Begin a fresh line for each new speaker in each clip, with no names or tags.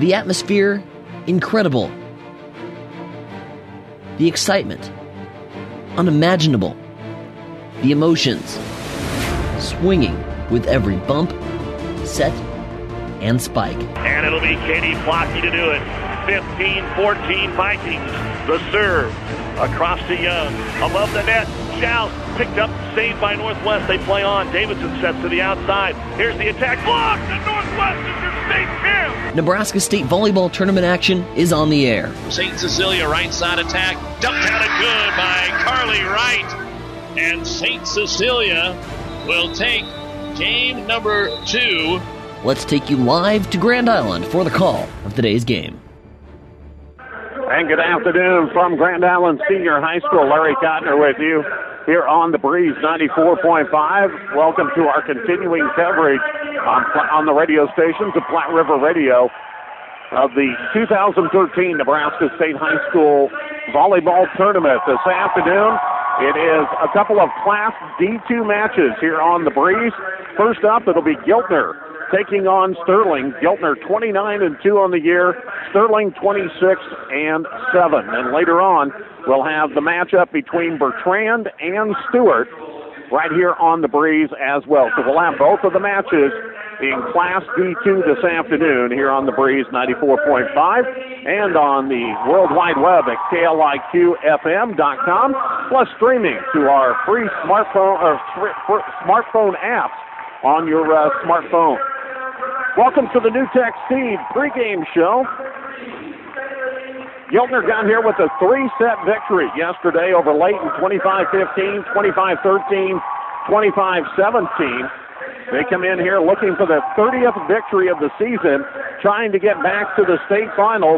The atmosphere, incredible. The excitement, unimaginable. The emotions, swinging with every bump, set, and spike.
And it'll be Katie Plotke to do it. 15-14 Vikings. The serve across to Young. Above the net. Schaus picked up, saved by Northwest. They play on. Davidson sets to the outside. Here's the attack. Blocked, and Northwest is your state champ.
Nebraska State volleyball tournament action is on the air.
St. Cecilia right side attack. Dumped out it good by Carly Wright. And St. Cecilia will take game number 2.
Let's take you live to Grand Island for the call of today's game.
And good afternoon from Grand Island Senior High School. Larry Kottner with you here on the Breeze 94.5. Welcome to our continuing coverage on the radio stations of Platte River Radio of the 2013 Nebraska State High School Volleyball Tournament. This afternoon, it is a couple of Class D2 matches here on the Breeze. First up, it'll be Giltner taking on Sterling. Giltner 29-2 on the year, Sterling 26-7. And later on, we'll have the matchup between Bertrand and Stewart right here on the Breeze as well. So we'll have both of the matches in Class D2 this afternoon here on the Breeze 94.5 and on the World Wide Web at KLIQFM.com, plus streaming to our free smartphone apps on your smartphone. Welcome to the NewTek Seed pregame show. Giltner got here with a 3-set victory yesterday over Layton, 25-15, 25-13, 25-17. They come in here looking for the 30th victory of the season, trying to get back to the state finals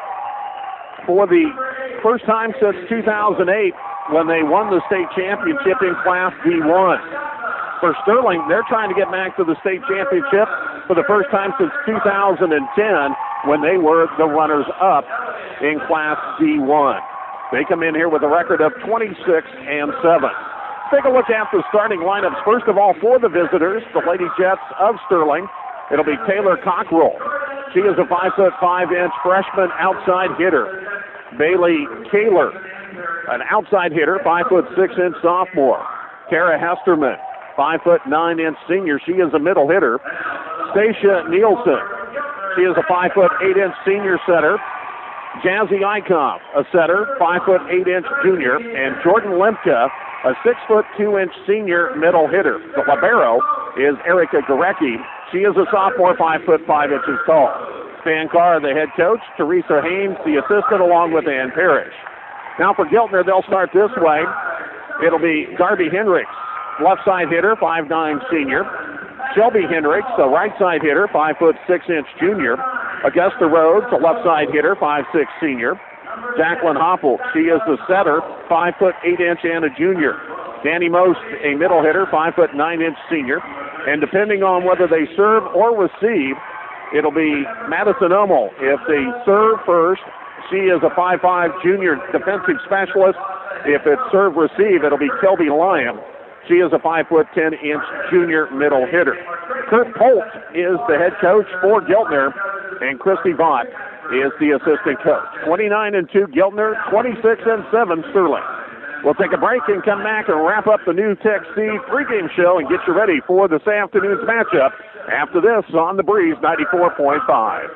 for the first time since 2008 when they won the state championship in Class D1. For Sterling, they're trying to get back to the state championship for the first time since 2010 when they were the runners-up in Class D1. They come in here with a record of 26-7. Take a look at the starting lineups. First of all, for the visitors, the Lady Jets of Sterling, it'll be Taylor Cockrell. She is a 5'5" freshman outside hitter. Bailey Kaler, an outside hitter, 5'6" sophomore. Kara Hesterman, 5'9" senior. She is a middle hitter. Stacia Nielsen, she is a 5'8" senior setter. Jazzy Eichhoff, a setter, 5'8" junior. And Jordan Lemke, a 6'2" senior middle hitter. The libero is Erica Gorecki. She is a sophomore, 5'5" tall. Stan Carr, the head coach. Teresa Haynes, the assistant, along with Ann Parrish. Now for Giltner, they'll start this way. It'll be Darby Hendricks, left side hitter, 5'9" senior. Shelby Hendricks, a right side hitter, 5'6" junior. Augusta Rhodes, a left side hitter, 5'6" senior. Jacqueline Hoppel, she is the setter, 5'8" and a junior. Danny Most, a middle hitter, 5'9" senior. And depending on whether they serve or receive, it'll be Madison Ummel. If they serve first, she is a 5'5" junior defensive specialist. If it's serve-receive, it'll be Kelby Lyon. She is a 5'10" junior middle hitter. Kurt Polt is the head coach for Giltner, and Christy Vaught is the assistant coach. 29-2 Giltner, 26-7 Sterling. We'll take a break and come back and wrap up the NewTek Seed pregame show and get you ready for this afternoon's matchup after this on the Breeze 94.5.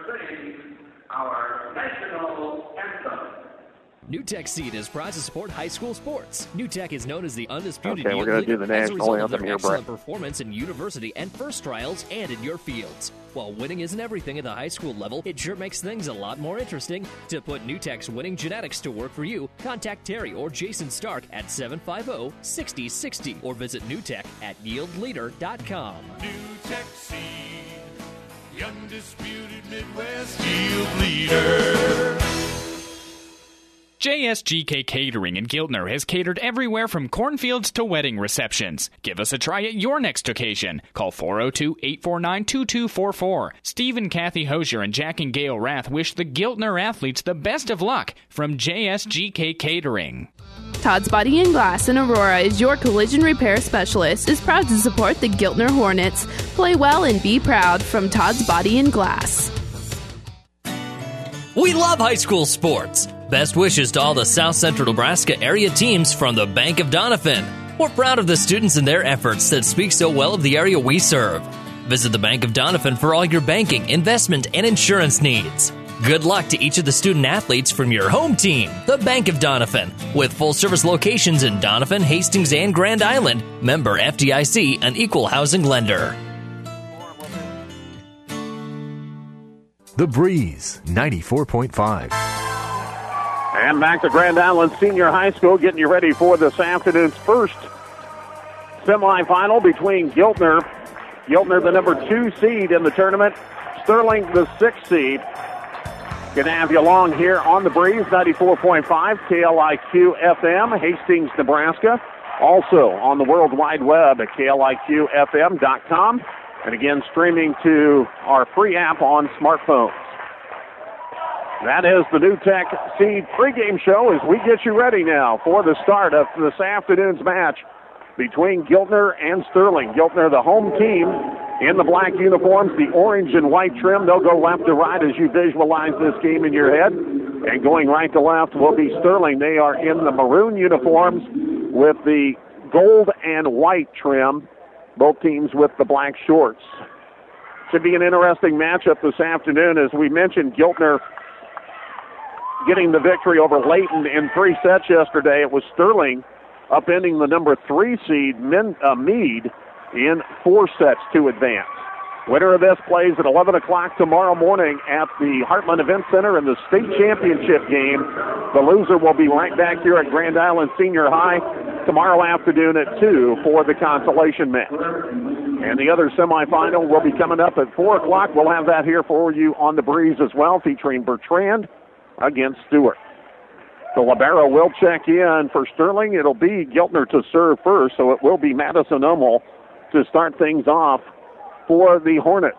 NewTek Seed is proud to support high school sports. NewTek is known as the undisputed
we're going to do the national anthem here,
excellent performance in university and first trials and in your fields. While winning isn't everything at the high school level, it sure makes things a lot more interesting. To put NewTek's winning genetics to work for you, contact Terry or Jason Stark at 750-6060 or visit NewTek at yieldleader.com.
NewTek Seed, the undisputed Midwest yield leader.
JSGK Catering in Giltner has catered everywhere from cornfields to wedding receptions. Give us a try at your next occasion. Call 402-849-2244. Steve and Kathy Hosier and Jack and Gail Rath wish the Giltner athletes the best of luck from JSGK Catering.
Todd's Body and Glass in Aurora is your collision repair specialist, is proud to support the Giltner Hornets. Play well and be proud from Todd's Body and Glass.
We love high school sports. Best wishes to all the South Central Nebraska area teams from the Bank of Doniphan. We're proud of the students and their efforts that speak so well of the area we serve. Visit the Bank of Doniphan for all your banking, investment, and insurance needs. Good luck to each of the student athletes from your home team, the Bank of Doniphan, with full-service locations in Doniphan, Hastings, and Grand Island. Member FDIC, an equal housing lender.
The Breeze, 94.5.
And back to Grand Island Senior High School, getting you ready for this afternoon's first semifinal between Giltner, the number 2 seed in the tournament, Sterling, the 6th seed. Going to have you along here on the Breeze, 94.5, KLIQ FM, Hastings, Nebraska. Also on the World Wide Web at KLIQFM.com. And again, streaming to our free app on smartphones. That is the New Tech Seed pregame show as we get you ready now for the start of this afternoon's match between Giltner and Sterling. Giltner, the home team, in the black uniforms, the orange and white trim. They'll go left to right as you visualize this game in your head. And going right to left will be Sterling. They are in the maroon uniforms with the gold and white trim. Both teams with the black shorts. Should be an interesting matchup this afternoon. As we mentioned, Giltner getting the victory over Layton in 3 sets yesterday. It was Sterling upending the number 3 seed Meade in 4 sets to advance. Winner of this plays at 11 o'clock tomorrow morning at the Heartland Event Center in the state championship game. The loser will be right back here at Grand Island Senior High tomorrow afternoon at 2 for the consolation match. And the other semifinal will be coming up at 4 o'clock. We'll have that here for you on the Breeze as well, featuring Bertrand against Stewart. The libero will check in for Sterling. It'll be Giltner to serve first, so it will be Madison Ummel to start things off for the Hornets.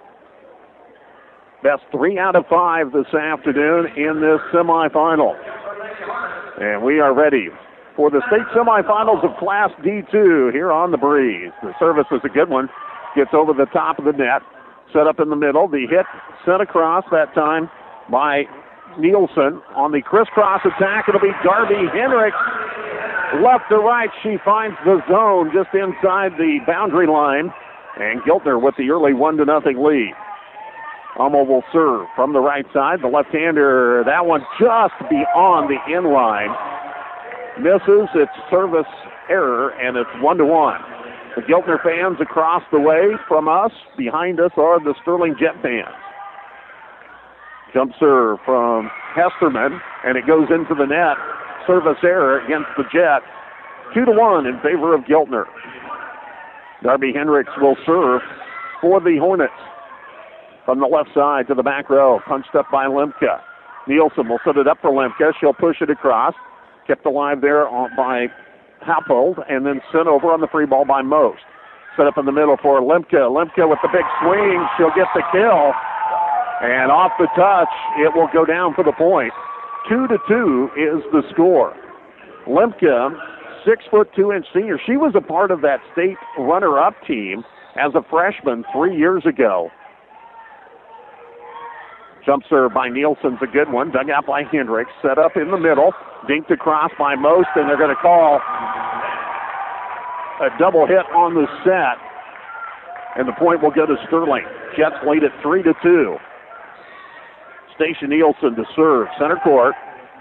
Best 3 out of 5 this afternoon in this semifinal. And we are ready for the state semifinals of Class D2 here on the Breeze. The service is a good one. Gets over the top of the net. Set up in the middle. The hit sent across that time by Nielsen. On the crisscross attack, it'll be Darby Hendricks. Left to right, she finds the zone just inside the boundary line. And Giltner with the early 1-0 lead. Ummel will serve from the right side. The left-hander, that one just beyond the end line. Misses. It's service error, and it's 1-1. The Giltner fans across the way from us. Behind us are the Sterling Jet fans. Jump serve from Hesterman, and it goes into the net. Service error against the Jet. 2-1 in favor of Giltner. Darby Hendricks will serve for the Hornets. From the left side to the back row, punched up by Lemke. Nielsen will set it up for Lemke. She'll push it across. Kept alive there by Happold, and then sent over on the free ball by Most. Set up in the middle for Lemke. Lemke with the big swing. She'll get the kill. And off the touch, it will go down for the point. 2-2 is the score. Lemke, 6'2" senior. She was a part of that state runner-up team as a freshman 3 years ago. Jump serve by Nielsen's a good one. Dug out by Hendricks. Set up in the middle. Dinked across by Most, and they're going to call a double hit on the set. And the point will go to Sterling. Jets lead at 3-2. Stacia Nielsen to serve. Center court.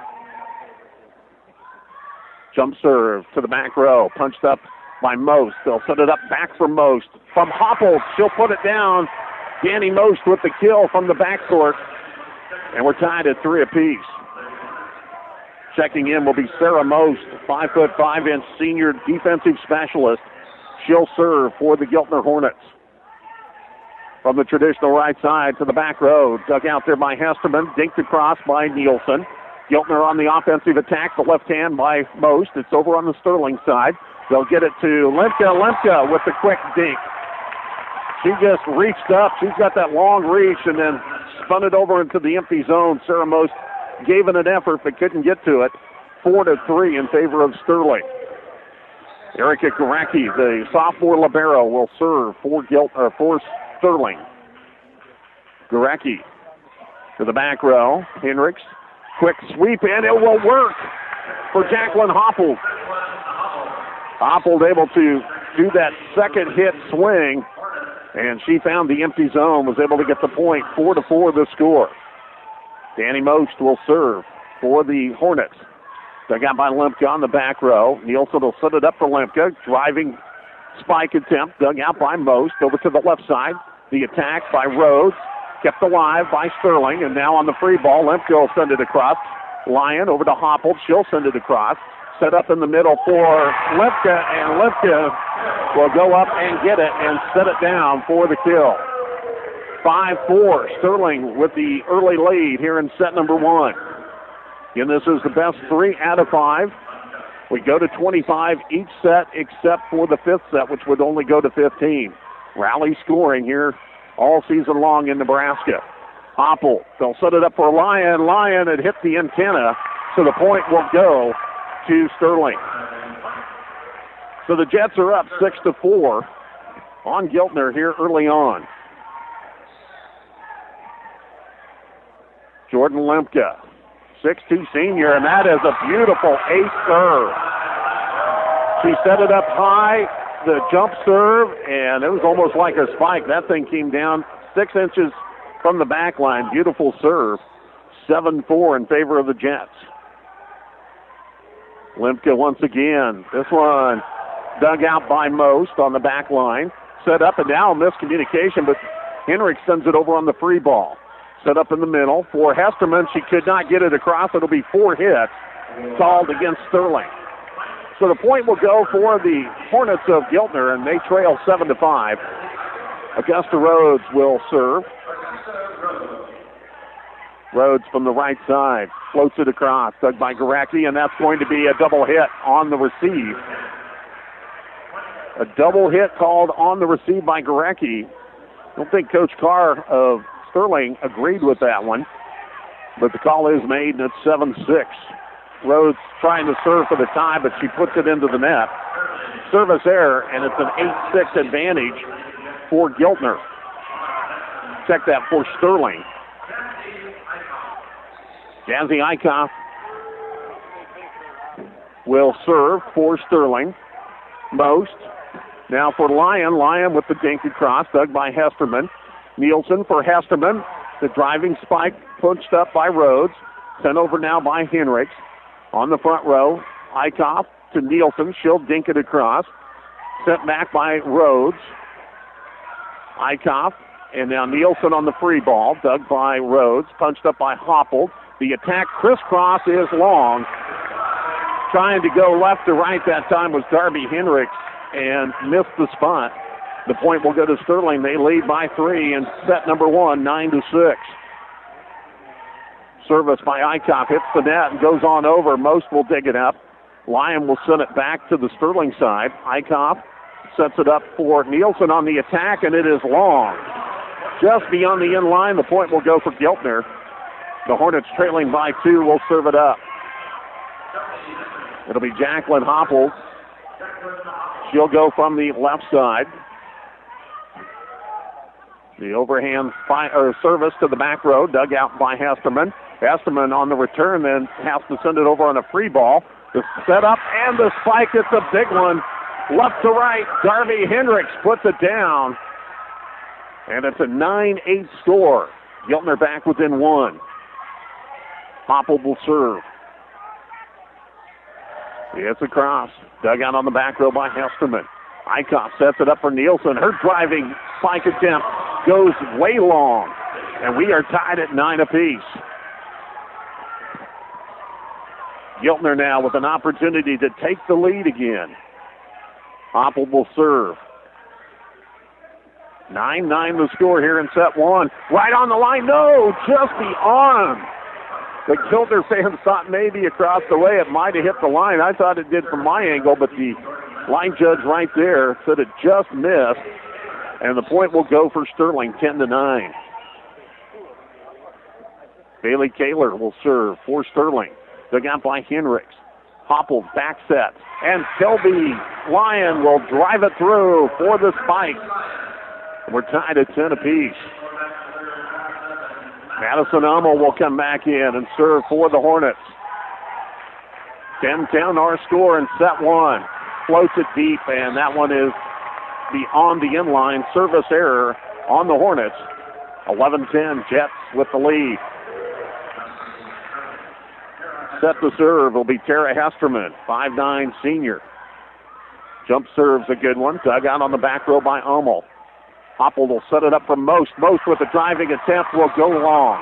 Jump serve to the back row. Punched up by Most. They'll set it up back for Most. From Hopple, she'll put it down. Danny Most with the kill from the backcourt. And we're tied at 3 apiece. Checking in will be Sarah Most, 5'5" senior defensive specialist. She'll serve for the Giltner Hornets. From the traditional right side to the back row. Dug out there by Hesterman. Dinked across by Nielsen. Giltner on the offensive attack. The left hand by Most. It's over on the Sterling side. They'll get it to Lemke. Lemke with the quick dink. She just reached up. She's got that long reach and then spun it over into the empty zone. Sarah Most gave it an effort but couldn't get to it. 4-3 in favor of Sterling. Erica Garacki, the sophomore libero, will serve for Sterling. Garacki to the back row. Hendricks, quick sweep in. It will work for Jacqueline Hoppold. Hoppold able to do that second hit swing, and she found the empty zone, was able to get the point. 4-4 the score. Danny Most will serve for the Hornets. Dug out by Lemke on the back row. Nielsen will set it up for Lemke. Driving spike attempt. Dug out by Most. Over to the left side. The attack by Rhodes. Kept alive by Sterling. And now on the free ball, Lemke will send it across. Lyon over to Hoppold. She'll send it across. Set up in the middle for Lemke. And Lemke will go up and get it and set it down for the kill. 5-4. Sterling with the early lead here in set number 1. And this is the best 3 out of 5. We go to 25 each set except for the 5th set, which would only go to 15. Rally scoring here all season long in Nebraska. Hopple, they'll set it up for Lyon. Lyon had hit the antenna, so the point will go to Sterling. So the Jets are up 6-4 on Giltner here early on. Jordan Lemke, 6'2" senior, and that is a beautiful ace serve. She set it up high, the jump serve, and it was almost like a spike. That thing came down 6 inches from the back line. Beautiful serve. 7-4 in favor of the Jets. Lemke once again. This one dug out by Most on the back line. Set up, and now miscommunication, but Henrik sends it over on the free ball. Set up in the middle for Hesterman. She could not get it across. It'll be 4 hits called against Sterling. So the point will go for the Hornets of Giltner, and they trail 7-5. Augusta Rhodes will serve. Rhodes from the right side floats it across, dug by Garecki, and that's going to be a double hit on the receive. A double hit called on the receive by Garecki. I don't think Coach Carr of Sterling agreed with that one, but the call is made, and it's 7-6. Rhodes trying to serve for the tie, but she puts it into the net. Service error, and it's an 8-6 advantage for Giltner. Check that for Sterling. Jazzy Eichhoff will serve for Sterling. Most. Now for Lyon. Lyon with the dink across, dug by Hesterman. Nielsen for Hesterman. The driving spike punched up by Rhodes. Sent over now by Henricks. On the front row, Eichhoff to Nielsen. She'll dink it across. Sent back by Rhodes. Eichhoff. And now Nielsen on the free ball. Dug by Rhodes. Punched up by Hoppold. The attack crisscross is long. Trying to go left to right that time was Darby Henricks and missed the spot. The point will go to Sterling. They lead by 3 in set number 1, 9-6. Service by Eichhoff hits the net and goes on over. Most will dig it up. Lyon will send it back to the Sterling side. Eichhoff sets it up for Nielsen on the attack, and it is long. Just beyond the end line, the point will go for Giltner. The Hornets trailing by 2 will serve it up. It'll be Jacqueline Hopple. She'll go from the left side. The overhand service to the back row, dug out by Hesterman. Hesterman on the return then has to send it over on a free ball. The setup and the spike, it's a big one. Left to right, Darby Henricks puts it down. And it's a 9-8 score. Giltner back within 1. Hopple will serve. It's across. Dug out on the back row by Hesterman. Eichhoff sets it up for Nielsen. Her driving spike attempt goes way long. And we are tied at 9 apiece. Giltner now with an opportunity to take the lead again. Hopple will serve. 9-9 the score here in set 1. Right on the line. No, just the arm. The Giltner fans thought maybe across the way it might have hit the line. I thought it did from my angle, but the line judge right there said it just missed. And the point will go for Sterling, 10-9. Bailey Kaler will serve for Sterling. Dug out by Henricks. Hopple back set. And Kelby Lyon will drive it through for the spike. We're tied at 10 apiece. Madison Hummel will come back in and serve for the Hornets. 10-10 our score in set one. Floats it deep, and that one is beyond the inline. Service error on the Hornets. 11-10, Jets with the lead. Set to serve will be Tara Hesterman, 5'9" senior. Jump serve's a good one. Dug out on the back row by Hummel. Hopple will set it up for Most. Most with the driving attempt will go long.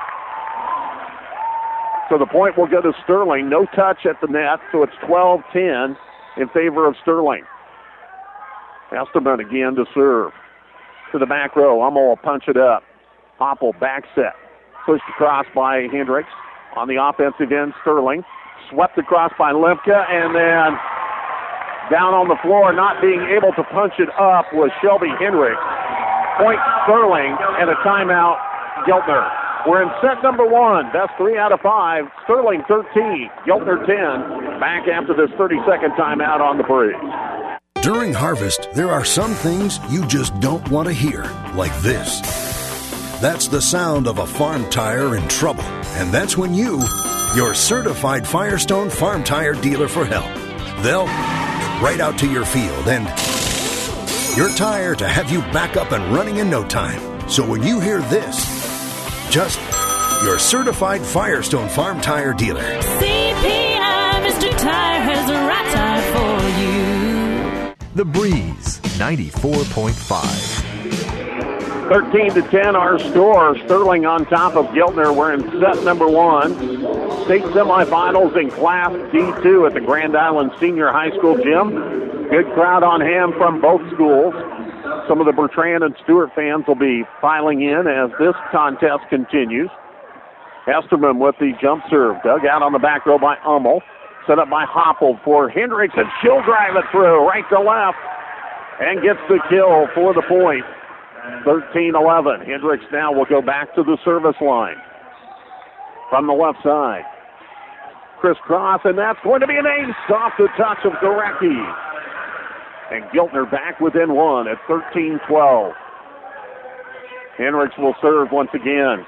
So the point will go to Sterling. No touch at the net, so it's 12-10 in favor of Sterling. Hesterman again to serve. To the back row. Hummel will punch it up. Hopple back set. Pushed across by Hendricks. On the offensive end, Sterling. Swept across by Lemke, and then down on the floor, not being able to punch it up, was Shelby Hendricks. Point Sterling, and a timeout, Giltner. We're in set number one. Best 3 out of 5. Sterling 13, Giltner 10. Back after this 30-second timeout on the Breeze.
During harvest, there are some things you just don't want to hear, like this. That's the sound of a farm tire in trouble. And that's when your certified Firestone farm tire dealer for help. They'll right out to your field and your tire to have you back up and running in no time. So when you hear this, just your certified Firestone farm tire dealer.
CPI, Mr. Tire has the right tire for you.
The Breeze, 94.5.
13-10 our score. Sterling on top of Giltner. We're in set number one. State semifinals in Class D2 at the Grand Island Senior High School gym. Good crowd on hand from both schools. Some of the Bertrand and Stewart fans will be filing in as this contest continues. Hesterman with the jump serve. Dug out on the back row by Hummel. Set up by Hopple for Hendricks, and she'll drive it through right to left and gets the kill for the point. 13-11. Hendricks now will go back to the service line from the left side. Crisscross, and that's going to be an ace off the touch of Gorecki. And Giltner back within one at 13-12. Hendricks will serve once again.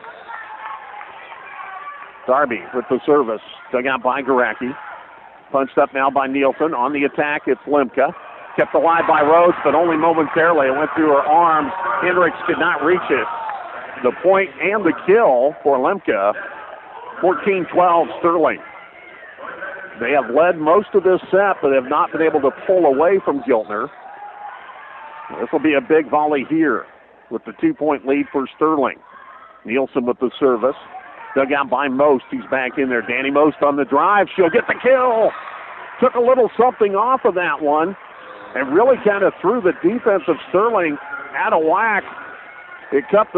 Darby with the service. Dug out by Gorecki. Punched up now by Nielsen. On the attack, it's Lemke. Kept alive by Rhodes, but only momentarily. It went through her arms. Hendricks could not reach it. The point and the kill for Lemke. 14-12 Sterling. They have led most of this set, but have not been able to pull away from Giltner. This will be a big volley here with the 2-point lead for Sterling. Nielsen with the service. Dug out by Most. He's back in there. Danny Most on the drive. She'll get the kill. Took a little something off of that one and really kind of threw the defense of Sterling out of whack. It touched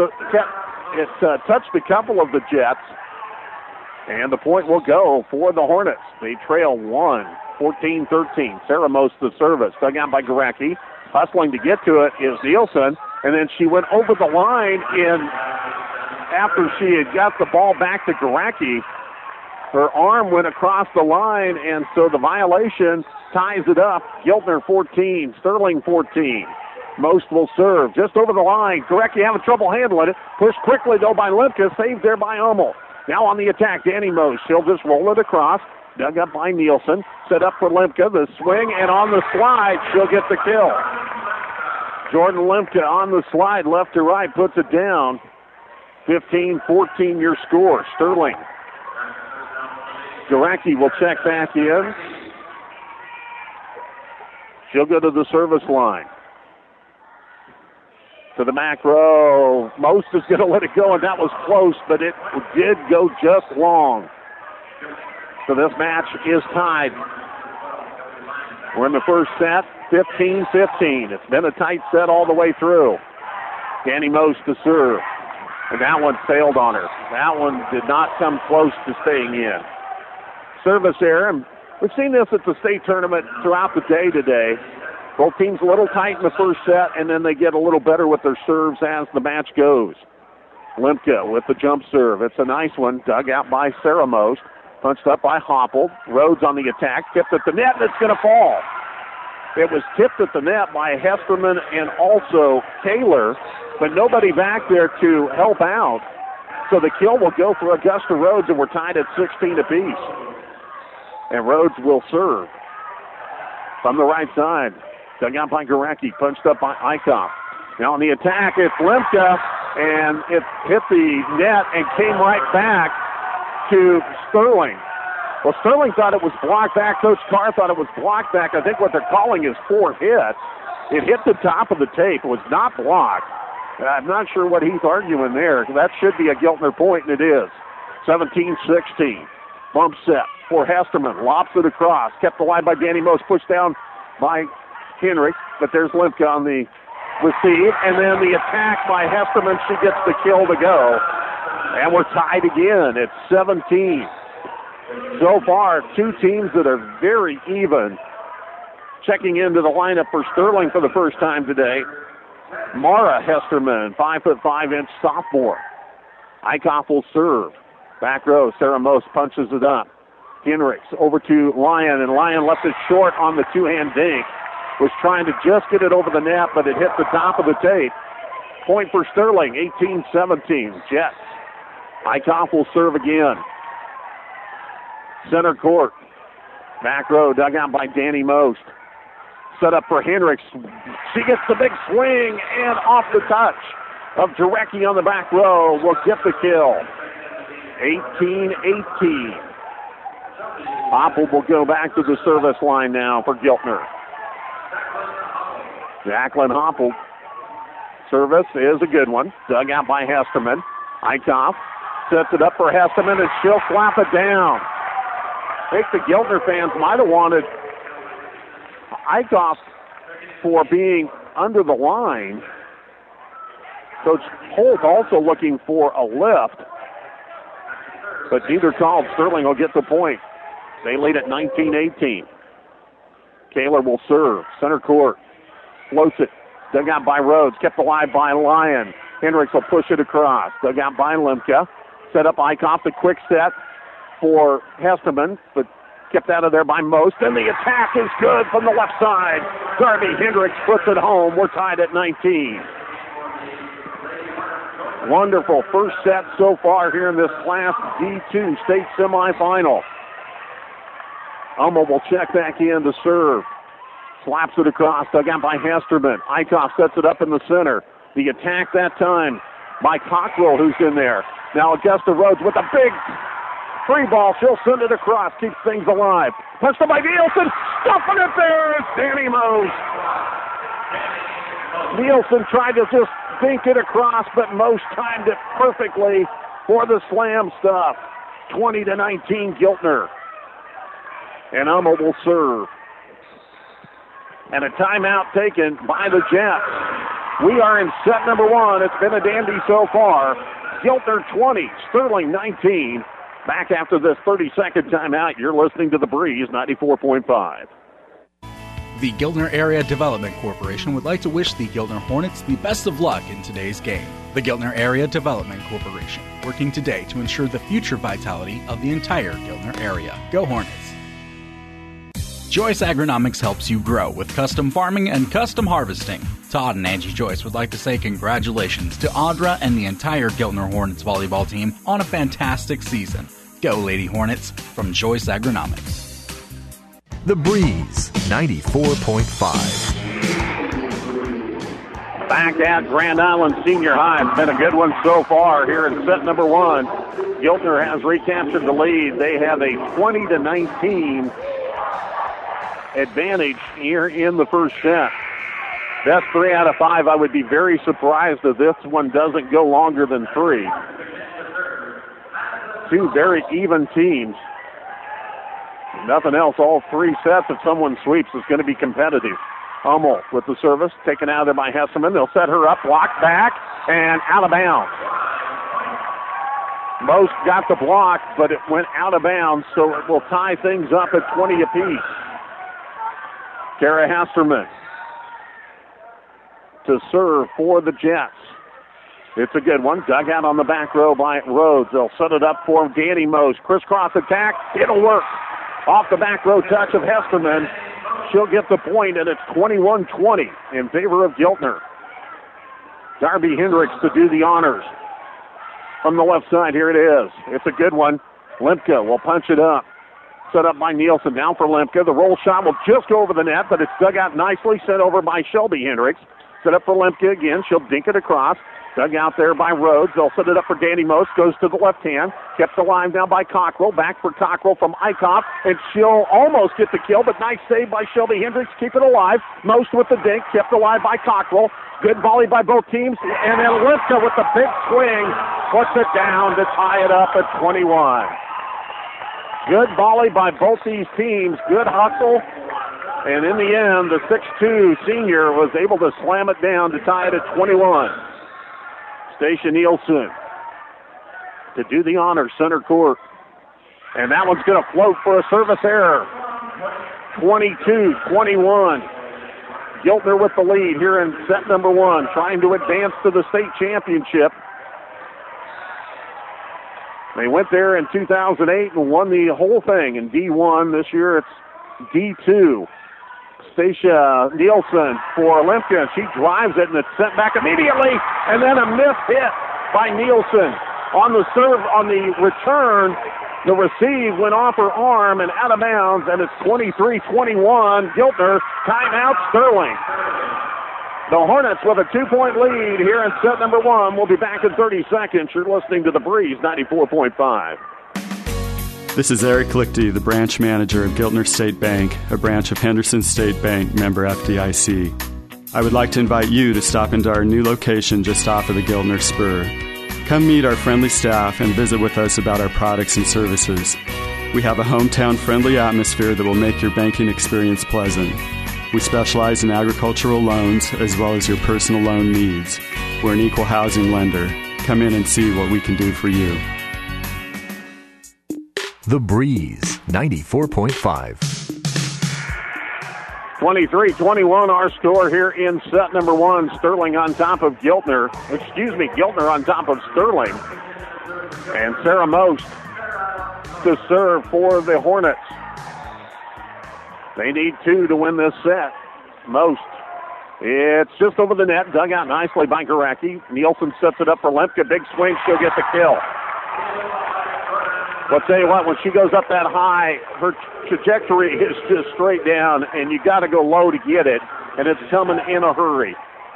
a couple of the Jets. And the point will go for the Hornets. They trail 14-13. Sarah Most the service. Dug out by Gorecki. Hustling to get to it is Nielsen. And then she went over the line after she had got the ball back to Gorecki. Her arm went across the line, and so the violation ties it up. Giltner 14, Sterling 14. Most will serve just over the line. Gorecki having trouble handling it. Pushed quickly, though, by Lemke. Saved there by Hummel. Now on the attack, Danny Most. She'll just roll it across. Dug up by Nielsen. Set up for Lemke. The swing, and on the slide, she'll get the kill. Jordan Lemke on the slide, left to right, puts it down. 15-14 your score. Sterling. Gorecki will check back in. She'll go to the service line. To the back row. Most is going to let it go, and that was close, but it did go just long. So this match is tied. We're in the first set, 15-15. It's been a tight set all the way through. Danny Most to serve. And that one sailed on her. That one did not come close to staying in. Service error. And we've seen this at the state tournament throughout the day today. Both teams a little tight in the first set, and then they get a little better with their serves as the match goes. Lemke with the jump serve. It's a nice one. Dug out by Sarah Most. Punched up by Hopple. Rhodes on the attack. Tipped at the net, and it's going to fall. It was tipped at the net by Hesterman and also Taylor, but nobody back there to help out. So the kill will go for Augusta Rhodes, and we're tied at 16 apiece. And Rhodes will serve from the right side. Dug out by Gorecki, punched up by Eichhoff. Now on the attack, it's Limka, and it hit the net and came right back to Sterling. Well, Sterling thought it was blocked back. Coach Carr thought it was blocked back. I think what they're calling is fourth hit. It hit the top of the tape. It was not blocked. I'm not sure what he's arguing there. That should be a Giltner point, and it is. 17-16. Bump set for Hesterman. Lops it across. Kept alive by Danny Most. Pushed down by Henry. But there's Limka on the receive. And then the attack by Hesterman. She gets the kill to go. And we're tied again at 17. So far, two teams that are very even. Checking into the lineup for Sterling for the first time today, Mara Hesterman, 5'5" sophomore. Eichhoff will serve. Back row, Sarah Most punches it up. Henricks over to Lyon, and Lyon left it short on the two-hand dink. Was trying to just get it over the net, but it hit the top of the tape. Point for Sterling, 18-17. Jets. Eichhoff will serve again. Center court. Back row, dug out by Danny Most. Set up for Henricks. She gets the big swing and off the touch of Jarecki on the back row. Will get the kill. 18-18. Hoppel will go back to the service line now for Giltner. Jacqueline Hoppel. Service is a good one. Dug out by Hesterman. Eichhoff sets it up for Hesterman, and she'll slap it down. I think the Giltner fans might have wanted Eichhoff for being under the line. Coach Holt also looking for a lift, but neither called. Sterling will get the point. They lead at 19-18. Kaler will serve. Center court. Floats it. Dug out by Rhodes. Kept alive by Lyon. Henricks will push it across. Dug out by Limka. Set up Eichhoff. The quick set for Hesterman, but kept out of there by Most. And the attack is good from the left side. Darby Hendricks puts it home. We're tied at 19. Wonderful first set so far here in this Class D2 state semifinal. Hummel will check back in to serve. Slaps it across, dug out by Hesterman. Eichhoff sets it up in the center. The attack that time by Cockrell, who's in there. Now Augusta Rhodes with a big free ball. She'll send it across, keeps things alive. Punched by Nielsen, stuffing it there. It's Danny Most. Nielsen tried to just dink it across, but Most timed it perfectly for the slam stuff. 20-19 Giltner. And Hummel will serve. And a timeout taken by the Jets. We are in set number one. It's been a dandy so far. Giltner 20, Sterling 19. Back after this 30-second timeout, you're listening to The Breeze 94.5.
The Giltner Area Development Corporation would like to wish the Giltner Hornets the best of luck in today's game. The Giltner Area Development Corporation, working today to ensure the future vitality of the entire Giltner area. Go Hornets! Joyce Agronomics helps you grow with custom farming and custom harvesting. Todd and Angie Joyce would like to say congratulations to Audra and the entire Giltner Hornets volleyball team on a fantastic season. Go Lady Hornets from Joyce Agronomics.
The Breeze 94.5.
Back at Grand Island Senior High. It's been a good one so far here in set number one. Giltner has recaptured the lead. They have a 20-19 advantage here in the first set. That's 3 out of 5. I would be very surprised if this one doesn't go longer than 3. Two very even teams. Nothing else. All 3 sets, if someone sweeps, is going to be competitive. Hummel with the service, taken out of there by Hesterman. They'll set her up, blocked back, and out of bounds. Most got the block, but it went out of bounds, so it will tie things up at 20 apiece. Kara Hesterman to serve for the Jets. It's a good one. Dug out on the back row by Rhodes. They'll set it up for Danny Most. Crisscross attack. It'll work. Off the back row touch of Hesterman. She'll get the point, and it's 21-20 in favor of Giltner. Darby Hendricks to do the honors. from the left side. Here it is. It's a good one. Lemke will punch it up. Set up by Nielsen. Now for Lemke. The roll shot will just go over the net, but it's dug out nicely. Sent over by Shelby Hendricks. Set up for Lemke again. She'll dink it across. Dug out there by Rhodes. They'll set it up for Danny Most. Goes to the left hand. Kept alive now by Cockrell. Back for Cockrell from Eichhoff. And she'll almost get the kill, but nice save by Shelby Hendricks. Keep it alive. Most with the dink. Kept alive by Cockrell. Good volley by both teams. And then Lemke with the big swing. Puts it down to tie it up at 21. Good volley by both these teams. Good hustle. And in the end, the 6'2 senior was able to slam it down to tie it at 21. Stacia Nielsen to do the honors, center court. And that one's going to float for a service error. 22-21. Giltner with the lead here in set number 1, trying to advance to the state championship. They went there in 2008 and won the whole thing in D1. This year it's D2. Stacia Nielsen for Lemke. She drives it and it's sent back immediately. And then a missed hit by Nielsen. On the serve, on the return, the receive went off her arm and out of bounds, and it's 23-21. Giltner, timeout Sterling. The Hornets with a 2-point lead here in set number 1. We'll be back in 30 seconds. You're listening to The Breeze 94.5.
This is Eric Lichty, the branch manager of Giltner State Bank, a branch of Henderson State Bank, member FDIC. I would like to invite you to stop into our new location just off of the Giltner Spur. Come meet our friendly staff and visit with us about our products and services. We have a hometown-friendly atmosphere that will make your banking experience pleasant. We specialize in agricultural loans as well as your personal loan needs. We're an equal housing lender. Come in and see what we can do for you.
The Breeze 94.5.
23-21 our score here in set number 1. Sterling on top of Giltner. Giltner on top of Sterling. And Sarah Most to serve for the Hornets. They need 2 to win this set. Most. It's just over the net. Dug out nicely by Gorecki. Nielsen sets it up for Lemke. Big swing. She'll get the kill. I'll tell you what, when she goes up that high, her trajectory is just straight down, and you got to go low to get it, and it's coming in a hurry.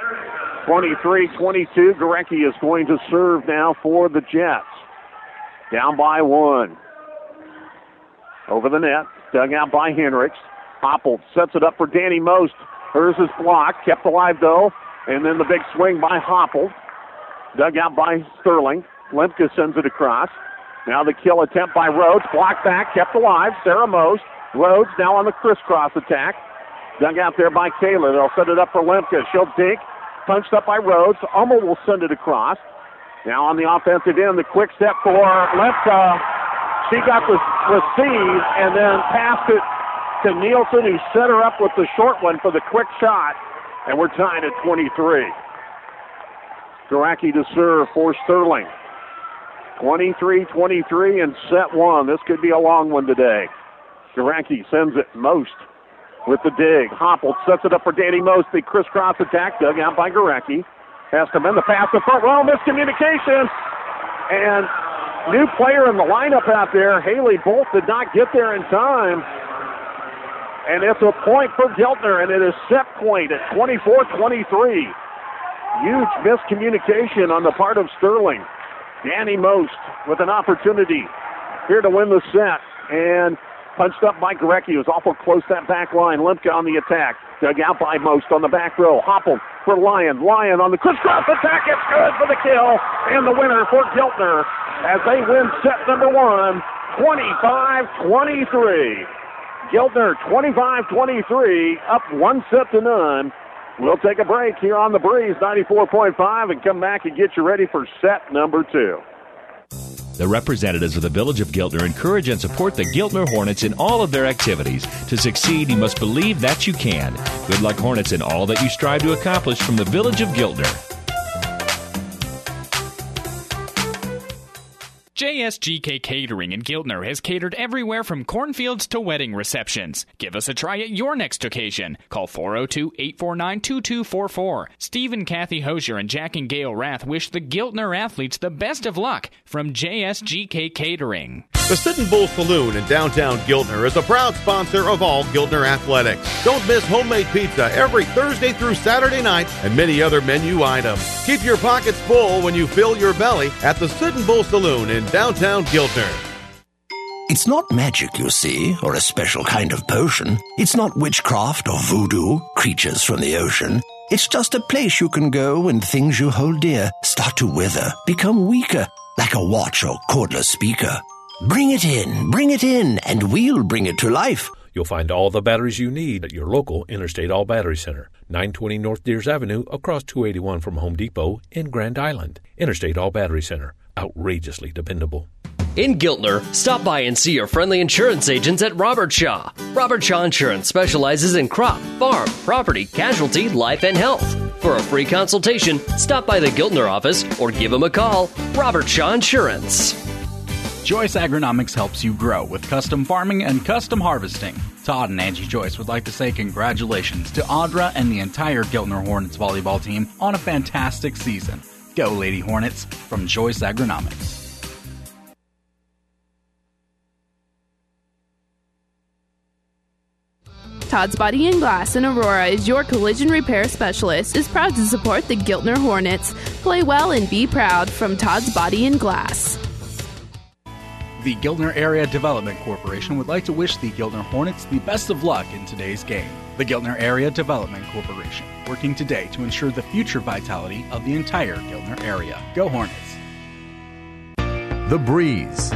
23-22, Gorecki is going to serve now for the Jets. Down by 1. Over the net, dug out by Hendricks. Hopple sets it up for Danny Most. Hers is blocked, kept alive though, and then the big swing by Hopple. Dug out by Sterling. Lemke sends it across. Now the kill attempt by Rhodes. Blocked back, kept alive. Sarah Most. Rhodes now on the crisscross attack. Dug out there by Kayla. They'll set it up for Lemke. She'll dink. Punched up by Rhodes. Hummel will send it across. Now on the offensive end, the quick step for Lemke. She got the receive and then passed it to Nielsen, who set her up with the short one for the quick shot. And we're tied at 23. Gorecki to serve for Sterling. 23-23 in set 1. This could be a long one today. Gorecki sends it Most with the dig. Hopple sets it up for Danny Most. The crisscross attack dug out by Gorecki. Has to mend the pass in front row. Miscommunication. And new player in the lineup out there, Haley Bolt, did not get there in time. And it's a point for Giltner, and it is set point at 24-23. Huge miscommunication on the part of Sterling. Danny Most with an opportunity here to win the set. And punched up by Gorecki. It was awful close that back line. Lemke on the attack. Dug out by Most on the back row. Hopple for Lyon. Lyon on the crisscross attack. It's good for the kill. And the winner for Giltner as they win set number 1, 25-23. Giltner 25-23, up 1-0. We'll take a break here on the Breeze 94.5 and come back and get you ready for set number 2.
The representatives of the Village of Giltner encourage and support the Giltner Hornets in all of their activities. To succeed, you must believe that you can. Good luck, Hornets, in all that you strive to accomplish from the Village of Giltner.
JSGK Catering in Giltner has catered everywhere from cornfields to wedding receptions. Give us a try at your next occasion. Call 402-849-2244. Steve and Kathy Hosier and Jack and Gail Rath wish the Giltner athletes the best of luck from JSGK Catering.
The Sitting Bull Saloon in downtown Giltner is a proud sponsor of all Giltner athletics. Don't miss homemade pizza every Thursday through Saturday night and many other menu items. Keep your pockets full when you fill your belly at the Sitting Bull Saloon in downtown Giltner.
It's not magic, you see, or a special kind of potion. It's not witchcraft or voodoo, creatures from the ocean. It's just a place you can go when things you hold dear start to wither, become weaker, like a watch or cordless speaker. Bring it in, and we'll bring it to life.
You'll find all the batteries you need at your local Interstate All Battery Center, 920 North Deers Avenue, across 281 from Home Depot in Grand Island. Interstate All Battery Center, outrageously dependable.
In Giltner, stop by and see your friendly insurance agents at Robert Shaw. Robert Shaw Insurance specializes in crop, farm, property, casualty, life, and health. For a free consultation, stop by the Giltner office or give them a call. Robert Shaw Insurance.
Joyce Agronomics helps you grow with custom farming and custom harvesting. Todd and Angie Joyce would like to say congratulations to Audra and the entire Giltner Hornets volleyball team on a fantastic season. Go Lady Hornets from Joyce Agronomics.
Todd's Body and Glass in Aurora is your collision repair specialist, is proud to support the Giltner Hornets. Play well and be proud from Todd's Body and Glass.
The Giltner Area Development Corporation would like to wish the Giltner Hornets the best of luck in today's game. The Giltner Area Development Corporation, working today to ensure the future vitality of the entire Giltner area. Go Hornets!
The Breeze,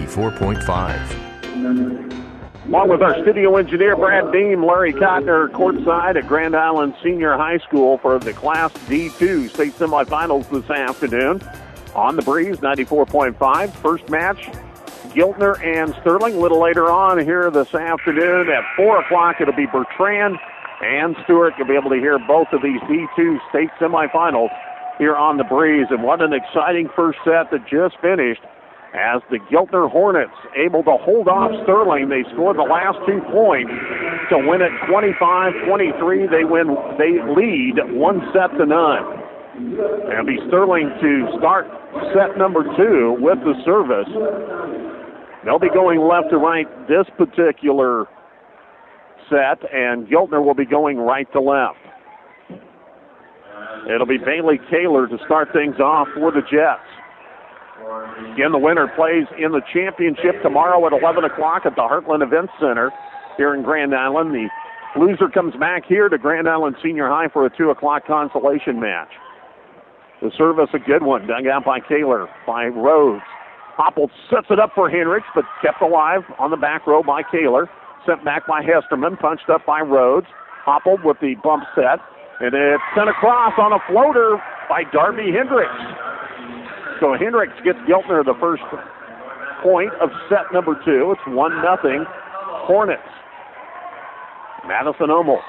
94.5.
Along with our studio engineer, Brad Dean, Larry Kottner, courtside at Grand Island Senior High School for the Class D2 state semifinals this afternoon. On the Breeze, 94.5. First match, Giltner and Sterling. A little later on here this afternoon at 4 o'clock, it'll be Bertrand and Stewart. You'll be able to hear both of these D2 state semifinals here on the Breeze. And what an exciting first set that just finished, as the Giltner Hornets able to hold off Sterling. They scored the last 2 points to win it 25-23. They lead 1-0. It'll be Sterling to start set number 2 with the service. They'll be going left to right this particular set, and Giltner will be going right to left. It'll be Bailey Taylor to start things off for the Jets. Again, the winner plays in the championship tomorrow at 11 o'clock at the Heartland Events Center here in Grand Island. The loser comes back here to Grand Island Senior High for a 2 o'clock consolation match. The service, a good one, dug out by Taylor, by Rhodes. Hopple sets it up for Hendricks, but kept alive on the back row by Taylor. Sent back by Hesterman, punched up by Rhodes. Hopple with the bump set, and it's sent across on a floater by Darby Hendricks. So Hendricks gets Giltner the first point of set number 2. It's 1-0 Hornets. Madison Omal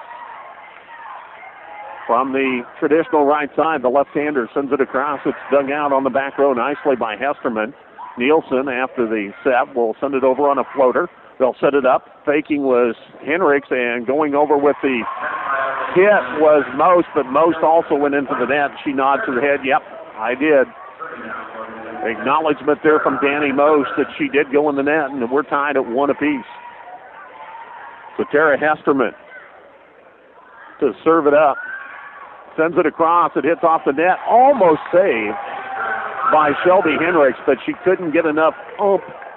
from the traditional right side, the left-hander sends it across. It's dug out on the back row nicely by Hesterman. Nielsen, after the set, will send it over on a floater. They'll set it up. Faking was Hendricks, and going over with the hit was Most, but Most also went into the net. She nods her head. Yep, I did. Acknowledgement there from Danny Most that she did go in the net, and we're tied at 1 apiece. So Tara Hesterman to serve it up. Sends it across. It hits off the net. Almost saved by Shelby Hendricks, but she couldn't get enough up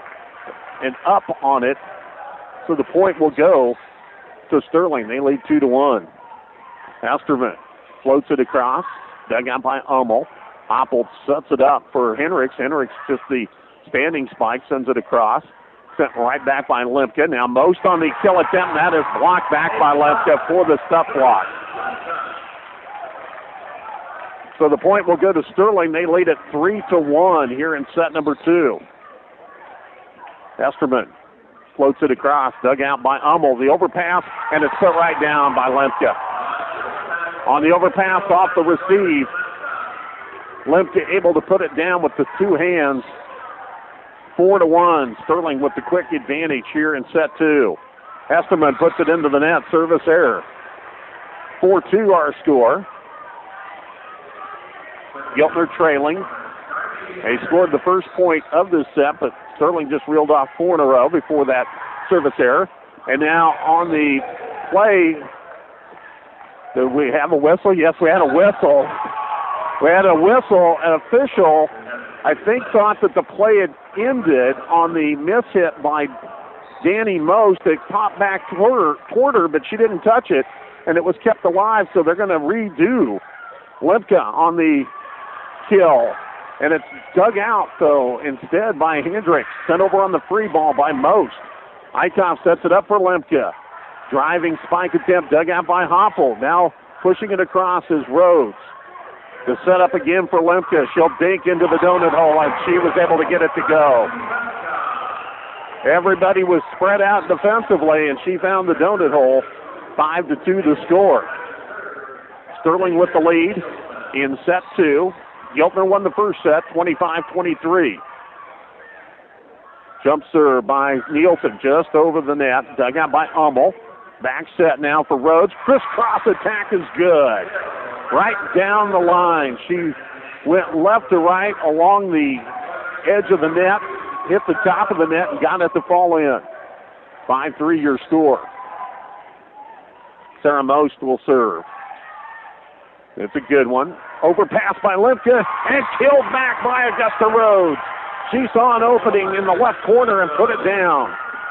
on it. So the point will go to Sterling. They lead 2-1. Hesterman floats it across. Dug out by Hummel. Hopple sets it up for Hendricks. Hendricks just the standing spike, sends it across. Sent right back by Lemke. Now Most on the kill attempt. That is blocked back by Lemke for the stuff block. So the point will go to Sterling. They lead at 3-1 here in set number 2. Hesterman floats it across, dug out by Hummel. The overpass, and it's put right down by Lemke. On the overpass off the receive, Lemke able to put it down with the 2 hands 4-1. Sterling with the quick advantage here in set 2. Hesterman puts it into the net. Service error. 4-2 our score. Giltner trailing. They scored the first point of this set, but Sterling just reeled off 4 in a row before that service error. And now on the play, did we have a whistle? Yes, we had a whistle. We had a whistle. An official, I think, thought that the play had ended on the miss hit by Danny Most. It popped back toward her, but she didn't touch it, and it was kept alive, so they're going to redo Lemke on the kill. And it's dug out, though, instead by Hendricks. Sent over on the free ball by Most. Eichhoff sets it up for Lemke. Driving spike attempt, dug out by Hoppel. Now pushing it across is Rhodes. The setup again for Lemke. She'll dink into the donut hole, and she was able to get it to go. Everybody was spread out defensively, and she found the donut hole. 5-2 the score. Sterling with the lead in set 2. Giltner won the first set, 25-23. Jump serve by Nielsen just over the net. Dug out by Hummel. Back set now for Rhodes. Crisscross attack is good. Right down the line. She went left to right along the edge of the net, hit the top of the net, and got it to fall in. 5-3 your score. Sarah Most will serve. It's a good one. Overpass by Lemke and killed back by Augusta Rhodes. She saw an opening in the left corner and put it down.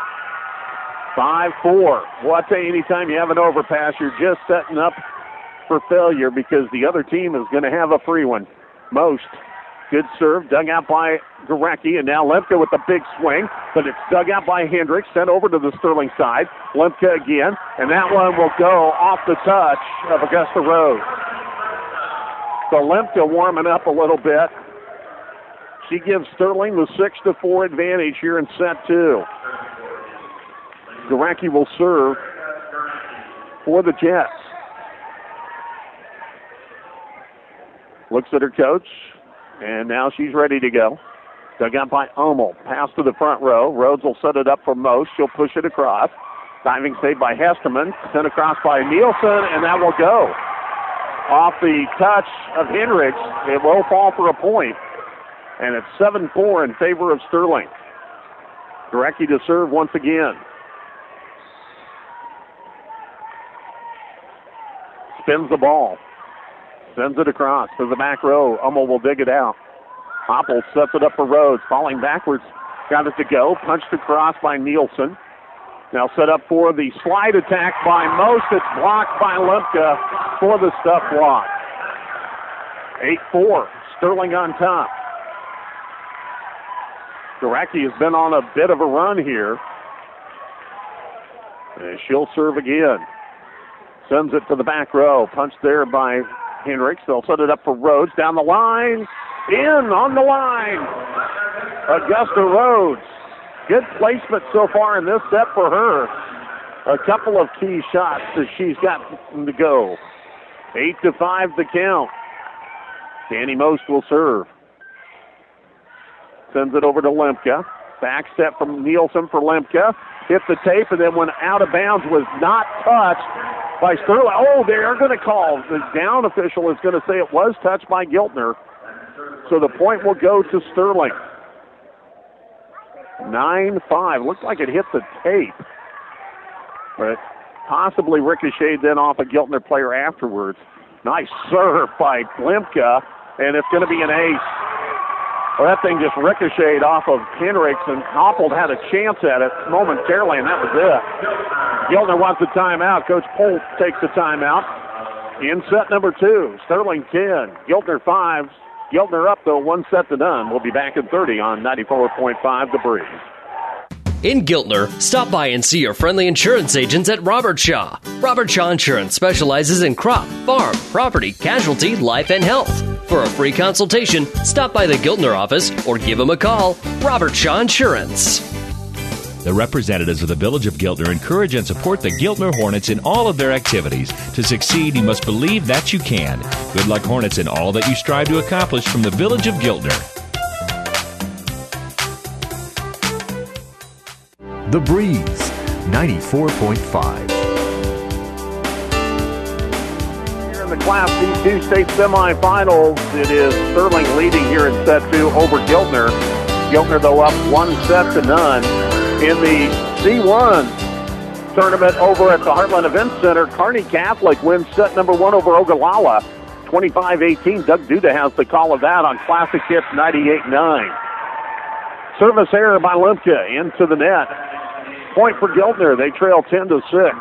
5-4. Well, I tell you, anytime you have an overpass, you're just setting up for failure because the other team is going to have a free one. Most. Good serve, dug out by Gorecki, and now Lemke with the big swing, but it's dug out by Hendricks, sent over to the Sterling side. Lemke again, and that one will go off the touch of Augusta Rhodes. So Lemke warming up a little bit. She gives Sterling the 6-4 advantage here in set 2. Gorecki will serve for the Jets. Looks at her coach, and now she's ready to go. Dug out by Hummel. Pass to the front row. Rhodes will set it up for Most. She'll push it across. Diving save by Hesterman. Sent across by Nielsen, and that will go. Off the touch of Hendricks, it will fall for a point. And it's 7-4 in favor of Sterling. Gorecki to serve once again. Spins the ball. Sends it across to the back row. Hummel will dig it out. Hoppel sets it up for Rhodes. Falling backwards. Got it to go. Punched across by Nielsen. Now set up for the slide attack by Most. It's blocked by Lemke for the stuff block. 8-4. Sterling on top. Gorecki has been on a bit of a run here. And she'll serve again. Sends it to the back row. Punched there by Hendricks. They'll set it up for Rhodes. Down the line. In on the line. Augusta Rhodes. Good placement so far in this set for her. A couple of key shots that she's got to go. 8-5 the count. Danny Most will serve. Sends it over to Lemke. Back step from Nielsen for Lemke. Hit the tape and then went out of bounds. Was not touched by Sterling. Oh, they are going to call. The down official is going to say it was touched by Giltner. So the point will go to Sterling. 9-5. Looks like it hit the tape. But possibly ricocheted then off a Giltner player afterwards. Nice serve by Lemke. And it's going to be an ace. Well, that thing just ricocheted off of Hendricks, and Hoppel had a chance at it momentarily, and that was it. Giltner wants a timeout. Coach Polk takes the timeout. In set number 2, Sterling 10, Giltner 5. Giltner up, though, 1 set to none. We'll be back in 30 on 94.5 The Breeze.
In Giltner, stop by and see your friendly insurance agents at Robert Shaw. Robert Shaw Insurance specializes in crop, farm, property, casualty, life, and health. For a free consultation, stop by the Giltner office or give them a call. Robert Shaw Insurance.
The representatives of the Village of Giltner encourage and support the Giltner Hornets in all of their activities. To succeed, you must believe that you can. Good luck, Hornets, in all that you strive to accomplish from the Village of Giltner.
The Breeze, 94.5.
Here in the Class D2 state semifinals, it is Sterling leading here in set 2 over Giltner. Giltner, though, up 1-0. In the C1 tournament over at the Heartland Event Center, Kearney Catholic wins set number 1 over Ogallala, 25-18. Doug Duda has the call of that on Classic Hits 98.9. Service error by Limke into the net. Point for Giltner. They trail 10-6.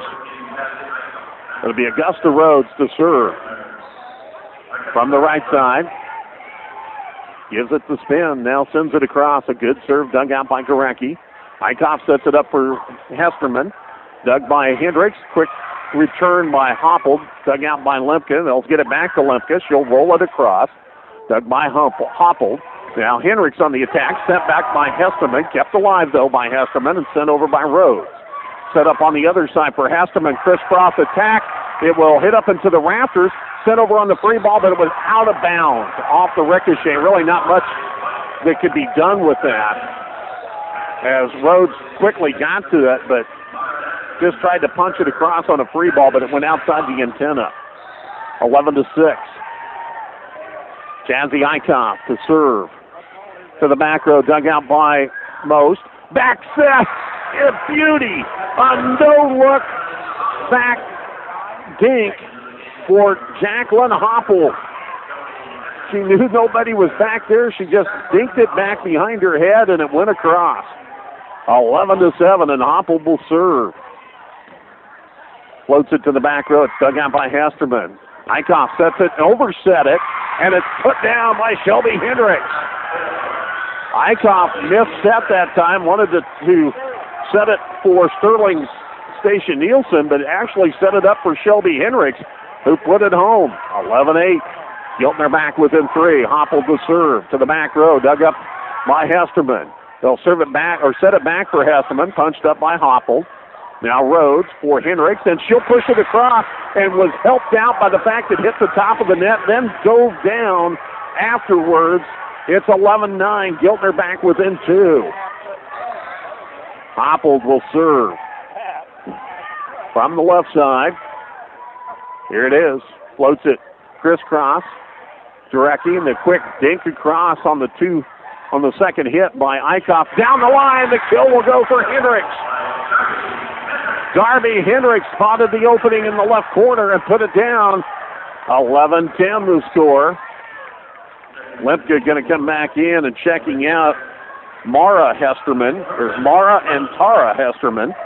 It'll be Augusta Rhodes to serve. From the right side. Gives it the spin. Now sends it across. A good serve dug out by Gorecki. Eichhoff sets it up for Hesterman. Dug by Hendricks. Quick return by Hopple. Dug out by Limke. They'll get it back to Limke. She'll roll it across. Dug by Hopple. Now Hendricks on the attack. Sent back by Hesterman. Kept alive, though, by Hesterman and sent over by Rhodes. Set up on the other side for Hesterman. Crisscross attack. It will hit up into the rafters. Sent over on the free ball, but it was out of bounds off the ricochet. Really not much that could be done with that, as Rhodes quickly got to it, but just tried to punch it across on a free ball, but it went outside the antenna. 11-6. Jazzy Eichhoff to serve. To the back row, dug out by Most. Back set. A beauty. A no-look back dink for Jacqueline Hopple. She knew nobody was back there. She just dinked it back behind her head, and it went across. 11-7, and Hopple will serve. Floats it to the back row. It's dug out by Hesterman. Eichhoff sets it, overset it, and it's put down by Shelby Hendricks. Eichhoff missed set that time, wanted to set it for Sterling Station Nielsen, but actually set it up for Shelby Hendricks, who put it home. 11-8. Giltner back within 3. Hopple to serve to the back row, dug up by Hesterman. They'll serve it back, or set it back for Hesterman, punched up by Hopple. Now Rhodes for Hendricks, and she'll push it across, and was helped out by the fact it hit the top of the net, then dove down afterwards. It's 11-9. Giltner back within 2. Hopple will serve from the left side. Here it is. Floats it crisscross. Gorecki, and the quick dink across on the second hit by Eichhoff. Down the line, the kill will go for Hendricks. Darby Hendricks spotted the opening in the left corner and put it down. 11-10 the score. Limke going to come back in and checking out Mara Hesterman. There's Mara and Tara Hesterman.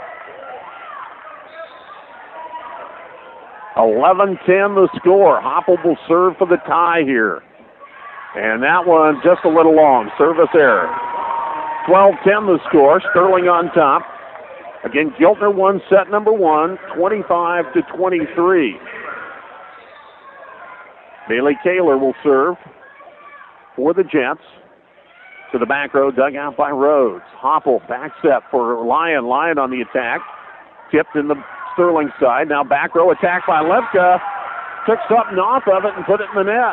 11-10 the score. Hopple will serve for the tie here. And that one just a little long. Service error. 12-10 the score. Sterling on top. Again, Giltner won set number 1, 25-23. Bailey Kaler will serve for the Jets. To the back row, dug out by Rhodes. Hopple back set for Lyon. Lyon on the attack. Tipped in the Sterling side. Now back row attack by Lepka. Took something off of it and put it in the net.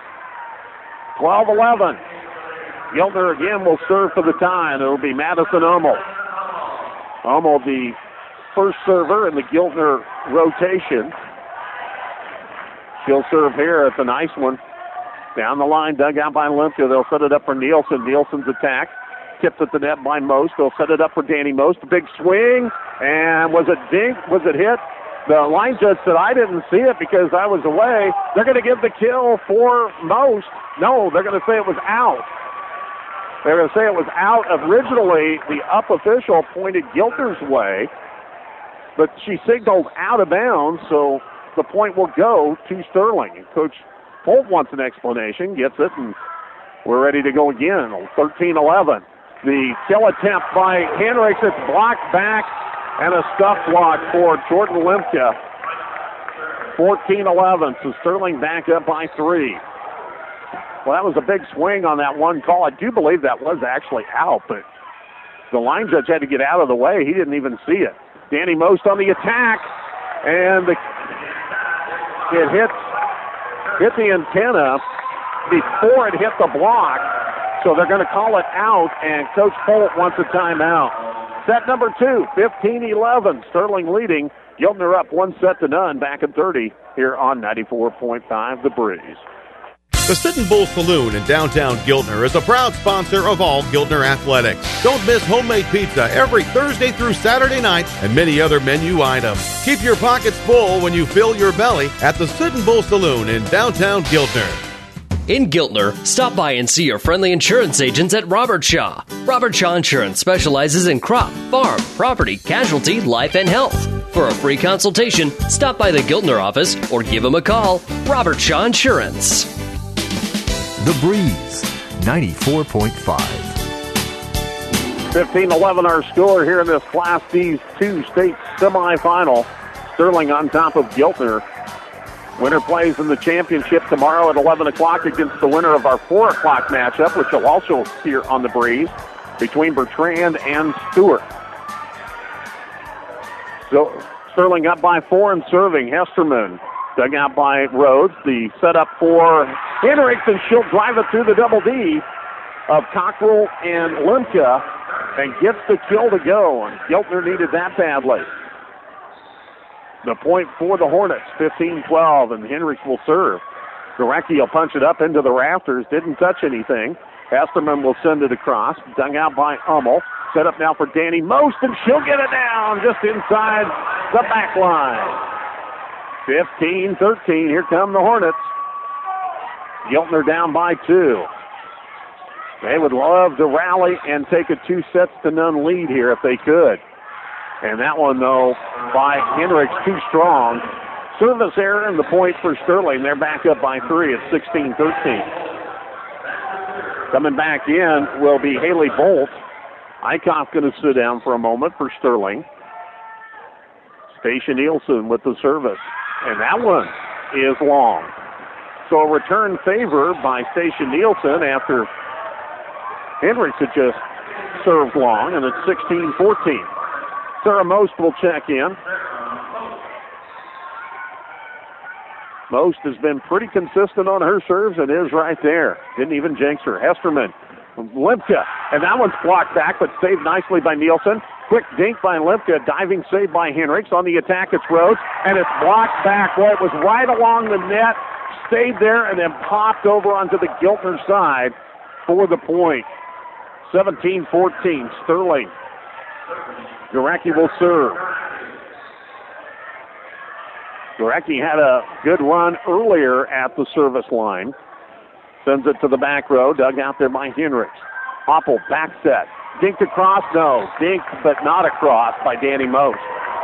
12-11. Giltner again will serve for the tie, and it'll be Madison Hummel. Hummel, the first server in the Giltner rotation. She'll serve here. It's a nice one. Down the line, dug out by Limke. They'll set it up for Nielsen. Nielsen's attack. Tipped at the net by Most. They'll set it up for Danny Most. A big swing. And was it dink? Was it hit? The line judge said, I didn't see it because I was away. They're going to give the kill for Most. No, they're going to say it was out. They're going to say it was out. Originally, the up official pointed Giltner's way, but she signaled out of bounds, so the point will go to Sterling. And Coach Holt wants an explanation, gets it, and we're ready to go again. 13-11. The kill attempt by Hendricks. It's blocked back, and a stuff block for Jordan Limke. 14-11, so Sterling back up by 3. Well, that was a big swing on that one call. I do believe that was actually out, but the line judge had to get out of the way. He didn't even see it. Danny Most on the attack, and it hit the antenna before it hit the block, so they're going to call it out, and Coach Holt wants a timeout. set number 2, 15-11. Sterling leading. Giltner up 1-0 back at 30 here on 94.5 The Breeze.
The Sitting Bull Saloon in downtown Giltner is a proud sponsor of all Giltner athletics. Don't miss homemade pizza every Thursday through Saturday night and many other menu items. Keep your pockets full when you fill your belly at the Sitting Bull Saloon in downtown Giltner.
In Giltner, stop by and see your friendly insurance agents at Robert Shaw. Robert Shaw Insurance specializes in crop, farm, property, casualty, life, and health. For a free consultation, stop by the Giltner office or give them a call. Robert Shaw Insurance.
The Breeze, 94.5.
15-11 our score here in this Class D2 state semifinal. Sterling on top of Giltner. Winner plays in the championship tomorrow at 11 o'clock against the winner of our 4 o'clock matchup, which you'll also hear on The Breeze, between Bertrand and Stewart. So Sterling up by 4 and serving. Hesterman dug out by Rhodes. The setup for Hendricks, and she'll drive it through the double D of Cockrell and Limka and gets the kill to go. And Giltner needed that badly. The point for the Hornets, 15-12, and Hendricks will serve. Gorecki will punch it up into the rafters. Didn't touch anything. Hesterman will send it across. Dug out by Hummel. Set up now for Danny Most, and she'll get it down just inside the back line. 15-13. Here come the Hornets. Giltner down by 2. They would love to rally and take a 2-0 lead here if they could. And that one, though, by Hendricks, too strong. Service error and the point for Sterling. They're back up by 3 at 16-13. Coming back in will be Haley Bolt. Eichhoff going to sit down for a moment for Sterling. Stacia Nielsen with the service. And that one is long. So a return favor by Stacia Nielsen after Hendricks had just served long, and it's 16-14. Sarah Most will check in. Most has been pretty consistent on her serves and is right there. Didn't even jinx her. Hesterman, Limka, and that one's blocked back, but saved nicely by Nielsen. Quick dink by Limka, diving save by Hendricks. On the attack, it's Rhodes, and it's blocked back. Well, it was right along the net, stayed there, and then popped over onto the Giltner side for the point. 17-14, Sterling. Gorecki will serve. Gorecki had a good run earlier at the service line. Sends it to the back row, dug out there by Hendricks. Hoppel, back set. Dinked across, no. Dinked, but not across by Danny Most.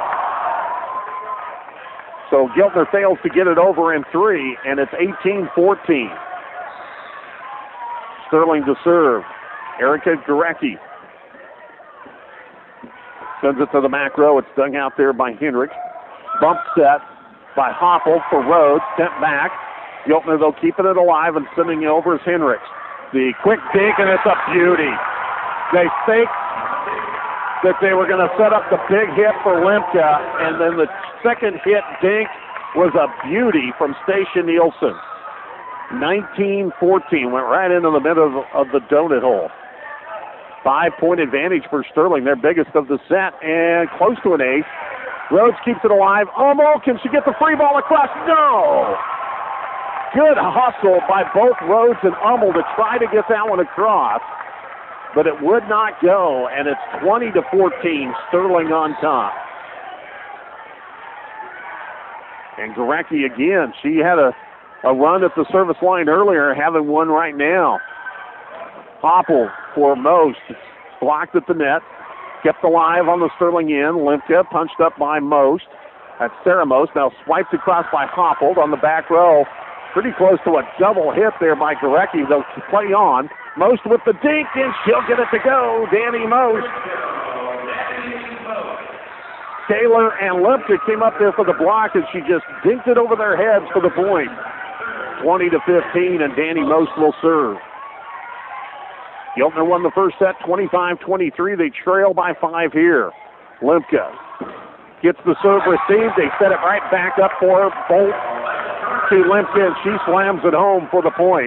So Giltner fails to get it over in 3, and it's 18-14. Sterling to serve. Erica Gorecki sends it to the back row. It's dug out there by Hendricks. Bump set by Hoppel for Rhodes. Sent back. Giltner, though, keeping it alive and sending it over as Hendricks. The quick dig, and it's a beauty. They think that they were going to set up the big hit for Limka, and then the second hit dink was a beauty from Stacia Nielsen. 19-14, went right into the middle of the donut hole. 5-point advantage for Sterling, their biggest of the set, and close to an ace. Rhodes keeps it alive. Almost, can she get the free ball across? No! Good hustle by both Rhodes and Hummel to try to get that one across, but it would not go, and it's 20-14, Sterling on top. And Gorecki again, she had a run at the service line earlier, having one right now. Hoppel for Most, blocked at the net, kept alive on the Sterling end. Limka punched up by Most. That's Sarah Most, now swiped across by Hoppel on the back row. Pretty close to a double hit there by Gorecki. They'll play on. Most with the dink, and she'll get it to go. Danny Most. Taylor and Limka came up there for the block, and she just dinked it over their heads for the point. 20-15, and Danny Most will serve. Giltner won the first set 25-23. They trail by 5 here. Limka gets the serve received. They set it right back up for her. Bolt to Limka, and she slams it home for the point.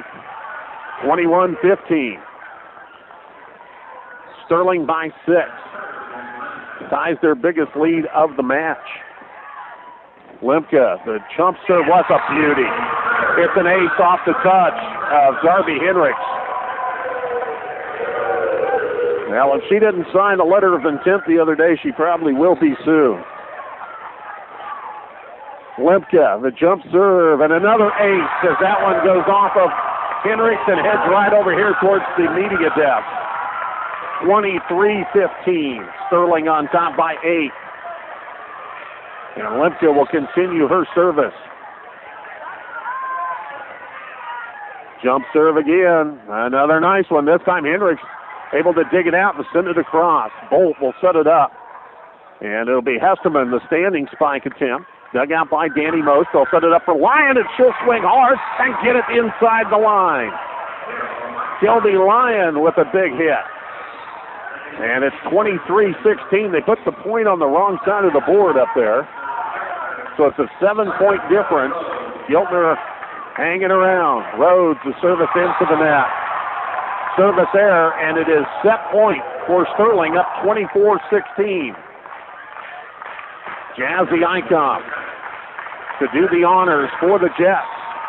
21-15. Sterling by 6. ties their biggest lead of the match. Lemke, the jump serve was a beauty. It's an ace off the touch of Darby Hendricks. Well, if she didn't sign a letter of intent the other day, she probably will be soon. Lemke, the jump serve, and another ace as that one goes off of Hendricks and heads right over here towards the media desk. 23-15. Sterling on top by 8. And Lemke will continue her service. Jump serve again. Another nice one. This time Hendricks able to dig it out and send it across. Bolt will set it up. And it'll be Hesterman, the standing spike attempt. Dug out by Danny Most. They'll set it up for Lyon, and she'll swing hard and get it inside the line. Kelby Lyon with a big hit. And it's 23-16. They put the point on the wrong side of the board up there. So it's a 7-point difference. Giltner hanging around. Rhodes, the service into the net. Service error, and it is set point for Sterling, up 24-16. Jazzy Eichhoff to do the honors for the Jets.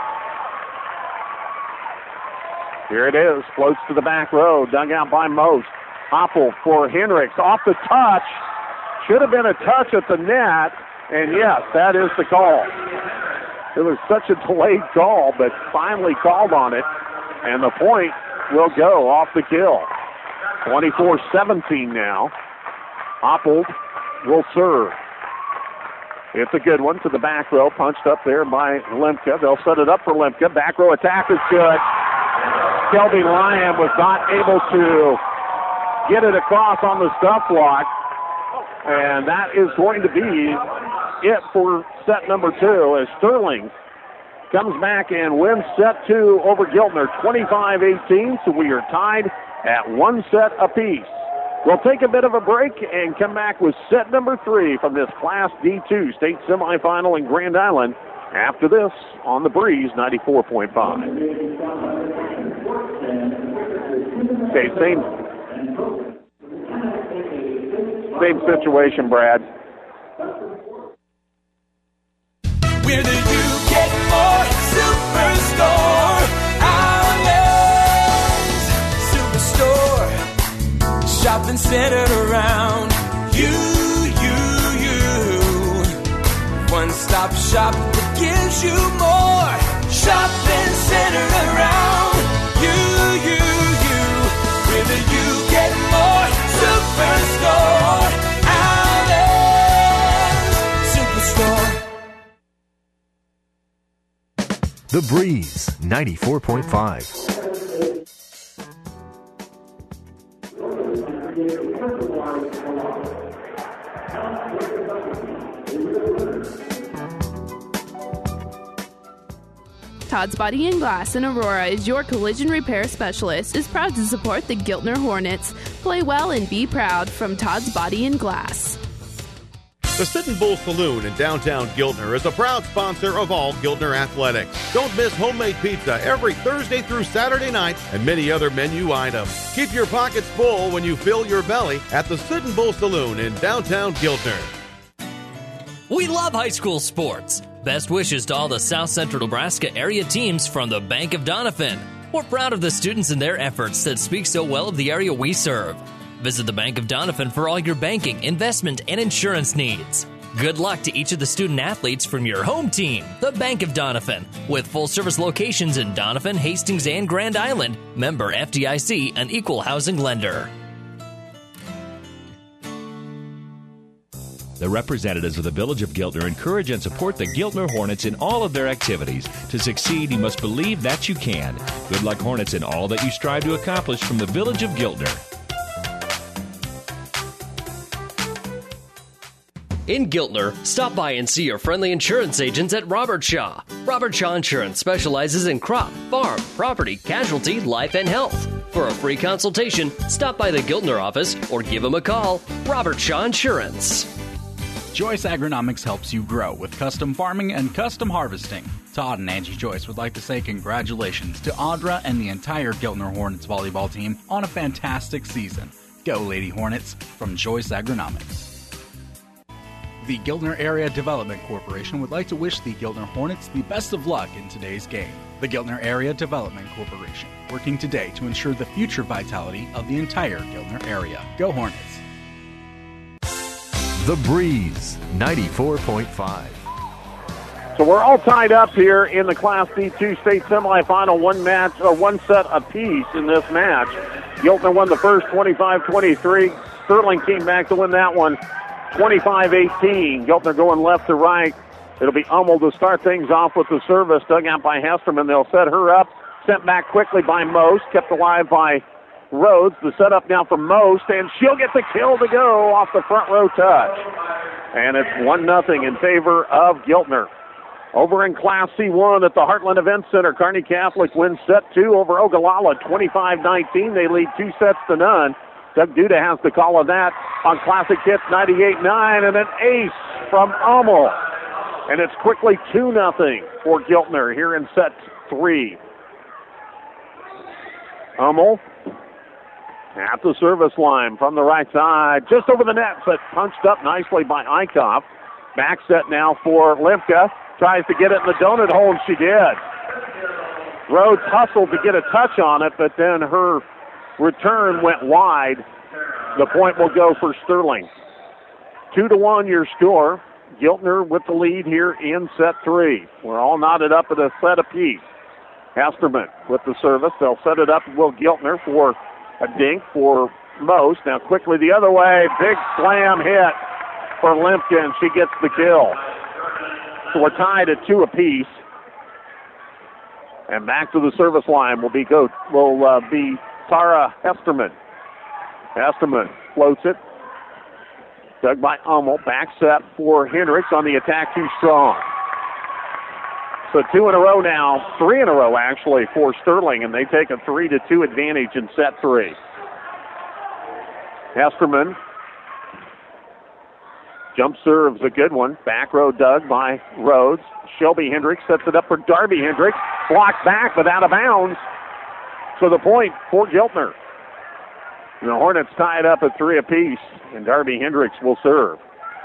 Here it is. Floats to the back row. Dug out by Most. Hoppel for Hendricks. Off the touch. Should have been a touch at the net. And yes, that is the call. It was such a delayed call, but finally called on it. And the point will go off the kill. 24-17 now. Hoppel will serve. It's a good one to the back row. Punched up there by Lemke. They'll set it up for Lemke. Back row attack is good. Kelby Lyon was not able to get it across on the stuff block. And that is going to be it for set number 2 as Sterling comes back and wins set 2 over Giltner, 25-18. So we are tied at 1 set apiece. We'll take a bit of a break and come back with set number 3 from this Class D2 state semifinal in Grand Island after this on the Breeze 94.5. Okay, same situation, Brad.
Where do you get more? Superstore Outlets. Superstore. Shopping centered around you. One-stop shop that gives you more. Shopping centered around you. Where do you get more? Superstore Outlets. Superstore.
The Breeze 94.5.
Todd's Body and Glass in Aurora is your collision repair specialist, is proud to support the Giltner Hornets. Play well and be proud from Todd's Body and Glass.
The Sit-N Bull Saloon in downtown Giltner is a proud sponsor of all Giltner athletics. Don't miss homemade pizza every Thursday through Saturday night and many other menu items. Keep your pockets full when you fill your belly at the Sit-N Bull Saloon in downtown Giltner.
We love high school sports. Best wishes to all the South Central Nebraska area teams from the Bank of Doniphan. We're proud of the students and their efforts that speak so well of the area we serve. Visit the Bank of Doniphan for all your banking, investment, and insurance needs. Good luck to each of the student athletes from your home team, the Bank of Doniphan, with full-service locations in Doniphan, Hastings, and Grand Island. Member FDIC, an equal housing lender.
The representatives of the Village of Giltner encourage and support the Giltner Hornets in all of their activities. To succeed, you must believe that you can. Good luck, Hornets, in all that you strive to accomplish from the Village of Giltner.
In Giltner, stop by and see your friendly insurance agents at Robert Shaw. Robert Shaw Insurance specializes in crop, farm, property, casualty, life, and health. For a free consultation, stop by the Giltner office or give them a call. Robert Shaw Insurance.
Joyce Agronomics helps you grow with custom farming and custom harvesting. Todd and Angie Joyce would like to say congratulations to Audra and the entire Giltner Hornets volleyball team on a fantastic season. Go, Lady Hornets, from Joyce Agronomics. The Giltner Area Development Corporation would like to wish the Giltner Hornets the best of luck in today's game. The Giltner Area Development Corporation, working today to ensure the future vitality of the entire Giltner area. Go Hornets!
The Breeze, 94.5.
So we're all tied up here in the Class D2 state semifinal, one set apiece in this match. Giltner won the first 25-23. Sterling came back to win that one 25-18. Giltner going left to right. It'll be Hummel to start things off with the service, dug out by Hesterman. They'll set her up, sent back quickly by Most, kept alive by Rhodes. The setup now for Most, and she'll get the kill to go off the front row touch. And it's 1-0 in favor of Giltner. Over in Class C1 at the Heartland Event Center, Kearney Catholic wins set 2 over Ogallala, 25-19. They lead 2-0. Doug Duda has the call of that on Classic Hits 98.9, and an ace from Hummel. And it's quickly 2-0 for Giltner here in set 3. Hummel at the service line from the right side, just over the net, but punched up nicely by Eichhoff. Back set now for Limka. Tries to get it in the donut hole, and she did. Rhodes hustled to get a touch on it, but then her return went wide. The point will go for Sterling. 2-1 your score. Giltner with the lead here in set 3. We're all knotted up at a set apiece. Hesterman with the service. They'll set it up Will Giltner for a dink for Most. Now quickly the other way. Big slam hit for Limka, and she gets the kill. So we're tied at 2 apiece. And back to the service line will be Tara Hesterman. Hesterman floats it. Dug by Hummel. Back set for Hendricks on the attack, too strong. So 2 in a row now, 3 in a row actually for Sterling, and they take a 3-2 advantage in set 3. Hesterman. Jump serve's a good one. Back row dug by Rhodes. Shelby Hendricks sets it up for Darby Hendricks. Blocked back but out of bounds. So the point for Giltner. And the Hornets tie it up at 3 apiece, and Darby Hendricks will serve.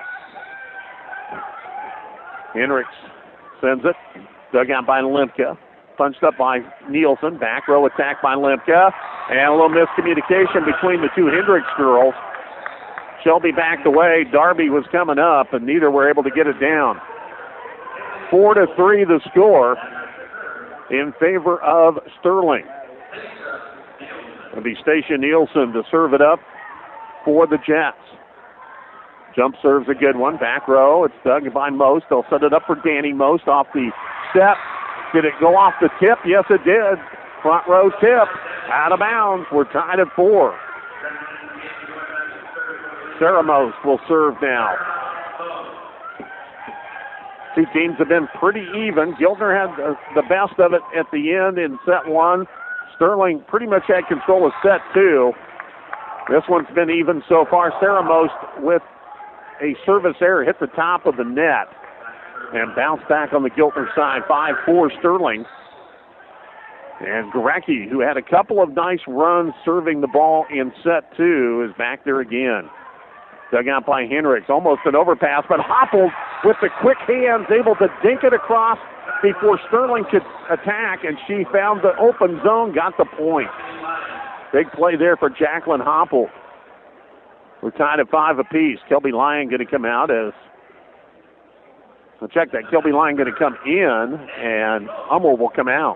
Hendricks sends it. Dug out by Limka. Punched up by Nielsen. Back row attack by Limka. And a little miscommunication between the two Hendricks girls. Shelby backed away. Darby was coming up, and neither were able to get it down. 4-3 the score in favor of Sterling. It'll be Stacia Nielsen to serve it up for the Jets. Jump serve's a good one. Back row. It's dug by Most. They'll set it up for Danny Most off the step. Did it go off the tip? Yes, it did. Front row tip. Out of bounds. We're tied at 4. Sarah Most will serve now. Two teams have been pretty even. Giltner had the best of it at the end in set 1. Sterling pretty much had control of set 2. This one's been even so far. Sarah Most with a service error hit the top of the net and bounced back on the Giltner side. 5-4 Sterling. And Gorecki, who had a couple of nice runs serving the ball in set 2, is back there again. Dug out by Hendricks. Almost an overpass, but Hopple with the quick hands able to dink it across before Sterling could attack, and she found the open zone, got the point. Big play there for Jacqueline Hopple. We're tied at 5 apiece. Kelby Lyon going to come out as... I'll check that. Kelby Lyon going to come in, and Hummel will come out.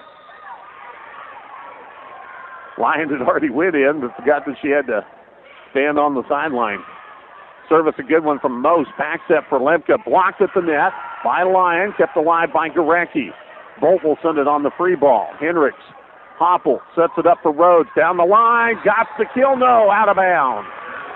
Lyon had already went in, but forgot that she had to stand on the sideline. Service a good one from Most. Back set for Lemke. Blocked at the net by Lyon. Kept alive by Gorecki. Bolt will send it on the free ball. Hendricks. Hopple sets it up for Rhodes. Down the line. Got the kill. No. Out of bounds.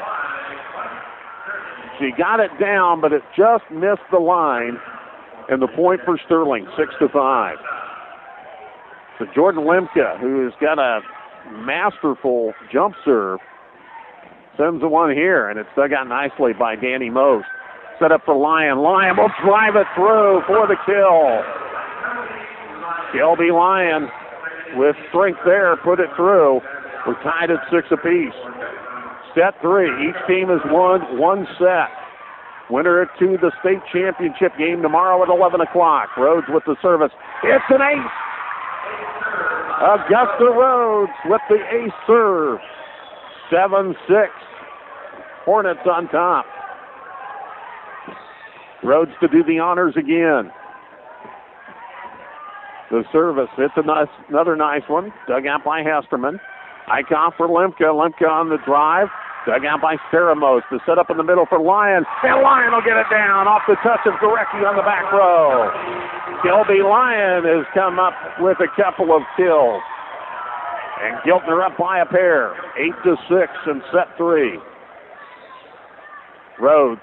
She got it down, but it just missed the line. And the point for Sterling. 6-5. So Jordan Lemke, who has got a masterful jump serve, sends the one here, and it's dug out nicely by Danny Most. Set up for Lyon. Lyon will drive it through for the kill. Kelby Lyon with strength there, put it through. We're tied at 6 apiece. Set 3. Each team has won one set. Winner to the state championship game tomorrow at 11 o'clock. Rhodes with the service. It's an ace. Augusta Rhodes with the ace serve. 7-6. Hornets on top. Rhodes to do the honors again. The service. It's another nice one. Dug out by Hesterman. Eichhoff for Lemke. Lemke on the drive. Dug out by Staramos to set up in the middle for Lyon. And Lyon will get it down off the touch of Gorecki on the back row. Kelby Lyon has come up with a couple of kills. And Giltner up by a pair. 8-6 in set 3. Rhodes.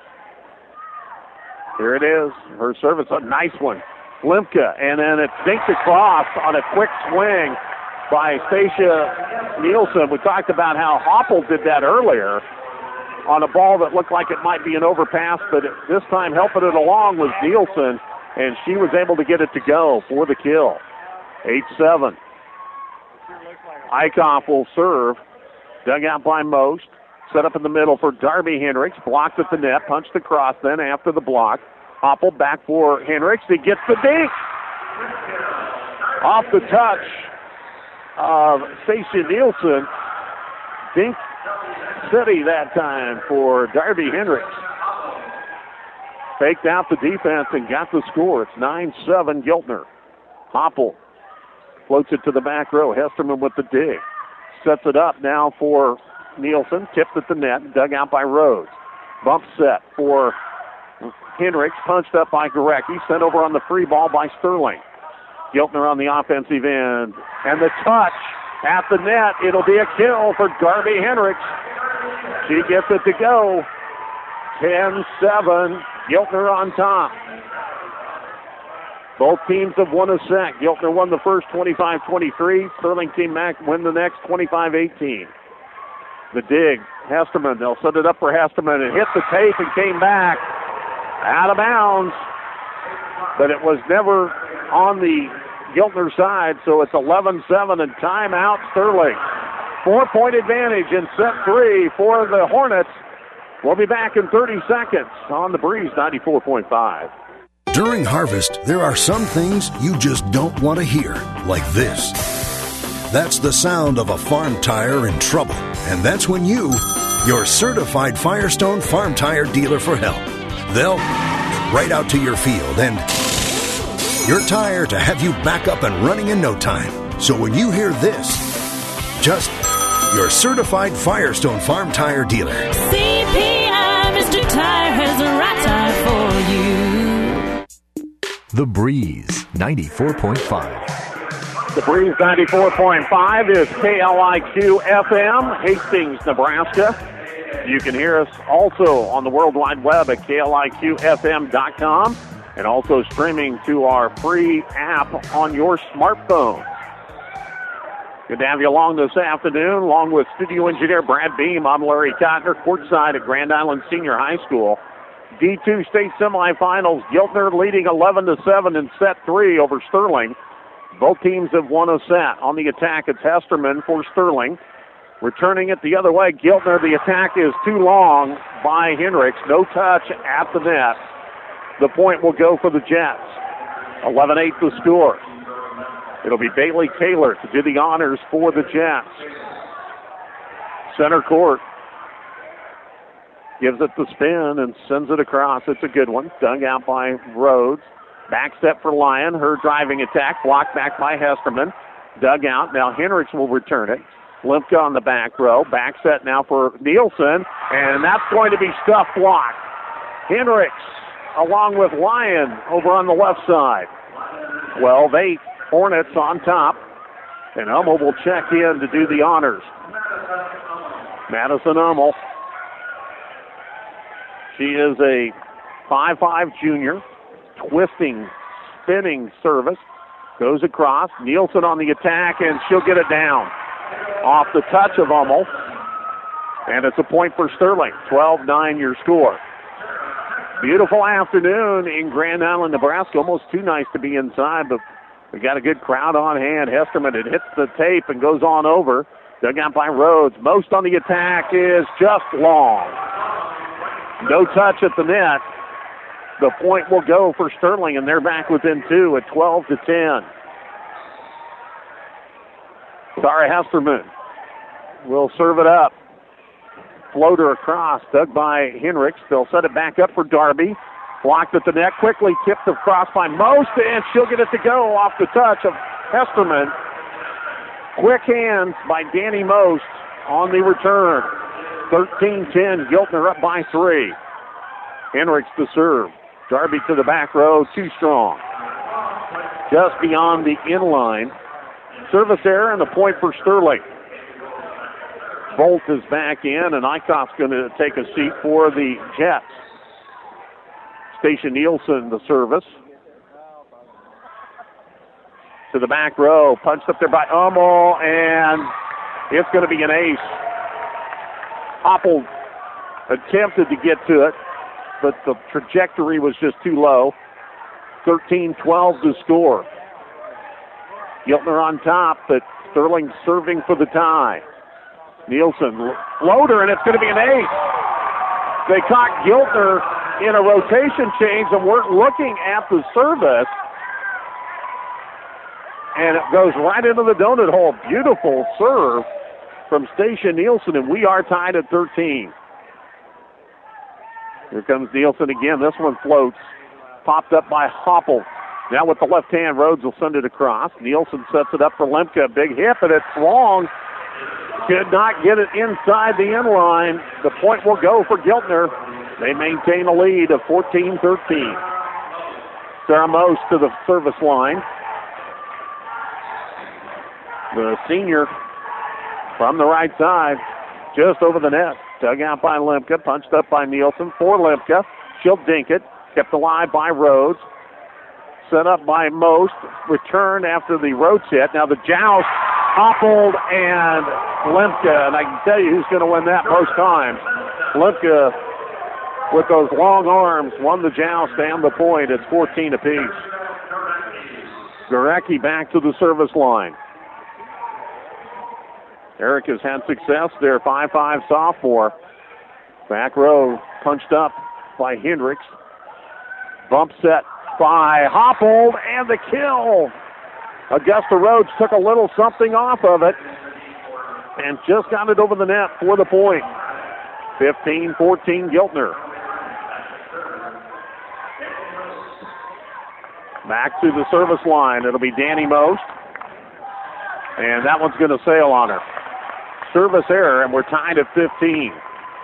Here it is. Her service, a nice one. Lemke, and then it dinks across on a quick swing by Stacia Nielsen. We talked about how Hoppel did that earlier on a ball that looked like it might be an overpass, but this time helping it along was Nielsen, and she was able to get it to go for the kill. 8-7. Eichhoff will serve. Dug out by Most. Set up in the middle for Darby Hendricks. Blocked at the net. Punched across then after the block. Hoppel back for Hendricks. He gets the dink. Off the touch of Stacia Nielsen. Dink City that time for Darby Hendricks. Faked out the defense and got the score. It's 9-7 Giltner. Hoppel floats it to the back row. Hesterman with the dig. Sets it up now for Nielsen. Tipped at the net. Dug out by Rhodes. Bump set for Hendricks. Punched up by Gorecki. Sent over on the free ball by Sterling. Giltner on the offensive end. And the touch at the net. It'll be a kill for Darby Hendricks. She gets it to go. 10-7. Giltner on top. Both teams have won a set. Giltner won the first 25-23. Sterling came back, win the next 25-18. The dig. Hesterman. They'll set it up for Hesterman. It hit the tape and came back out of bounds. But it was never on the Giltner side, so it's 11-7 and timeout Sterling. 4-point advantage in set 3 for the Hornets. We'll be back in 30 seconds on the Breeze 94.5.
During harvest, there are some things you just don't want to hear, like this. That's the sound of a farm tire in trouble. And that's when your certified Firestone farm tire dealer for help. They'll right out to your field and your tire to have you back up and running in no time. So when you hear this, just your certified Firestone farm tire dealer.
CPI, Mr. Tire has a right tire for you.
The Breeze 94.5.
The Breeze 94.5 is KLIQ FM, Hastings, Nebraska. You can hear us also on the World Wide Web at KLIQFM.com and also streaming to our free app on your smartphone. Good to have you along this afternoon, along with studio engineer Brad Beam. I'm Larry Cotner, courtside at Grand Island Senior High School. D2 state semifinals, Giltner leading 11-7 in set 3 over Sterling. Both teams have won a set. On the attack, it's Hesterman for Sterling. Returning it the other way, Giltner. The attack is too long by Hendricks. No touch at the net. The point will go for the Jets. 11-8 the score. It'll be Bailey Taylor to do the honors for the Jets. Center court. Gives it the spin and sends it across. It's a good one. Dug out by Rhodes. Back step for Lyon. Her driving attack. Blocked back by Hesterman. Dug out. Now Hendricks will return it. Lemke on the back row. Back set now for Nielsen. And that's going to be stuff blocked. Hendricks along with Lyon over on the left side. 12-8. Hornets on top. And Hummel will check in to do the honors. Madison Hummel. She is a 5'5 junior. Twisting, spinning service. Goes across. Nielsen on the attack, and she'll get it down. Off the touch of Hummel. And it's a point for Sterling. 12-9 your score. Beautiful afternoon in Grand Island, Nebraska. Almost too nice to be inside, but we got a good crowd on hand. Hesterman, it hits the tape and goes on over. Dug out by Rhodes. Most on the attack is just long. No touch at the net. The point will go for Sterling, and they're back within 2 at 12-10. Tara Hesterman will serve it up. Floater across, dug by Hendricks. They'll set it back up for Darby. Blocked at the net, quickly tipped across by Most, and she'll get it to go off the touch of Hesterman. Quick hands by Danny Most on the return. 13-10, Giltner up by 3. Hendricks to serve. Darby to the back row, too strong. Just beyond the inline. Service error and the point for Sterling. Bolt is back in, and Eichhoff's going to take a seat for the Jets. Stacia Nielsen, the service. To the back row, punched up there by Hummel, and it's going to be an ace. Hoppel attempted to get to it, but the trajectory was just too low. 13-12 to score. Giltner on top, but Sterling serving for the tie. Nielsen, floater, and it's going to be an ace. They caught Giltner in a rotation change and weren't looking at the service. And it goes right into the donut hole. Beautiful serve from Stacia Nielsen, and we are tied at 13. Here comes Nielsen again. This one floats. Popped up by Hoppel. Now with the left hand, Rhodes will send it across. Nielsen sets it up for Lemke. Big hit, but it's long. Could not get it inside the end line. The point will go for Giltner. They maintain a lead of 14-13. Sarah Most to the service line. The senior from the right side, just over the net. Dug out by Lemke, punched up by Nielsen for Lemke. She'll dink it. Kept alive by Rhodes. Set up by Most. Returned after the Rhodes hit. Now the joust. Hoppled and Lemke. And I can tell you who's going to win that most times. Lemke, with those long arms, won the joust and the point. It's 14 apiece. Gorecki back to the service line. Eric has had success there, 5'5" sophomore. Back row punched up by Hendricks. Bump set by Hoppold, and the kill. Augusta Rhodes took a little something off of it and just got it over the net for the point. 15-14 Giltner. Back to the service line. It'll be Danny Most. And that one's going to sail on her. Service error, and we're tied at 15.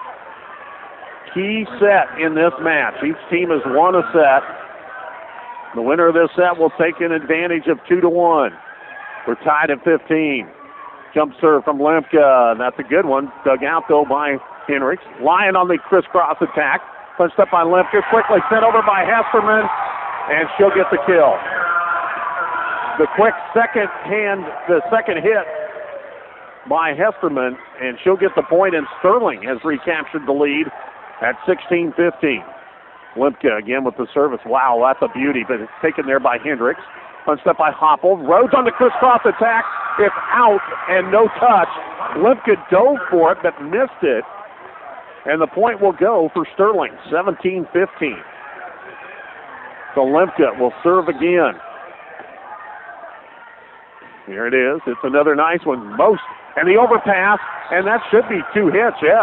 Key set in this match. Each team has won a set. The winner of this set will take an advantage of 2-1. We're tied at 15. Jump serve from Lemke, and that's a good one. Dug out, though, by Hendricks. Lyon on the crisscross attack. Punched up by Lemke. Quickly sent over by Hesterman, and she'll get the kill. The quick second hit by Hesterman, and she'll get the point, and Sterling has recaptured the lead at 16-15. Lemke again with the service. Wow, that's a beauty, but it's taken there by Hendricks. Punched up by Hoppel. Rhodes on the crisscross attack. It's out and no touch. Lemke dove for it, but missed it. And the point will go for Sterling, 17-15. So Lemke will serve again. Here it is. It's another nice one. Most, and the overpass, and that should be 2 hits, yes.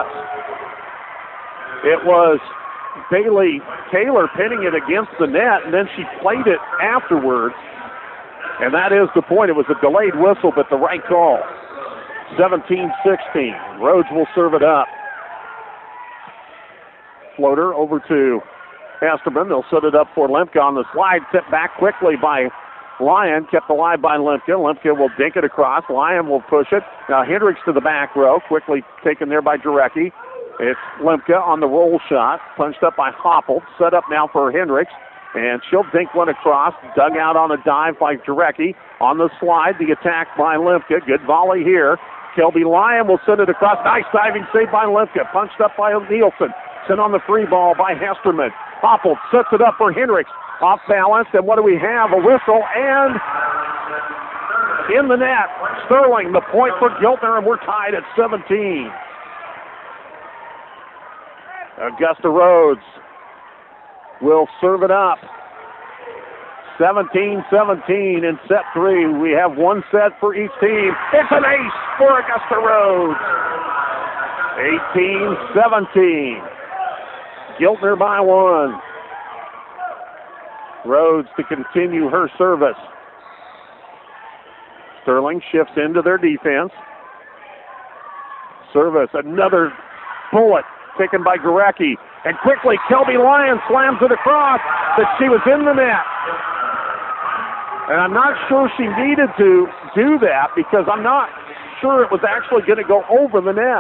It was Bailey Taylor pinning it against the net, and then she played it afterwards. And that is the point. It was a delayed whistle, but the right call. 17-16. Rhodes will serve it up. Floater over to Hesterman. They'll set it up for Lemke on the slide. Set back quickly by Lyon. Kept alive by Lemke. Lemke will dink it across. Lyon will push it. Now Hendricks to the back row. Quickly taken there by Jarecki. It's Lemke on the roll shot. Punched up by Hoppel. Set up now for Hendricks. And she'll dink one across. Dug out on a dive by Jarecki. On the slide, the attack by Lemke. Good volley here. Kelby Lyon will send it across. Nice diving save by Lemke. Punched up by Nielsen. Sent on the free ball by Hesterman. Hoppel sets it up for Hendricks. Off balance. And what do we have? A whistle and in the net. Sterling, the point for Giltner, and we're tied at 17. Augusta Rhodes will serve it up. 17-17 in set 3. We have one set for each team. It's an ace for Augusta Rhodes. 18-17. Giltner by 1. Rhodes to continue her service. Sterling shifts into their defense. Service, another bullet taken by Gorecki. And quickly, Kelby Lyon slams it across, but she was in the net. And I'm not sure she needed to do that because I'm not sure it was actually going to go over the net.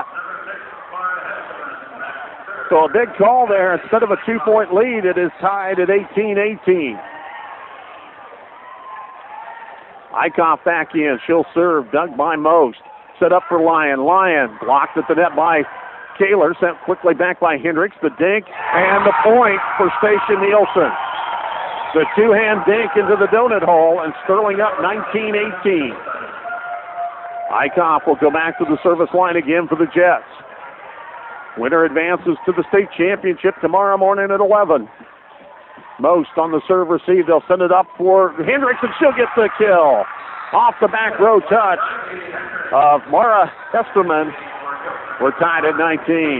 So a big call there. Instead of a 2-point lead, it is tied at 18-18. Eichhoff back in. She'll serve. Dug by Most. Set up for Lyon. Lyon blocked at the net by Kaler. Sent quickly back by Hendricks. The dink and the point for Stacia Nielsen. The two-hand dink into the donut hole, and Sterling up 19-18. Eichhoff will go back to the service line again for the Jets. Winner advances to the state championship tomorrow morning at 11. Most on the serve receive. They'll send it up for Hendricks, and she'll get the kill. Off the back row touch of Mara Hesterman. We're tied at 19.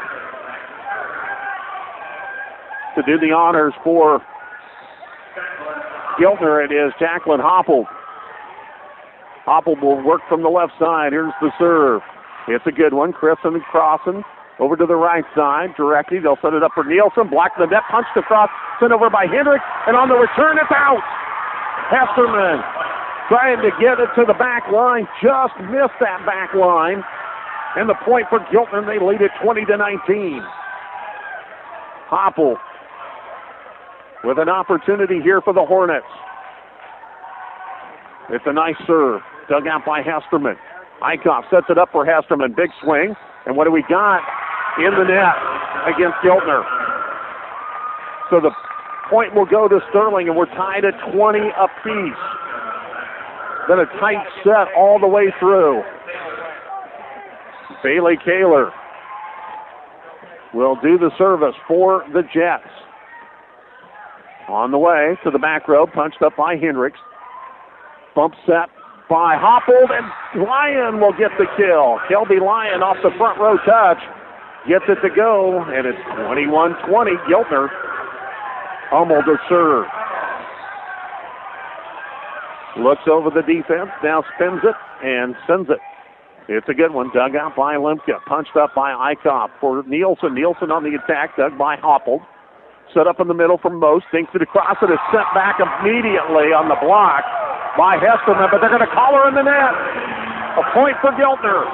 To do the honors for Giltner, it is Jacqueline Hopple. Hopple will work from the left side. Here's the serve. It's a good one. Christen crossing over to the right side. Directly, they'll set it up for Nielsen. Blocked the net, punched across, sent over by Hendricks, and on the return, it's out. Hesterman trying to get it to the back line, just missed that back line. And the point for Giltner, they lead it 20-19. Hopple with an opportunity here for the Hornets. It's a nice serve. Dug out by Hesterman. Eichhoff sets it up for Hesterman. Big swing. And what do we got? In the net against Giltner. So the point will go to Sterling, and we're tied at 20 apiece. Been a tight set all the way through. Bailey Kaler will do the service for the Jets. On the way to the back row, punched up by Hendricks. Bump set by Hopple, and Lyon will get the kill. Kelby Lyon off the front row touch gets it to go, and it's 21-20. Giltner Hummel to serve. Looks over the defense, now spins it and sends it. It's a good one. Dug out by Lemke. Punched up by Eichhoff for Nielsen. Nielsen on the attack. Dug by Hopple. Set up in the middle for Most. Thinks it across. It is sent back immediately on the block by Hesterman, but they're going to call her in the net. A point for Giltner.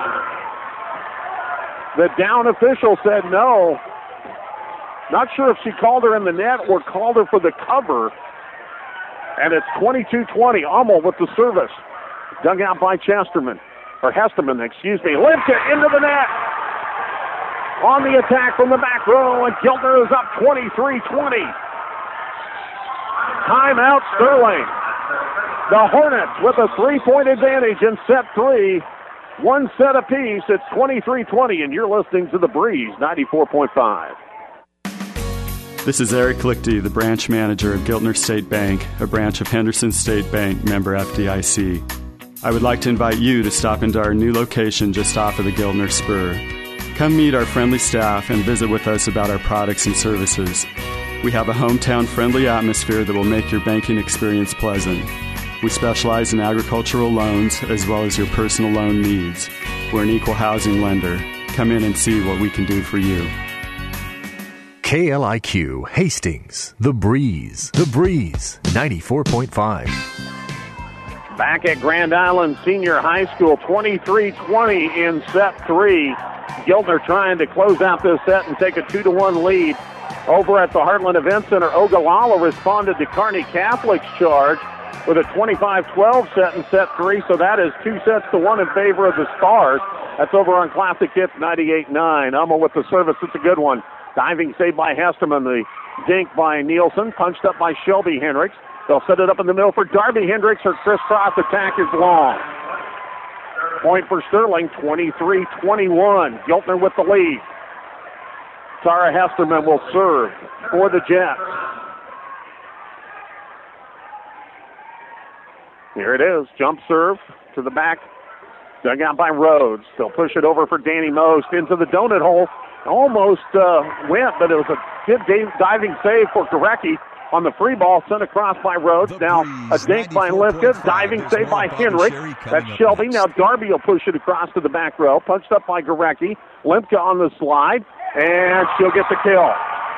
The down official said no. Not sure if she called her in the net or called her for the cover. And it's 22-20. Hummel with the service. Dug out by Hesterman. Lemke into the net. On the attack from the back row, and Giltner is up 23-20. Timeout Sterling. The Hornets with a 3-point advantage in set 3. One set apiece. It's 23-20, and you're listening to The Breeze 94.5.
This is Eric Lichty, the branch manager of Giltner State Bank, a branch of Henderson State Bank, member FDIC. I would like to invite you to stop into our new location just off of the Giltner Spur. Come meet our friendly staff and visit with us about our products and services. We have a hometown-friendly atmosphere that will make your banking experience pleasant. We specialize in agricultural loans as well as your personal loan needs. We're an equal housing lender. Come in and see what we can do for you.
KLIQ, Hastings, The Breeze 94.5.
Back at Grand Island Senior High School, 23-20 in set 3. Giltner trying to close out this set and take a 2-1 lead. Over at the Heartland Event Center, Ogallala responded to Kearney Catholic's charge with a 25-12 set in set 3, so that is 2-1 in favor of the Stars. That's over on Classic Hits 98.9. Hummel with the service. It's a good one. Diving save by Hesterman. The dink by Nielsen. Punched up by Shelby Hendricks. They'll set it up in the middle for Darby Hendricks. Her crisscross attack is long. Point for Sterling, 23-21. Giltner with the lead. Tara Hesterman will serve for the Jets. Here it is. Jump serve to the back. Dug out by Rhodes. They'll push it over for Danny Most into the donut hole. Almost went, but it was a good diving save for Gorecki on the free ball sent across by Rhodes. Now a dink by Lifka. Diving save by Henrik. That's Shelby. Now Darby will push it across to the back row. Punched up by Gorecki. Limpka on the slide, and she'll get the kill.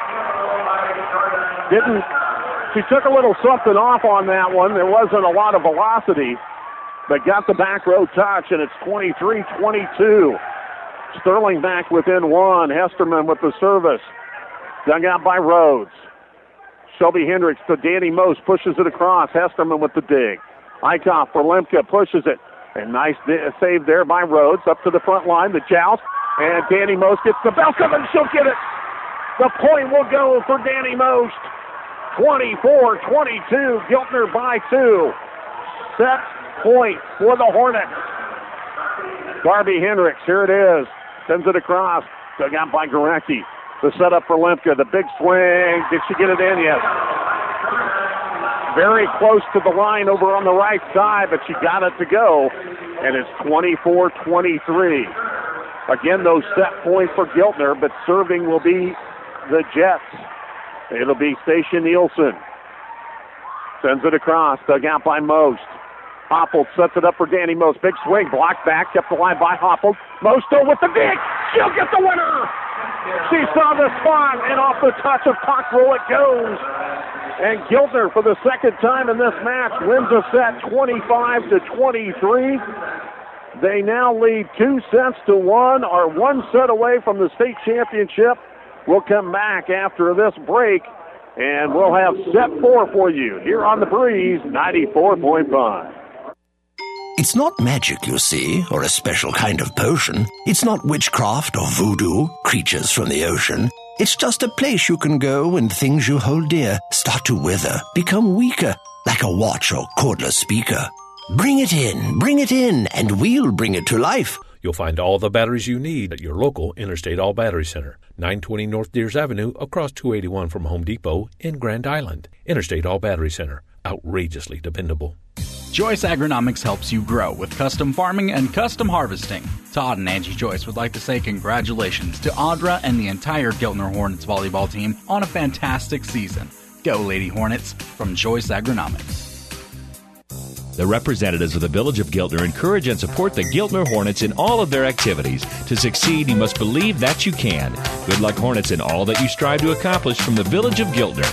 She took a little something off on that one. There wasn't a lot of velocity, but got the back row touch, and it's 23-22. Sterling back within one. Hesterman with the service. Dug out by Rhodes. Shelby Hendricks to Danny Most, pushes it across. Hesterman with the dig. Eichhoff for Lemke, pushes it. And nice save there by Rhodes. Up to the front line, the joust. And Danny Most gets the belt of it, and she'll get it. The point will go for Danny Most. 24-22, Giltner by 2. Set point for the Hornets. Darby Hendricks, here it is. Sends it across. Dug out by Gorecki. The setup for Lemke. The big swing. Did she get it in? Yes. Very close to the line over on the right side, but she got it to go. And it's 24-23. Again, those set points for Giltner, but serving will be the Jets. It'll be Stacia Nielsen. Sends it across. Dug out by Most. Hopple sets it up for Danny Most. Big swing. Blocked back. Kept the line by Hopple. Most still with the dig. She'll get the winner. She saw the spot, and off the touch of Cockrell it goes. And Giltner, for the second time in this match, wins a set 25-23. They now lead 2 sets to 1, are 1 set away from the state championship. We'll come back after this break, and we'll have set 4 for you here on the Breeze 94.5.
It's not magic, you see, or a special kind of potion. It's not witchcraft or voodoo, creatures from the ocean. It's just a place you can go when things you hold dear start to wither, become weaker, like a watch or cordless speaker. Bring it in, and we'll bring it to life.
You'll find all the batteries you need at your local Interstate All Battery Center, 920 North Deers Avenue, across 281 from Home Depot in Grand Island. Interstate All Battery Center, outrageously dependable.
Joyce Agronomics helps you grow with custom farming and custom harvesting. Todd and Angie Joyce would like to say congratulations to Audra and the entire Giltner Hornets volleyball team on a fantastic season. Go Lady Hornets from Joyce Agronomics.
The representatives of the Village of Giltner encourage and support the Giltner Hornets in all of their activities. To succeed, you must believe that you can. Good luck, Hornets, in all that you strive to accomplish from the Village of Giltner.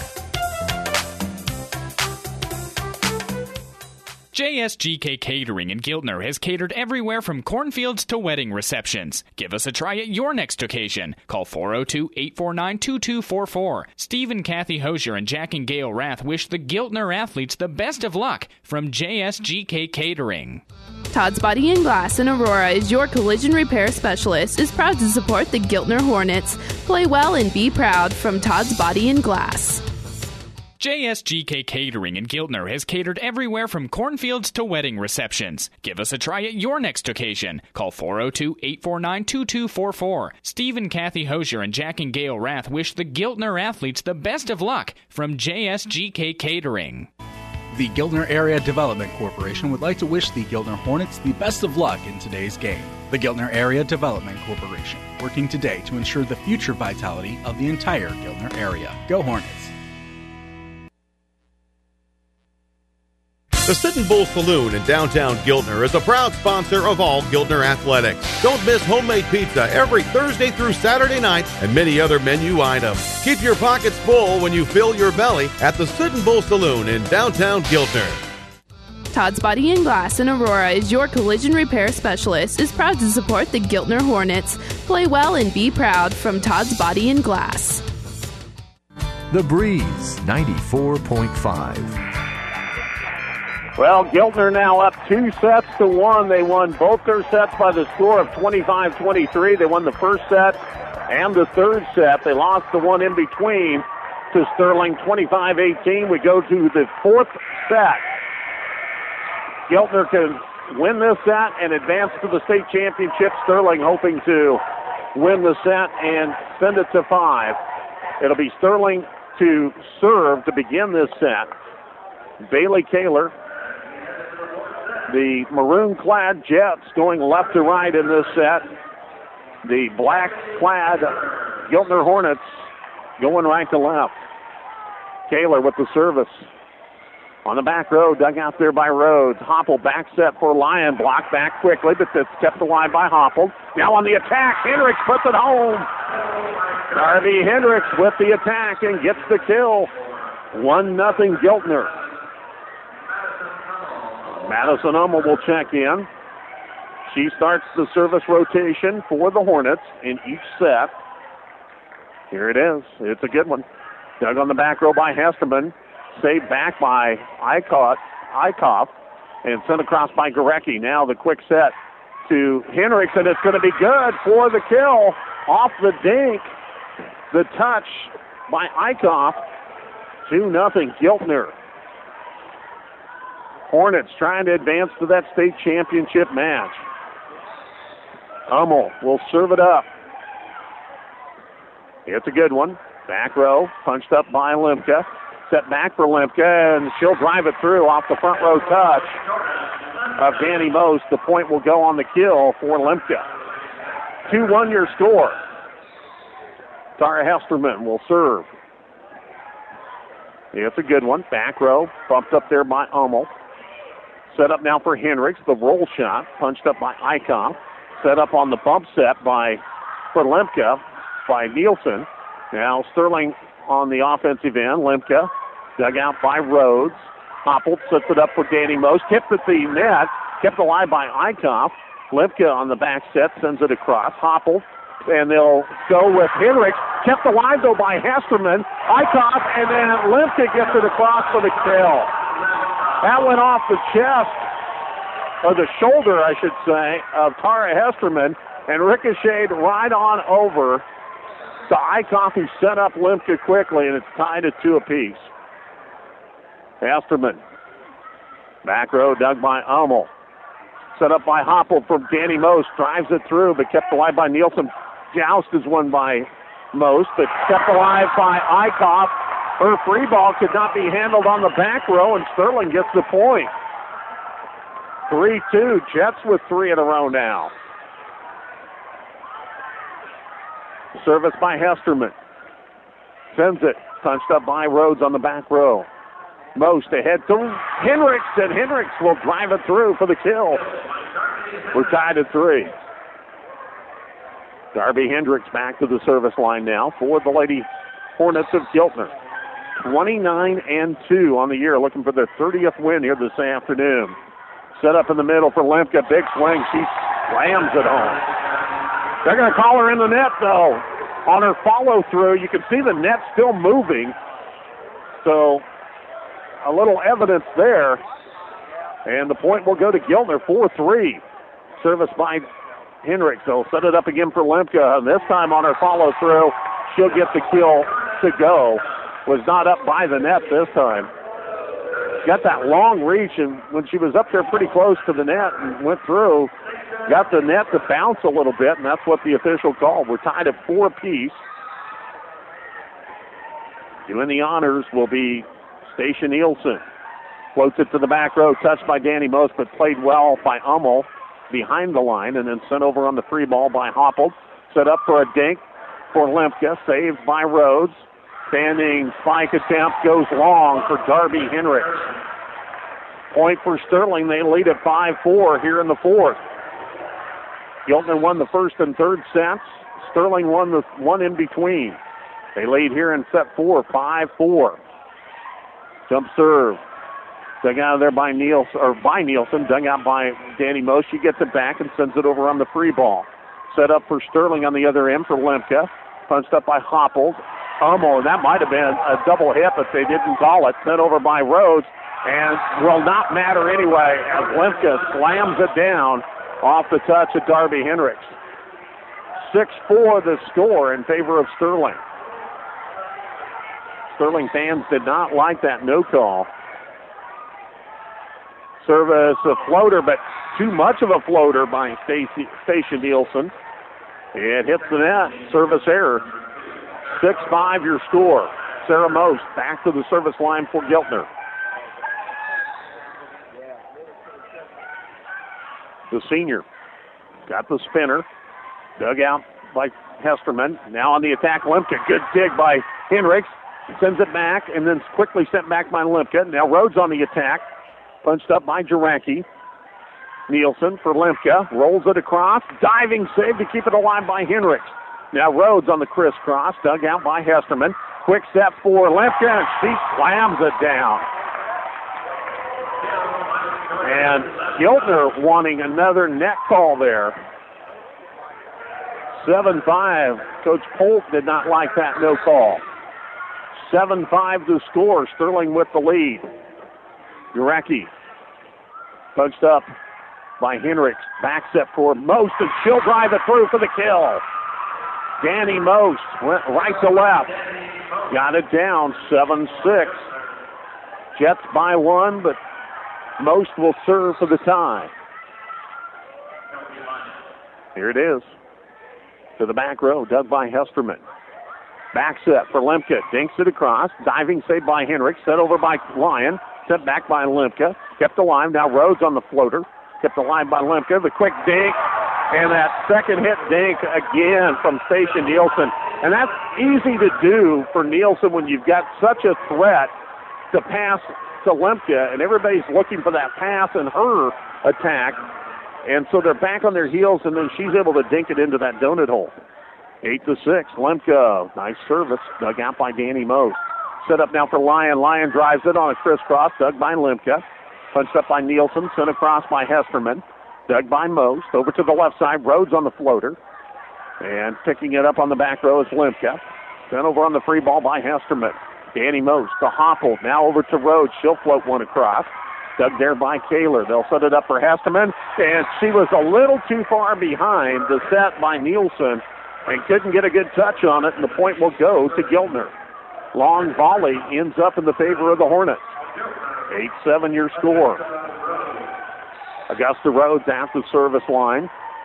JSGK Catering in Giltner has catered everywhere from cornfields to wedding receptions. Give us a try at your next occasion. Call 402-849-2244. Steve and Kathy Hosier and Jack and Gail Rath wish the Giltner athletes the best of luck from JSGK Catering.
Todd's Body and Glass in Aurora is your collision repair specialist, is proud to support the Giltner Hornets. Play well and be proud from Todd's Body and Glass.
JSGK Catering in Giltner has catered everywhere from cornfields to wedding receptions. Give us a try at your next occasion. Call 402-849-2244. Steve and Kathy Hosier and Jack and Gail Rath wish the Giltner athletes the best of luck from JSGK Catering.
The Giltner Area Development Corporation would like to wish the Giltner Hornets the best of luck in today's game. The Giltner Area Development Corporation, working today to ensure the future vitality of the entire Giltner area. Go Hornets!
The Sitting Bull Saloon in downtown Giltner is a proud sponsor of all Giltner athletics. Don't miss homemade pizza every Thursday through Saturday night and many other menu items. Keep your pockets full when you fill your belly at the Sitting Bull Saloon in downtown Giltner.
Todd's Body and Glass in Aurora is your collision repair specialist, is proud to support the Giltner Hornets. Play well and be proud from Todd's Body and Glass.
The Breeze 94.5.
Well, Giltner now up 2 sets to 1. They won both their sets by the score of 25-23. They won the first set and the third set. They lost the one in between to Sterling 25-18. We go to the fourth set. Giltner can win this set and advance to the state championship. Sterling hoping to win the set and send it to 5. It'll be Sterling to serve to begin this set. Bailey Kaler, the maroon-clad Jets, going left to right in this set. The black-clad Giltner Hornets going right to left. Kaler with the service. On the back row, dug out there by Rhodes. Hopple back set for Lyon. Blocked back quickly, but that's kept alive by Hopple. Now on the attack, Hendricks puts it home. Darby Hendricks with the attack and gets the kill. 1-0 Giltner. Madison Hummel will check in. She starts the service rotation for the Hornets in each set. Here it is. It's a good one. Dug on the back row by Hesterman. Saved back by Eichhoff and sent across by Gorecki. Now the quick set to Hendricks, and it's going to be good for the kill. Off the dink. The touch by Eichhoff. 2-0 Giltner. Hornets trying to advance to that state championship match. Hummel will serve it up. It's a good one. Back row, punched up by Lemke. Set back for Lemke, and she'll drive it through off the front row touch of Danny Most. The point will go on the kill for Lemke. 2-1 your score. Tara Hesterman will serve. It's a good one. Back row, bumped up there by Hummel. Set up now for Hendricks. The roll shot, punched up by Eichhoff. Set up on the bump set for Lemke by Nielsen. Now Sterling on the offensive end. Lemke dug out by Rhodes. Hopple sets it up for Danny Most. Tipped at the net. Kept alive by Eichhoff. Lemke on the back set sends it across. Hopple. And they'll go with Hendricks. Kept alive, though, by Hesterman. Eichhoff, and then Lemke gets it across for the kill. That went off the chest, or the shoulder, I should say, of Tara Hesterman, and ricocheted right on over to Eichhoff, who set up Lemke quickly, and it's tied at 2 apiece. Hesterman. Back row dug by Hummel. Set up by Hopple from Danny Most. Drives it through, but kept alive by Nielsen. Joust is won by Most, but kept alive by Eichhoff. Her free ball could not be handled on the back row, and Sterling gets the point. 3-2. Jets with 3 in a row now. Service by Hesterman. Sends it. Punched up by Rhodes on the back row. Most ahead to Hendricks, and Hendricks will drive it through for the kill. We're tied at 3. Darby Hendricks back to the service line now for the Lady Hornets of Giltner. 29-2 on the year, looking for their 30th win here this afternoon. Set up in the middle for Lemke. Big swing. She slams it home. They're going to call her in the net, though. On her follow-through, you can see the net still moving. So a little evidence there. And the point will go to Giltner, 4-3. Service by Hendricks. They'll set it up again for Lemke. And this time on her follow-through, she'll get the kill to go. Was not up by the net this time. Got that long reach, and when she was up there pretty close to the net and went through, got the net to bounce a little bit, and that's what the official called. We're tied at 4 apiece. Doing the honors will be Stacia Nielsen. Floats it to the back row, touched by Danny Most, but played well by Hummel behind the line, and then sent over on the free ball by Hopple. Set up for a dink for Lemke, saved by Rhodes. Standing spike attempt goes long for Darby Hendricks. Point for Sterling. They lead at 5-4 here in the fourth. Giltner won the first and third sets. Sterling won the one in between. They lead here in set 4, 5-4. Jump serve. Dug out of there by Nielsen. Dug out by Danny Most. She gets it back and sends it over on the free ball. Set up for Sterling on the other end for Lemke. Punched up by Hopple. Hummel, and that might have been a double hit, but they didn't call it. Sent over by Rhodes, and will not matter anyway as Lemke slams it down off the touch of Darby Hendricks. 6-4 the score in favor of Sterling. Sterling fans did not like that no call. Service a floater, but too much of a floater by Stacia Nielsen. It hits the net. Service error. 6-5 your score. Sarah Most back to the service line for Giltner. The senior got the spinner. Dug out by Hesterman. Now on the attack, Lemke. Good dig by Hendricks. Sends it back and then quickly sent back by Lemke. Now Rhodes on the attack. Punched up by Jaracki. Nielsen for Lemke. Rolls it across. Diving save to keep it alive by Hendricks. Now Rhodes on the crisscross. Dug out by Hesterman. Quick step for Lemke, and she slams it down. And Giltner wanting another net call there. 7-5. Coach Polk did not like that no call. 7-5 to score. Sterling with the lead. Jaracki punched up by Hendricks. Back set for Most, and she'll drive it through for the kill. Danny Most went right to left. Got it down, 7-6. Jets by one, but Most will serve for the tie. Here it is. To the back row, dug by Hesterman. Back set for Lemke. Dinks it across. Diving save by Hendricks. Set over by Lyon. Sent back by Lemke. Kept alive. Now Rhodes on the floater. Kept alive by Lemke. The quick dink. And that second hit dink again from Stacia Nielsen. And that's easy to do for Nielsen when you've got such a threat to pass to Lemke. And everybody's looking for that pass in her attack. And so they're back on their heels, and then she's able to dink it into that donut hole. 8-6. Lemke, nice service. Dug out by Danny Most. Set up now for Lyon. Lyon drives it on a crisscross. Dug by Lemke. Punched up by Nielsen. Sent across by Hesterman. Dug by Most. Over to the left side. Rhodes on the floater. And picking it up on the back row is Lemke. Sent over on the free ball by Hesterman. Danny Most to Hoppel. Now over to Rhodes. She'll float one across. Dug there by Kaler. They'll set it up for Hesterman. And she was a little too far behind the set by Nielsen and couldn't get a good touch on it, and the point will go to Giltner. Long volley ends up in the favor of the Hornets. 8-7 your score. Augusta Rhodes at the service line.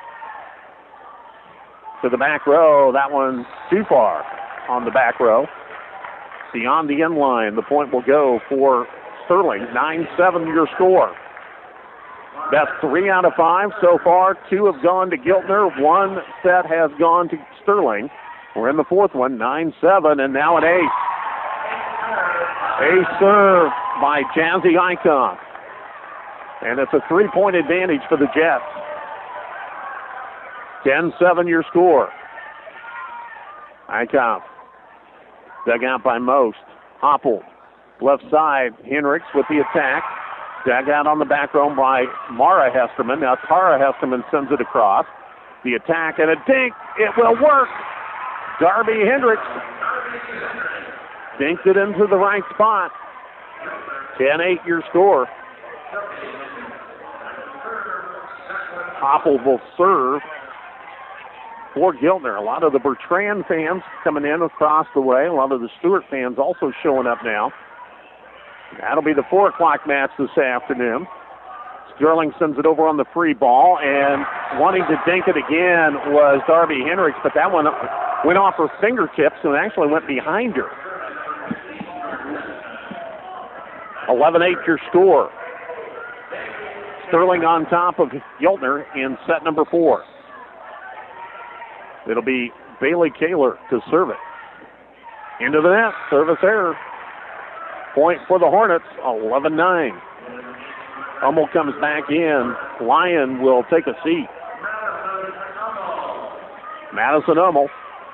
To the back row. That one too far on the back row. Beyond the end line. The point will go for Sterling. 9-7 your score. Best 3 out of 5 so far. 2 have gone to Giltner. 1 set has gone to Sterling. We're in the fourth one. 9-7, and now an ace. Ace serve by Jazzy Icon. And it's a 3-point advantage for the Jets. 10-7 your score. Icon. Dug out by Most. Hoppel. Left side, Hendricks with the attack. Dug out on the back row by Mara Hesterman. Now Tara Hesterman sends it across. The attack and a dink. It will work. Darby Hendricks dinked it into the right spot. 10-8 your score. Hoppel will serve for Giltner. A lot of the Bertrand fans coming in across the way. A lot of the Stewart fans also showing up now. That'll be the 4 o'clock match this afternoon. Sterling sends it over on the free ball, and wanting to dink it again was Darby Hendricks, but that one went off her fingertips and actually went behind her. 11-8 your score. Sterling on top of Giltner in set number 4. It'll be Bailey Kaler to serve it. Into the net, service error. Point for the Hornets, 11-9. Hummel comes back in. Lyon will take a seat. Madison Hummel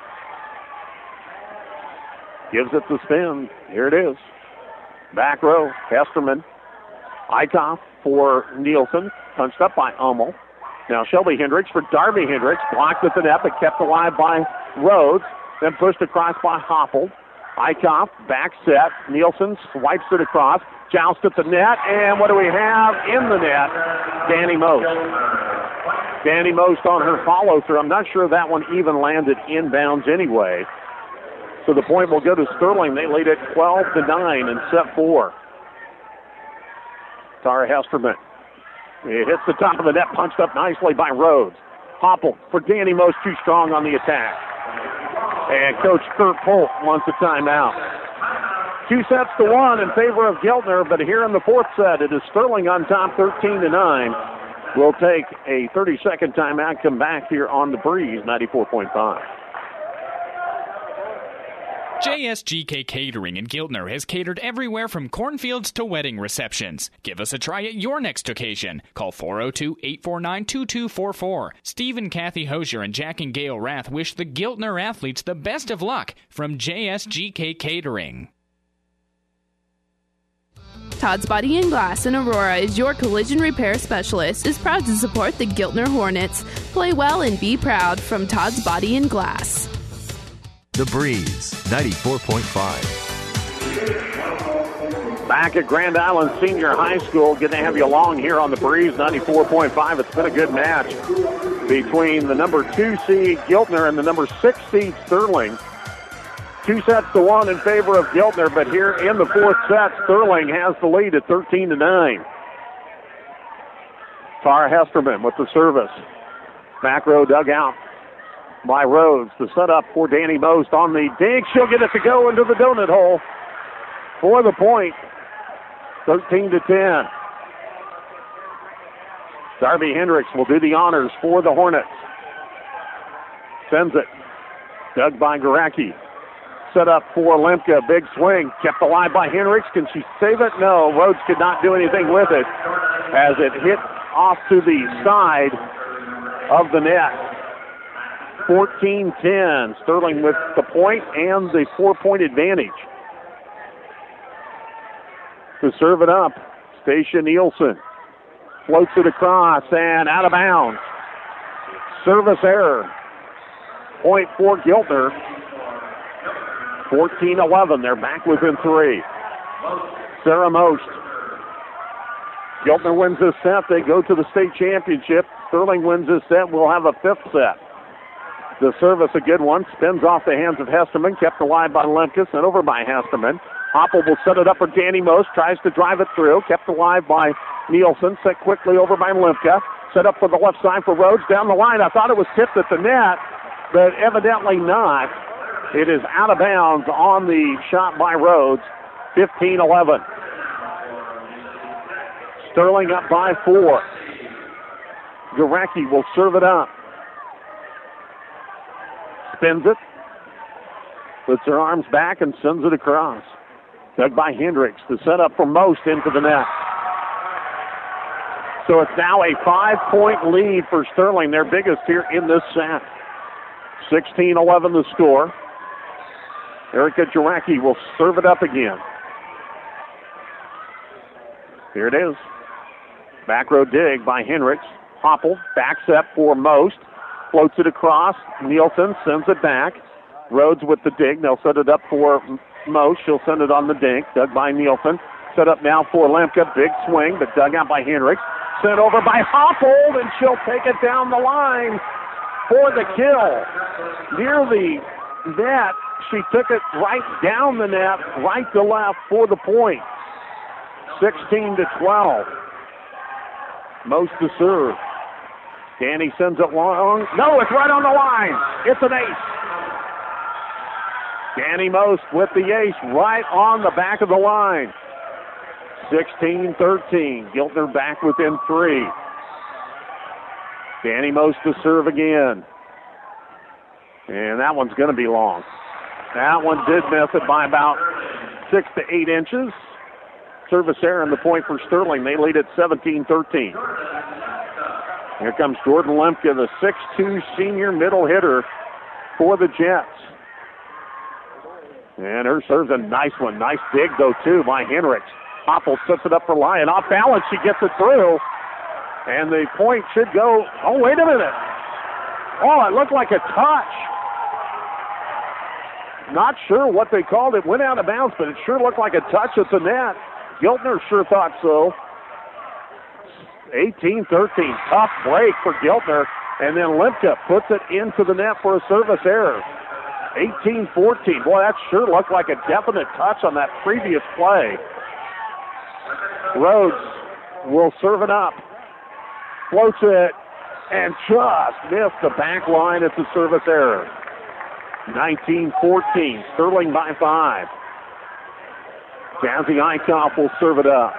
gives it the spin. Here it is. Back row, Hesterman. Eichhoff for Nielsen. Punched up by Hummel. Now Shelby Hendricks for Darby Hendricks. Blocked at the net, but kept alive by Rhodes. Then pushed across by Hoppel. Eichhoff, back set. Nielsen swipes it across. Joust at the net. And what do we have in the net? Danny Most. Danny Most on her follow-through. I'm not sure that one even landed inbounds anyway. So the point will go to Sterling. They lead it 12-9 in set 4. Tara Hesterman. It hits the top of the net, punched up nicely by Rhodes. Hopple for Danny Most, too strong on the attack. And Coach Kurt Polk wants a timeout. 2-1 in favor of Giltner, but here in the fourth set, it is Sterling on top 13-9. We'll take a 30-second timeout, come back here on the Breeze 94.5.
JSGK Catering in Giltner has catered everywhere from cornfields to wedding receptions. Give us a try at your next occasion. Call 402-849-2244. Steve and Kathy Hosier and Jack and Gail Rath wish the Giltner athletes the best of luck from JSGK Catering.
Todd's Body and Glass in Aurora is your collision repair specialist, is proud to support the Giltner Hornets. Play well and be proud from Todd's Body and Glass.
The Breeze 94.5.
Back at Grand Island Senior High School, good to have you along here on the Breeze 94.5. It's been a good match between the number 2 seed Giltner and the number 6 seed Sterling. 2-1 in favor of Giltner, but here in the fourth set, Sterling has the lead at 13-9. Tara Hesterman with the service. Back row dugout by Rhodes. The setup for Danny Most on the dig. She'll get it to go into the donut hole for the point. 13-10. Darby Hendricks will do the honors for the Hornets. Sends it. Dug by Garacki. Set up for Lemke. Big swing. Kept alive by Hendricks. Can she save it? No. Rhodes could not do anything with it as it hit off to the side of the net. 14-10. Sterling with the point and the 4-point advantage. To serve it up, Stacia Nielsen floats it across and out of bounds. Service error. Point for Giltner. 14-11. They're back within 3. Sarah Most. Giltner wins this set. They go to the state championship. Sterling wins this set. We'll have a fifth set. The service, a good one. Spins off the hands of Hesterman. Kept alive by Lemke. Sent over by Hesterman. Hopple will set it up for Danny Most. Tries to drive it through. Kept alive by Nielsen. Set quickly over by Lemke. Set up for the left side for Rhodes. Down the line. I thought it was tipped at the net, but evidently not. It is out of bounds on the shot by Rhodes. 15-11. Sterling up by 4. Garacki will serve it up. Spins it. Puts her arms back and sends it across. Dug by Hendricks. The setup for Most into the net. So it's now a 5-point lead for Sterling, their biggest here in this set. 16-11 the score. Erica Garacki will serve it up again. Here it is. Back row dig by Hendricks. Hopple backs up for Most. Floats it across. Nielsen sends it back. Rhodes with the dig. They'll set it up for Most. She'll send it on the dink. Dug by Nielsen. Set up now for Lemke. Big swing, but dug out by Hendricks. Sent over by Hopple, and she'll take it down the line for the kill. Near the net, she took it right down the net, right to left for the point. 16-12. Most to serve. Danny sends it long. No, it's right on the line. It's an ace. Danny Most with the ace right on the back of the line. 16-13. Giltner back within 3. Danny Most to serve again. And that one's going to be long. That one did miss it by about 6 to 8 inches. Service error and the point for Sterling. They lead at 17-13. Here comes Jordan Lemke, the 6'2 senior middle hitter for the Jets. And her serves a nice one. Nice dig, though, too, by Hendricks. Hopple sets it up for Lyon. Off balance, she gets it through. And the point should go. Oh, wait a minute. Oh, it looked like a touch. Not sure what they called it. Went out of bounds, but it sure looked like a touch at the net. Giltner sure thought so. 18-13. Tough break for Giltner. And then Lemke puts it into the net for a service error. 18-14. Boy, that sure looked like a definite touch on that previous play. Rhodes will serve it up. Floats it. and just missed the back line. It's a service error. 19-14, Sterling by 5. Jazzy Eichhoff will serve it up.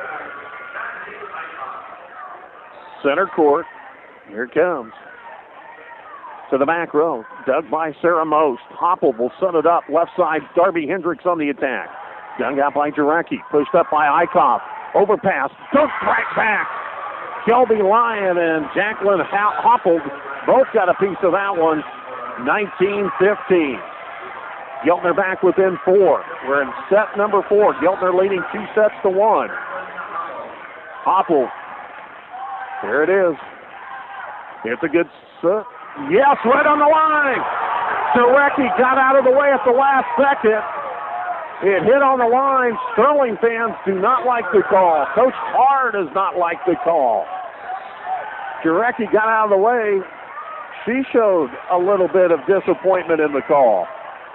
Center court. Here it comes. To the back row. Dug by Sarah Most. Hopple will set it up. Left side, Darby Hendricks on the attack. Dug out by Jarecki. Pushed up by Eichhoff. Overpass. Dunked right back. Kelby Lyon and Jacqueline Hopple both got a piece of that one. 19-15. Giltner back within 4. We're in set number 4. Giltner leading 2-1. Hopple. There it is. It's a good set. Yes, right on the line. Jarecki got out of the way at the last second. It hit on the line. Sterling fans do not like the call. Coach Carr does not like the call. Jarecki got out of the way. She showed a little bit of disappointment in the call.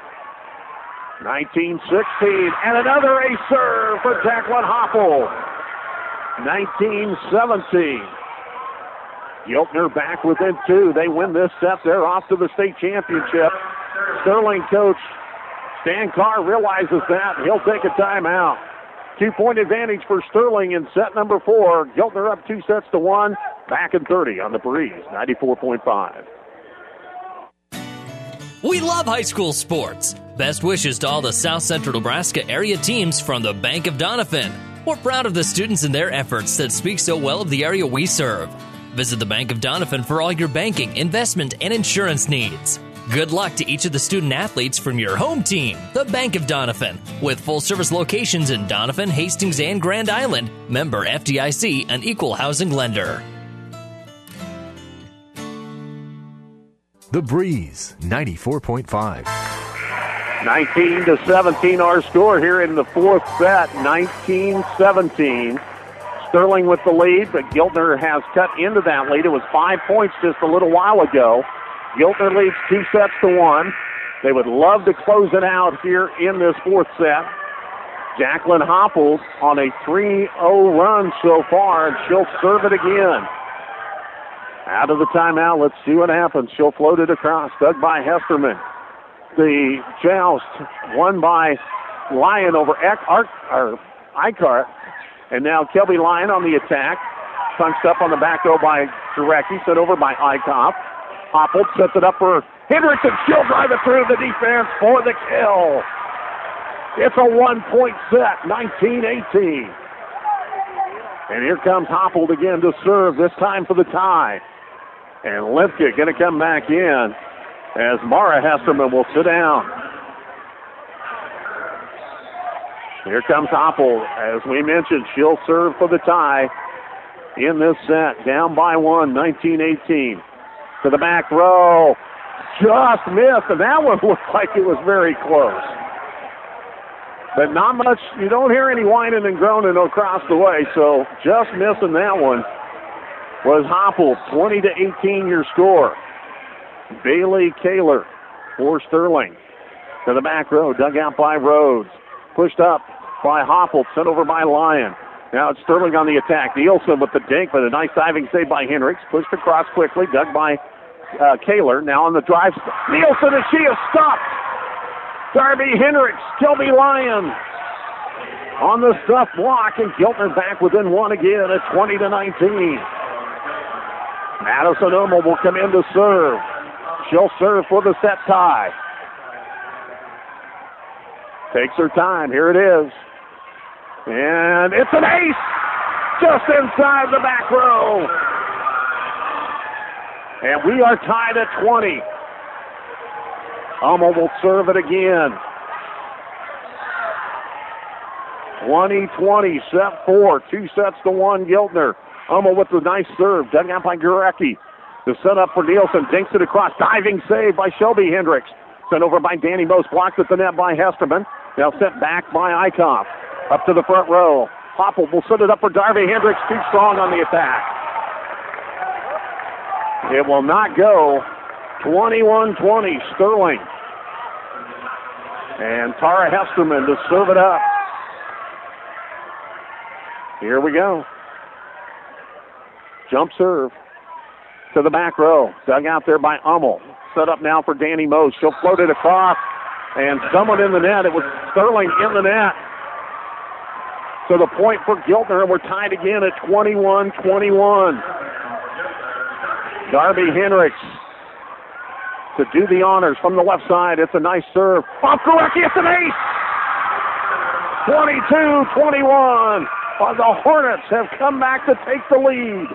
19-16, and another ace serve for Jacqueline Hopple. 19-17. Giltner back within 2. They win this set. They're off to the state championship. Sterling coach Stan Carr realizes that. He'll take a timeout. 2-point advantage for Sterling in set number 4. Giltner up 2-1. Back in 30 on the Breeze, 94.5.
We love high school sports. Best wishes to all the South Central Nebraska area teams from the Bank of Doniphan. We're proud of the students and their efforts that speak so well of the area we serve. Visit the Bank of Doniphan for all your banking, investment, and insurance needs. Good luck to each of the student athletes from your home team, the Bank of Doniphan, with full-service locations in Doniphan, Hastings, and Grand Island. Member FDIC, an equal housing lender.
The Breeze, 94.5.
19-17 our score here in the 4th set, 19-17. Sterling with the lead, but Giltner has cut into that lead. It was 5 points just a little while ago. Giltner leads 2-1. They would love to close it out here in this 4th set. Jacqueline Hopple on a 3-0 run so far, and she'll serve it again. Out of the timeout, let's see what happens. She'll float it across, dug by Hesterman. The joust won by Lyon over Eichart. And now Kelby Lyon on the attack. Punched up on the back row by Jarecki, sent over by Eichhoff. Hopple sets it up for Hendricks, and she'll drive it through the defense for the kill. It's a 1-point set, 19-18. And here comes Hopple again to serve, this time for the tie. And Lipke going to come back in as Mara Hesterman will sit down. Here comes Hopple. As we mentioned, she'll serve for the tie in this set. Down by 1, 19-18. To the back row. Just missed, and that one looked like it was very close. But not much. You don't hear any whining and groaning across the way, so just missing that one was Hopple. 20-18 your score. Bailey Kaler for Sterling. To the back row, dug out by Rhodes. Pushed up by Hopple, sent over by Lyon. Now it's Sterling on the attack. Nielsen with the dink, but a nice diving save by Hendricks. Pushed across quickly, dug by Kaler. Now on the drive. Nielsen, and she is stopped. Darby Hendricks, Kelby Lyon on the stuff block, and Giltner back within 1 again at 20-19. Madison Ummel will come in to serve. She'll serve for the set tie. Takes her time. Here it is. And it's an ace just inside the back row. And we are tied at 20. Ummel will serve it again. 20-20, set 4, 2-1 Giltner. Ummel with the nice serve, dug out by Jarecki. The set up for Nielsen, dinks it across, diving save by Shelby Hendricks. Sent over by Danny Most, blocked at the net by Hesterman. Now sent back by Eichhoff. Up to the front row. Hopple will set it up for Darby Hendricks, too strong on the attack. It will not go. 21-20, Sterling. And Tara Hesterman to serve it up. Here we go. Jump serve. to the back row. Dug out there by Hummel. Set up now for Danny Mose. She'll float it across, and someone in the net. It was Sterling in the net. So the point for Giltner, and we're tied again at 21-21. Darby Hendricks to do the honors from the left side. It's a nice serve. Off Gorecki, it's an ace! 22-21. The Hornets have come back to take the lead.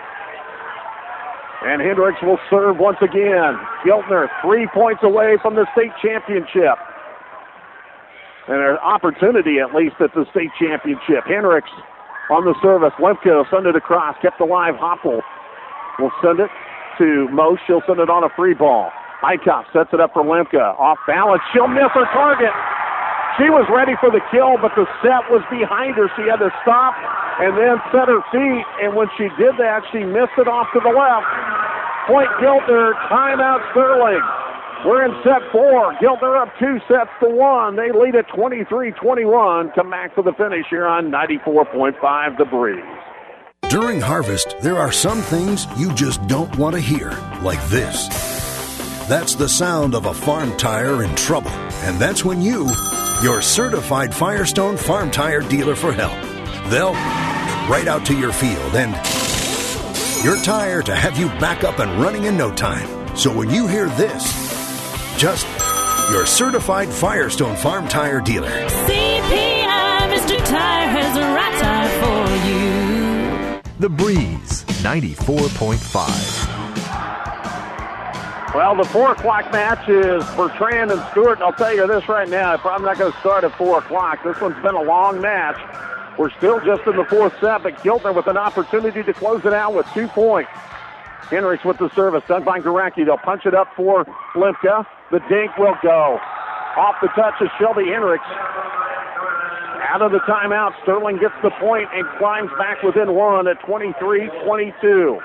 And Hendricks will serve once again. Giltner 3 points away from the state championship. And an opportunity, at least, at the state championship. Hendricks on the service. Lemke will send it across. Kept alive. Hoppel will send it to Mose. She'll send it on a free ball. Eichhoff sets it up for Lemke. Off balance. She'll miss her target. She was ready for the kill, but the set was behind her. She had to stop and then set her feet. And when she did that, she missed it off to the left. Point Giltner. Timeout Sterling. We're in set 4. Giltner up 2-1. They lead at 23-21. Come back for the finish here on 94.5 The Breeze.
During harvest, there are some things you just don't want to hear, like this. That's the sound of a farm tire in trouble. And that's when your certified Firestone Farm Tire dealer for help. They'll right out to your field and your tire to have you back up and running in no time. So when you hear this, just your certified Firestone Farm Tire dealer.
CPI, Mr. Tire has a right tire for you.
The Breeze 94.5.
Well, the 4 o'clock match is Bertrand and Stewart, and I'll tell you this right now, I'm not going to start at 4 o'clock. This one's been a long match. We're still just in the 4th set, but Giltner with an opportunity to close it out with 2 points. Hendricks with the service, done by Gorecki. They'll punch it up for Lemke. The dink will go. Off the touch of Shelby Hendricks. Out of the timeout, Sterling gets the point and climbs back within 1 at 23-22.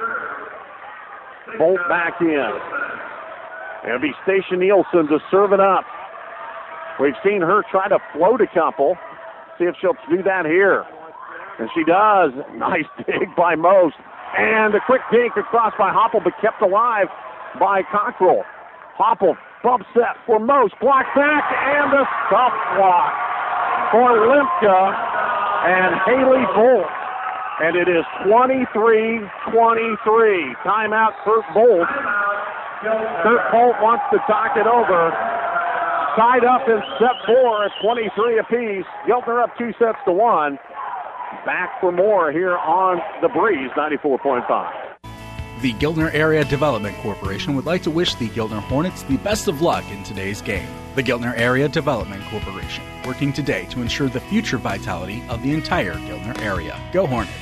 Bolt back in. It'll be Stacia Nielsen to serve it up. We've seen her try to float a couple. See if she'll do that here. And she does. Nice dig by Most. And a quick dink across by Hoppel, but kept alive by Cockrell. Hoppel, bump set for Most. Block back, and a stop block for Lemke and Haley Bolt. And it is 23-23. Timeout, Kurt Bolt. Kurt Bolt wants to talk it over. Tied up in set 4 at 23 apiece. Giltner up 2-1. Back for more here on The Breeze 94.5.
The Giltner Area Development Corporation would like to wish the Giltner Hornets the best of luck in today's game. The Giltner Area Development Corporation, working today to ensure the future vitality of the entire Giltner area. Go Hornets!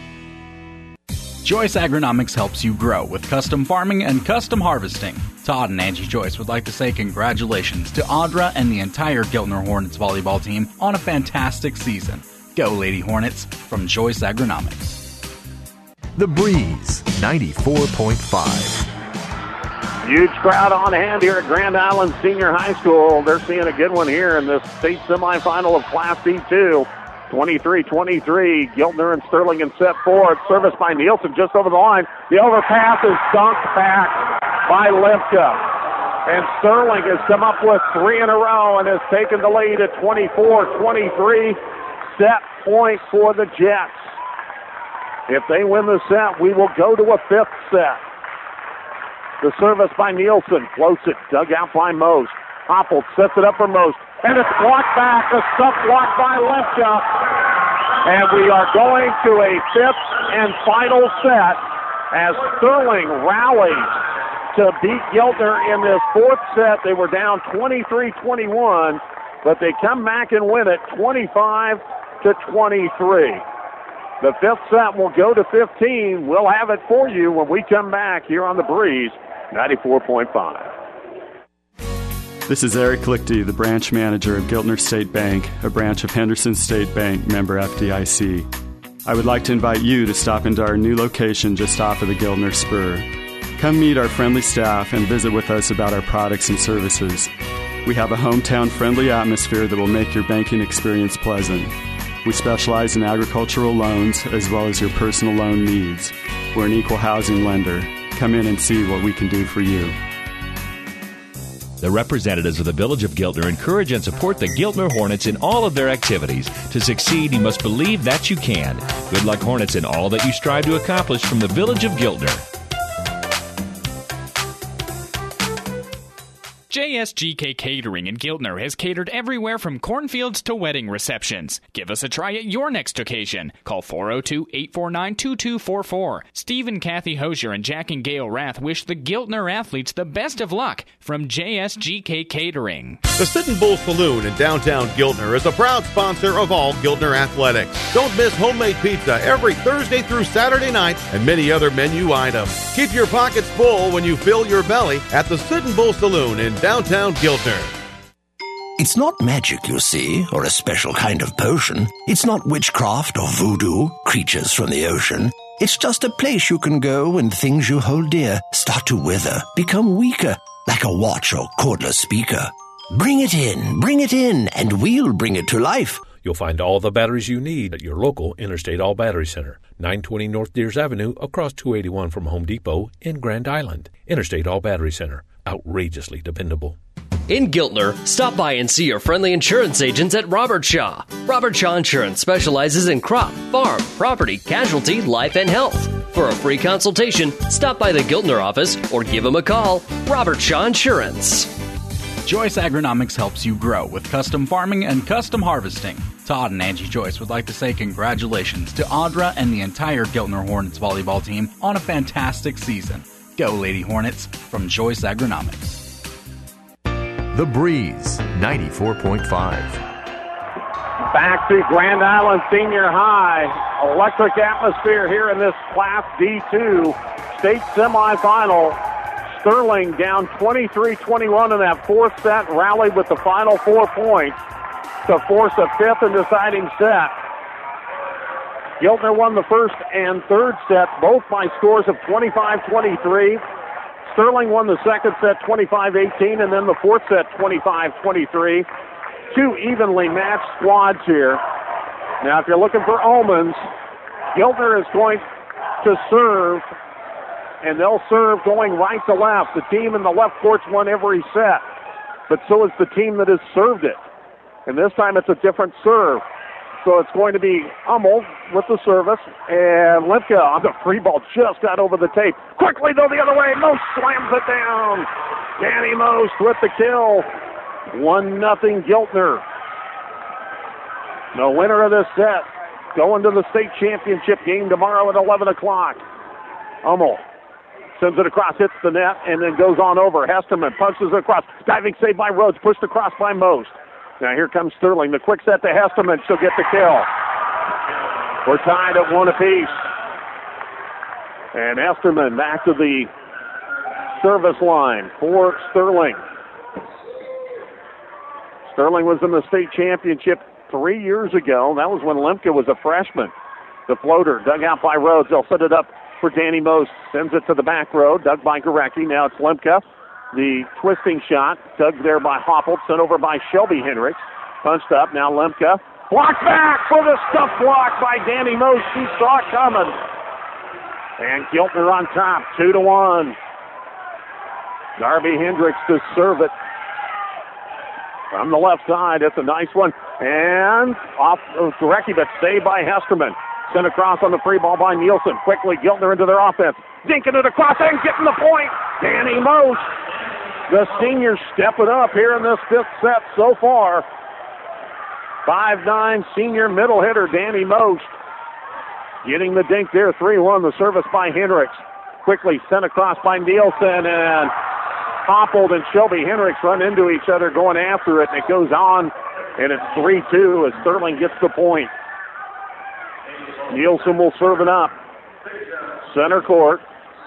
Joyce Agronomics helps you grow with custom farming and custom harvesting. Todd and Angie Joyce would like to say congratulations to Audra and the entire Giltner Hornets volleyball team on a fantastic season. Go Lady Hornets from Joyce Agronomics.
The Breeze 94.5.
Huge crowd on hand here at Grand Island Senior High School. They're seeing a good one here in the state semifinal of Class D2. 23-23, Giltner and Sterling in set 4. It's serviced by Nielsen just over the line. The overpass is dunked back by Lemke. And Sterling has come up with 3 in a row and has taken the lead at 24-23. Set point for the Jets. If they win the set, we will go to a 5th set. The service by Nielsen. Floats it. Dug out by Most. Hoppel sets it up for Most. And it's blocked back. A stuff blocked by Lemke. And we are going to a 5th and final set as Sterling rallies to beat Giltner in this 4th set. They were down 23-21, but they come back and win it 25-23. The 5th set will go to 15. We'll have it for you when we come back here on The Breeze 94.5.
This is Eric Lichty, the branch manager of Giltner State Bank, a branch of Henderson State Bank, member FDIC. I would like to invite you to stop into our new location just off of the Giltner Spur. Come meet our friendly staff and visit with us about our products and services. We have a hometown-friendly atmosphere that will make your banking experience pleasant. We specialize in agricultural loans as well as your personal loan needs. We're an equal housing lender. Come in and see what we can do for you.
The representatives of the Village of Giltner encourage and support the Giltner Hornets in all of their activities. To succeed, you must believe that you can. Good luck, Hornets, in all that you strive to accomplish from the Village of Giltner.
JSGK Catering in Giltner has catered everywhere from cornfields to wedding receptions. Give us a try at your next occasion. Call 402-849-2244. Steve and Kathy Hosier and Jack and Gail Rath wish the Giltner athletes the best of luck from JSGK Catering.
The Sit-N Bull Saloon in downtown Giltner is a proud sponsor of all Giltner athletics. Don't miss homemade pizza every Thursday through Saturday night and many other menu items. Keep your pockets full when you fill your belly at the Sit-N Bull Saloon in downtown Giltner.
It's not magic, you see, or a special kind of potion. It's not witchcraft or voodoo, creatures from the ocean. It's just a place you can go when things you hold dear start to wither, become weaker, like a watch or cordless speaker. Bring it in, and we'll bring it to life.
You'll find all the batteries you need at your local Interstate All Battery Center, 920 North Deers Avenue, across 281 from Home Depot in Grand Island. Interstate All Battery Center, outrageously dependable.
In Giltner, stop by and see your friendly insurance agents at Robert Shaw. Robert Shaw Insurance specializes in crop, farm, property, casualty, life, and health. For a free consultation, stop by the Giltner office or give them a call. Robert Shaw Insurance.
Joyce Agronomics helps you grow with custom farming and custom harvesting. Todd and Angie Joyce would like to say congratulations to Audra and the entire Giltner Hornets volleyball team on a fantastic season. Go, Lady Hornets, from Joyce Agronomics.
The Breeze, 94.5.
Back to Grand Island Senior High. Electric atmosphere here in this Class D2 state semifinal. Sterling down 23-21 in that fourth set, rallied with the final 4 points to force a fifth and deciding set. Giltner won the first and third sets, both by scores of 25-23. Sterling won the second set 25-18, and then the fourth set 25-23. Two evenly matched squads here. Now, if you're looking for omens, Giltner is going to serve, and they'll serve going right to left. The team in the left court's won every set, but so is the team that has served it. And this time it's a different serve. So it's going to be Hummel with the service, and Lipka on the free ball just got over the tape. Quickly, though, the other way. Most slams it down. Danny Most with the kill. 1-0 Giltner. The winner of this set going to the state championship game tomorrow at 11 o'clock. Hummel sends it across, hits the net, and then goes on over. Hesterman punches it across. Diving save by Rhodes, pushed across by Most. Now here comes Sterling. The quick set to Hesterman. She'll get the kill. We're tied at 1 apiece. And Hesterman back to the service line for Sterling. Sterling was in the state championship 3 years ago. That was when Lemke was a freshman. The floater dug out by Rhodes. They'll set it up for Danny Most. Sends it to the back row. Dug by Gorecki. Now it's Lemke. The twisting shot, dug there by Hopple, sent over by Shelby Hendricks. Punched up, now Lemke. Blocked back for the stuff block by Danny Most. He saw it coming. And Giltner on top, 2-1. Darby Hendricks to serve it. From the left side, it's a nice one. And off Gorecki, but saved by Hesterman. Sent across on the free ball by Nielsen. Quickly, Giltner into their offense. Dinking it across and getting the point. Danny Most. The seniors stepping up here in this fifth set so far. 5'9" senior middle hitter Danny Most. Getting the dink there, 3-1. The service by Hendricks. Quickly sent across by Nielsen, and Hoppled and Shelby Hendricks run into each other going after it, and it goes on, and it's 3-2 as Sterling gets the point. Nielsen will serve it up. Center court.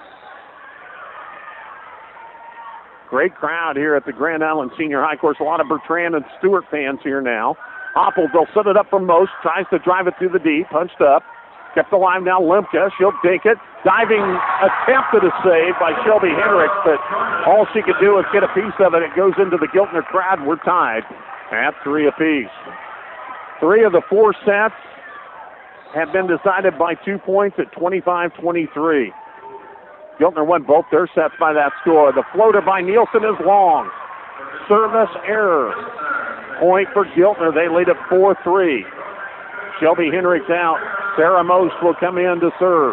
Great crowd here at the Grand Island Senior High course. A lot of Bertrand and Stewart fans here now. Hopple, they'll set it up from Most. Tries to drive it through the D. Punched up. Kept alive now, Lemke. She'll dink it. Diving attempt at a save by Shelby Hendricks, but all she could do is get a piece of it. It goes into the Giltner crowd. We're tied at 3 apiece. 3 of the 4 sets have been decided by 2 points at 25-23. Giltner won both their sets by that score. The floater by Nielsen is long. Service error. Point for Giltner. They lead at 4-3. Shelby Henricks out. Sarah Most will come in to serve.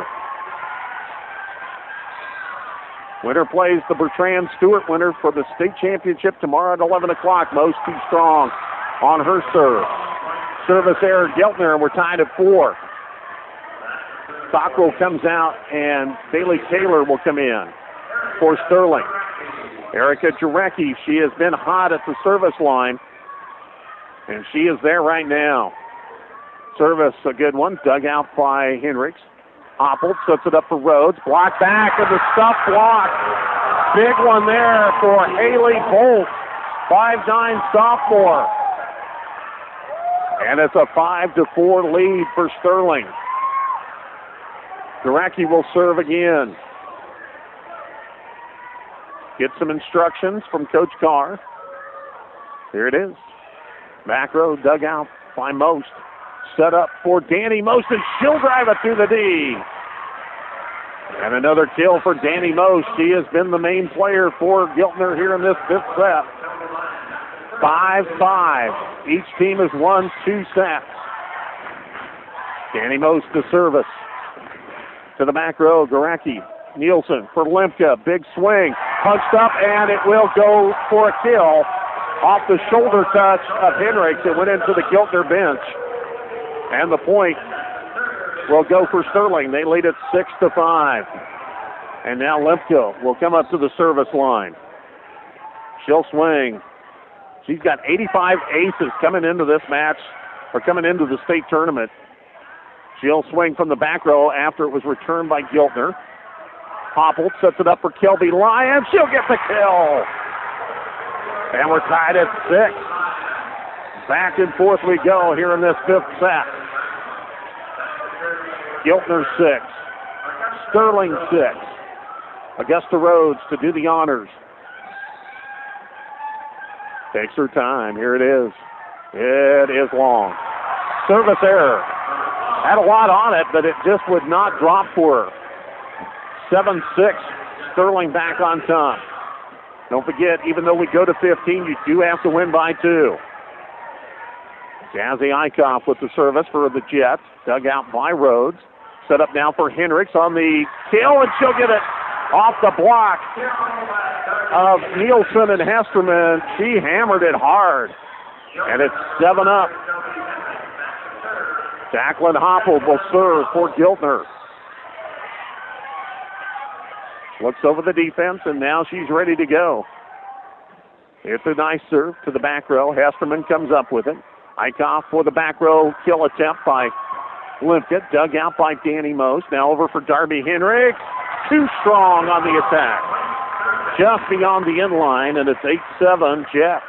Winner plays the Bertrand Stewart winner for the state championship tomorrow at 11 o'clock. Most too strong on her serve. Service error, Giltner, and we're tied at 4. Cockrell comes out, and Bailey Taylor will come in for Sterling. Erica Jarecki, she has been hot at the service line, and she is there right now. Service, a good one, dug out by Henricks. Hopple sets it up for Rhodes. Block back, and the stuff block. Big one there for Haley Bolt, 5'9" sophomore. And it's a 5-4 lead for Sterling. Jarecki will serve again. Get some instructions from Coach Carr. Here it is. Back row dug out by Most. Set up for Danny Most, and she'll drive it through the D. And another kill for Danny Most. She has been the main player for Giltner here in this fifth set. 5-5. Each team has won 2 sets. Danny Most to service. To the back row, Jarecki. Nielsen for Lemke. Big swing. Punched up, and it will go for a kill. Off the shoulder touch of Henricks. It went into the Giltner bench. And the point will go for Sterling. They lead it 6-5. And now Lemke will come up to the service line. She'll swing. She's got 85 aces coming into this match, or coming into the state tournament. She'll swing from the back row after it was returned by Giltner. Hopple sets it up for Kelby Lyon. She'll get the kill. And we're tied at 6. Back and forth we go here in this fifth set. Giltner 6. Sterling 6. Augusta Rhodes to do the honors. Takes her time. Here it is. It is long. Service error. Had a lot on it, but it just would not drop for her. 7-6. Sterling back on top. Don't forget, even though we go to 15, you do have to win by 2. Jazzy Eichhoff with the service for the Jets. Dug out by Rhodes. Set up now for Henricks on the kill, and she'll get it off the block of Nielsen and Hesterman. She hammered it hard, and it's 7-up. Jacqueline Hopple will serve for Giltner. Looks over the defense, and now she's ready to go. It's a nice serve to the back row. Hesterman comes up with it. Eichhoff for the back row kill attempt by Lemke. Dug out by Danny Most. Now over for Darby Henricks. Too strong on the attack. Just beyond the end line, and it's 8-7 Jets.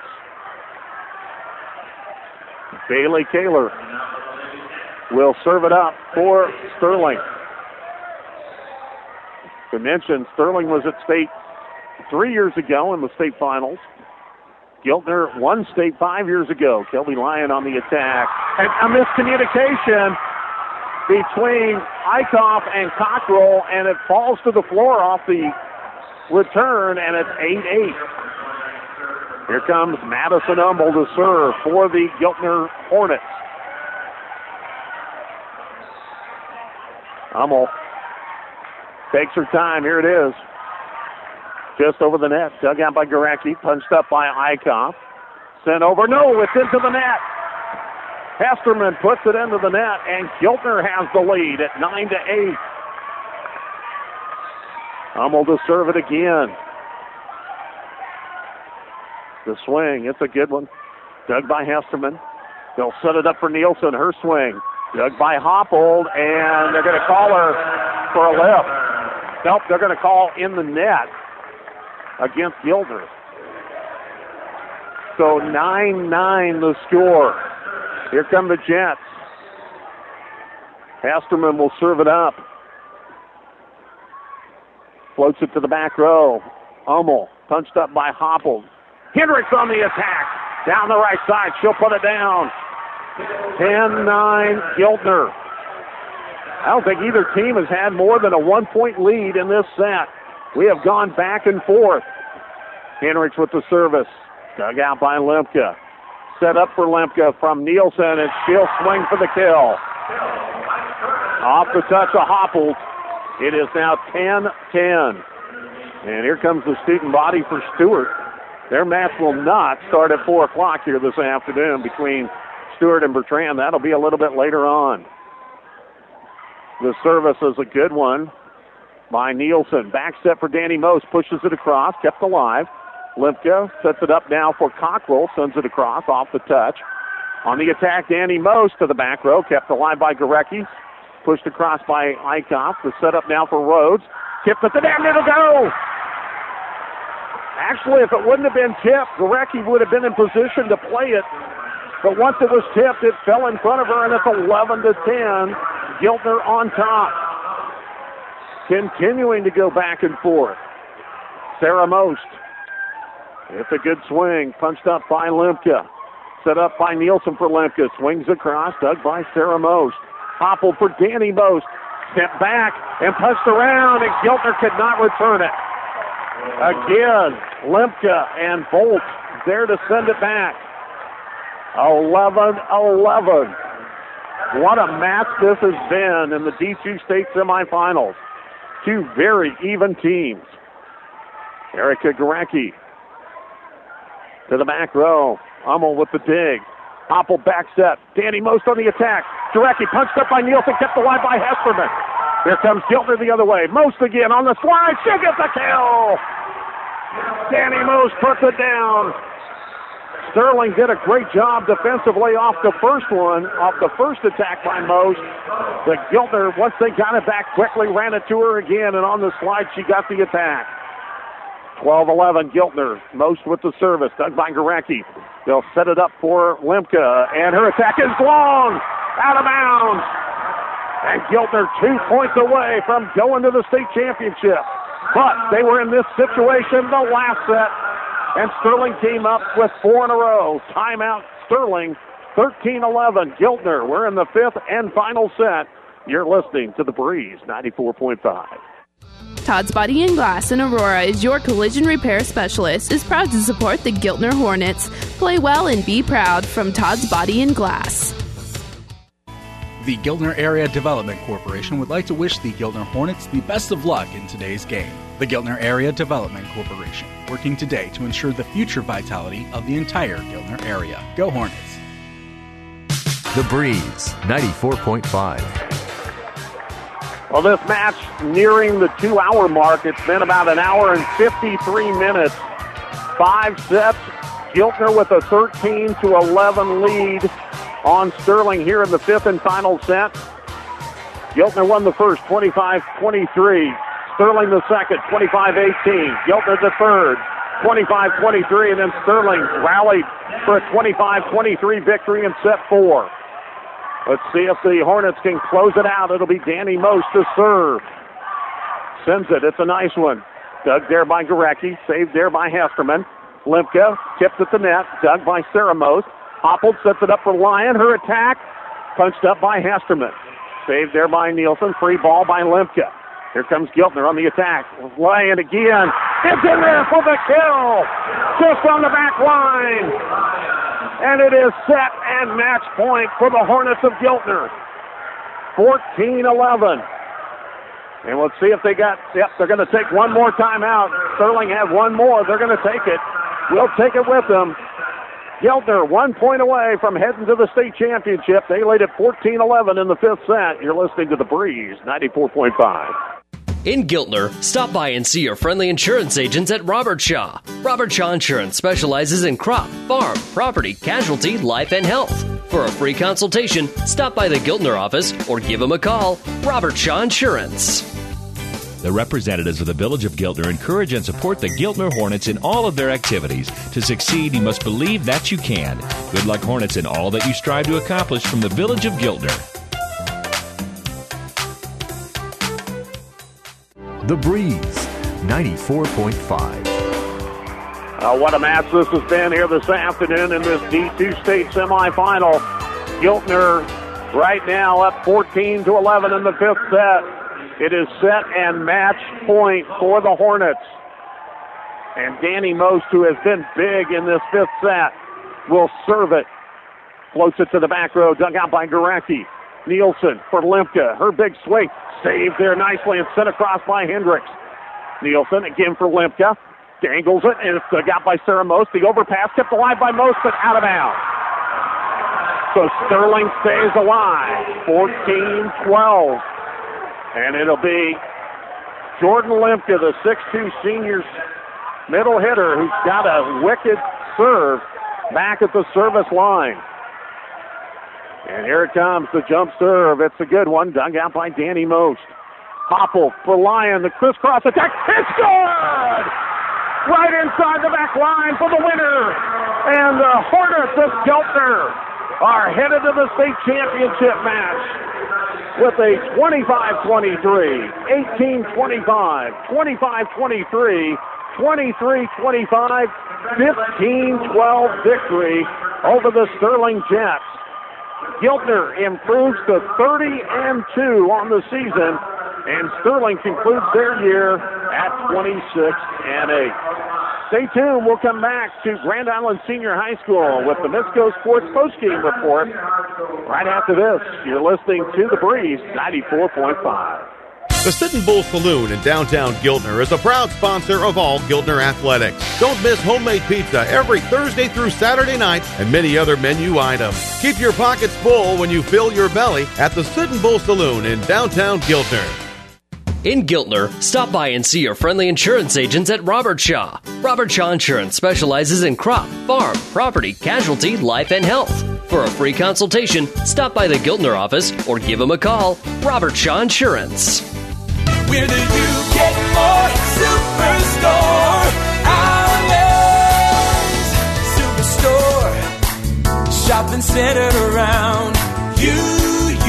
Bailey Kaler will serve it up for Sterling. To mention, Sterling was at state 3 years ago in the state finals. Giltner won state 5 years ago. Kelby Lyon on the attack. And a miscommunication between Eichhoff and Cockrell, and it falls to the floor off the return, and it's 8-8. Here comes Madison Humble to serve for the Giltner Hornets. Hummel takes her time. Here it is. Just over the net. Dug out by Jarecki. Punched up by Eichhoff. Sent over. No, it's into the net. Hesterman puts it into the net, and Giltner has the lead at 9-8. Hummel to serve it again. The swing. It's a good one. Dug by Hesterman. They'll set it up for Nielsen. Her swing. Dug by Hoppold, and they're going to call her for a lift. Nope, they're going to call in the net against Giltner. So 9-9 the score. Here come the Jets. Hesterman will serve it up. Floats it to the back row. Hummel punched up by Hoppold. Henricks on the attack. Down the right side. She'll put it down. 10-9 Giltner. I don't think either team has had more than a 1-point lead in this set. We have gone back and forth. Henricks with the service. Dug out by Lemke. Set up for Lemke from Nielsen, and she'll swing for the kill. Off the touch of Hopple. It is now 10-10. And here comes the student body for Stewart. Their match will not start at 4 o'clock here this afternoon between Stewart and Bertrand. That'll be a little bit later on. The service is a good one by Nielsen. Back set for Danny Most. Pushes it across. Kept alive. Lemke sets it up now for Cockrell. Sends it across off the touch. On the attack, Danny Most to the back row. Kept alive by Gorecki. Pushed across by Eichhoff. The setup now for Rhodes. Tipped at the net. It'll go! Actually, if it wouldn't have been tipped, Gorecki would have been in position to play it. But once it was tipped, it fell in front of her, and it's 11-10. Giltner on top. Continuing to go back and forth. Sarah Most. It's a good swing. Punched up by Lemke. Set up by Nielsen for Lemke. Swings across. Dug by Sarah Most. Hopple for Danny Most. Step back and punched around, and Giltner could not return it. Again, Lemke and Bolt there to send it back. 11-11. What a match this has been in the D2 state semifinals. Two very even teams. Erica Gorecki to the back row. Hummel with the dig. Hopple back set. Danny Most on the attack. Gorecki punched up by Nielsen, kept alive by Hesterman. Here comes Giltner the other way. Most again on the slide. She'll get the kill. Danny Most puts it down. Sterling did a great job defensively off the first one, off the first attack by Most. But Giltner, once they got it back quickly, ran it to her again, and on the slide she got the attack. 12-11, Giltner. Most with the service, dug by Gorecki. They'll set it up for Lemke, and her attack is long, out of bounds. And Giltner 2 points away from going to the state championship. But they were in this situation the last set, and Sterling came up with 4 in a row. Timeout, Sterling, 13-11. Giltner, we're in the fifth and final set. You're listening to The Breeze, 94.5.
Todd's Body and Glass in Aurora is your collision repair specialist, is proud to support the Giltner Hornets. Play well and be proud from Todd's Body and Glass.
The Giltner Area Development Corporation would like to wish the Giltner Hornets the best of luck in today's game. The Giltner Area Development Corporation, working today to ensure the future vitality of the entire Giltner area. Go Hornets!
The Breeze, 94.5.
Well, this match nearing the 2-hour mark. It's been about an hour and 53 minutes. 5 sets. Giltner with a 13-11 lead on Sterling here in the fifth and final set. Giltner won the first, 25-23. Sterling the second, 25-18. Giltner the third, 25-23. And then Sterling rallied for a 25-23 victory in set 4. Let's see if the Hornets can close it out. It'll be Danny Most to serve. Sends it. It's a nice one. Dug there by Gorecki. Saved there by Hesterman. Lemke tipped at the net. Dug by Sarah Most. Hopple sets it up for Lyon. Her attack. Punched up by Hesterman. Saved there by Nielsen. Free ball by Lemke. Here comes Giltner on the attack. Lyon again. It's in there for the kill. Just on the back line. And it is set and match point for the Hornets of Giltner. 14-11. And let's see if they got, they're going to take one more timeout. Sterling has one more. They're going to take it. We'll take it with them. Giltner 1 point away from heading to the state championship. They lead at 14-11 in the fifth set. You're listening to The Breeze, 94.5.
In Giltner, stop by and see your friendly insurance agents at Robert Shaw. Robert Shaw Insurance specializes in crop, farm, property, casualty, life, and health. For a free consultation, stop by the Giltner office or give them a call. Robert Shaw Insurance.
The representatives of the Village of Giltner encourage and support the Giltner Hornets in all of their activities. To succeed, you must believe that you can. Good luck, Hornets, in all that you strive to accomplish from the Village of Giltner.
The Breeze, 94.5.
What a match this has been here this afternoon in this D2 state semifinal. Giltner right now up 14-11 in the fifth set. It is set and match point for the Hornets. And Danny Most, who has been big in this fifth set, will serve it. Floats it to the back row, dug out by Gorecki. Nielsen for Limka. Her big swing. Saved there nicely and sent across by Hendricks. Nielsen again for Limka. Dangles it, and it's dug out by Sarah Most. The overpass kept alive by Most, but out of bounds. So Sterling stays alive. 14-12. And it'll be Jordan Limka, the 6'2 senior middle hitter, who's got a wicked serve back at the service line. And here it comes, the jump serve. It's a good one, dug out by Danny Most. Hopple for Lyon, the crisscross attack. It's good! Right inside the back line for the winner. And the Hornets of Giltner are headed to the state championship match with a 25-23, 18-25, 25-23, 23-25, 15-12 victory over the Sterling Jets. Giltner improves to 30-2 on the season, and Sterling concludes their year at 26-8. Stay tuned. We'll come back to Grand Island Senior High School with the Misco Sports Postgame Report. Right after this, you're listening to The Breeze 94.5.
The Sitting Bull Saloon in downtown Giltner is a proud sponsor of all Giltner athletics. Don't miss homemade pizza every Thursday through Saturday night and many other menu items. Keep your pockets full when you fill your belly at the Sitting Bull Saloon in downtown Giltner.
In Giltner, stop by and see your friendly insurance agents at Robert Shaw. Robert Shaw Insurance specializes in crop, farm, property, casualty, life, and health. For a free consultation, stop by the Giltner office or give them a call. Robert Shaw Insurance.
Where do you get more? Superstore Outlets. Superstore. Shopping centered around you.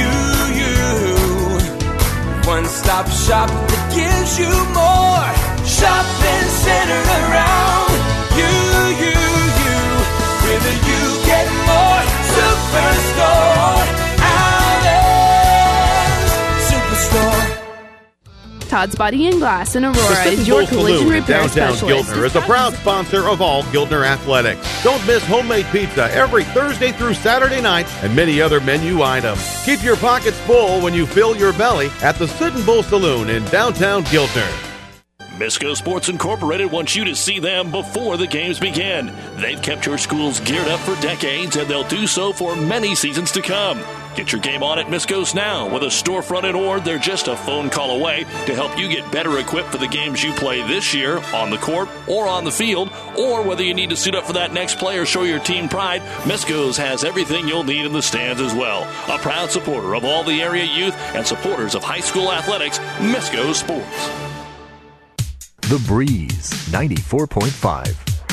One-stop shop that gives you more. Shopping centered around you. Whether you get more. Superstore Outlets. Superstore.
Todd's Body and Glass in Aurora
The
is your
Sitting Bull
collision
Saloon in
repair
downtown
specialist.
Giltner is a proud sponsor of all Giltner athletics. Don't miss homemade pizza every Thursday through Saturday night and many other menu items. Keep your pockets full when you fill your belly at the Sitting Bull Saloon in downtown Giltner.
Misco Sports Incorporated wants you to see them before the games begin. They've kept your schools geared up for decades, and they'll do so for many seasons to come. Get your game on at Misco's now. With a storefront in Ord, they're just a phone call away to help you get better equipped for the games you play this year on the court or on the field, or whether you need to suit up for that next play or show your team pride, Misco's has everything you'll need in the stands as well. A proud supporter of all the area youth and supporters of high school athletics, Misco Sports.
The Breeze 94.5.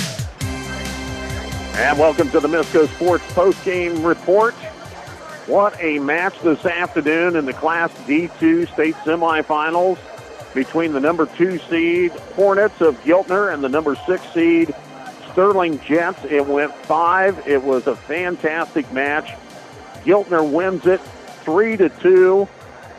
And welcome to the Misco Sports Postgame Report. What a match this afternoon in the Class D2 state semifinals between the number 2 seed Hornets of Giltner and the number 6 seed Sterling Jets. It went 5. It was a fantastic match. Giltner wins it 3-2,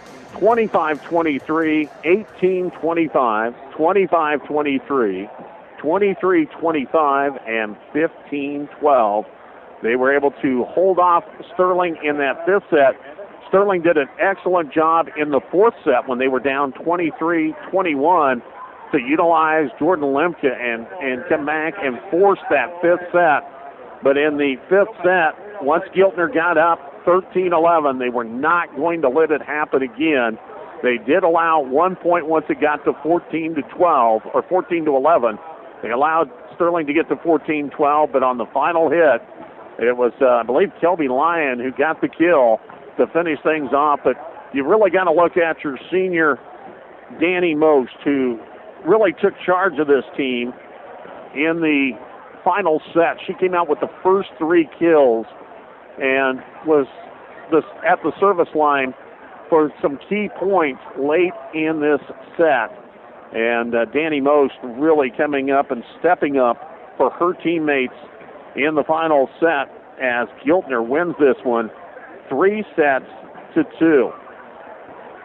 25-23, 18-25, 25-23, 23-25, and 15-12. They were able to hold off Sterling in that fifth set. Sterling did an excellent job in the fourth set when they were down 23-21 to utilize Jordan Limka and come back and force that fifth set. But in the fifth set, once Giltner got up 13-11, they were not going to let it happen again. They did allow 1 point once it got to 14-12 or 14-11. They allowed Sterling to get to 14-12, but on the final hit, it was, I believe, Kelby Lyon who got the kill to finish things off. But you really got to look at your senior, Danny Most, who really took charge of this team in the final set. She came out with the first 3 kills and was at the service line for some key points late in this set. And Danny Most really coming up and stepping up for her teammates in the final set as Giltner wins this one 3-2.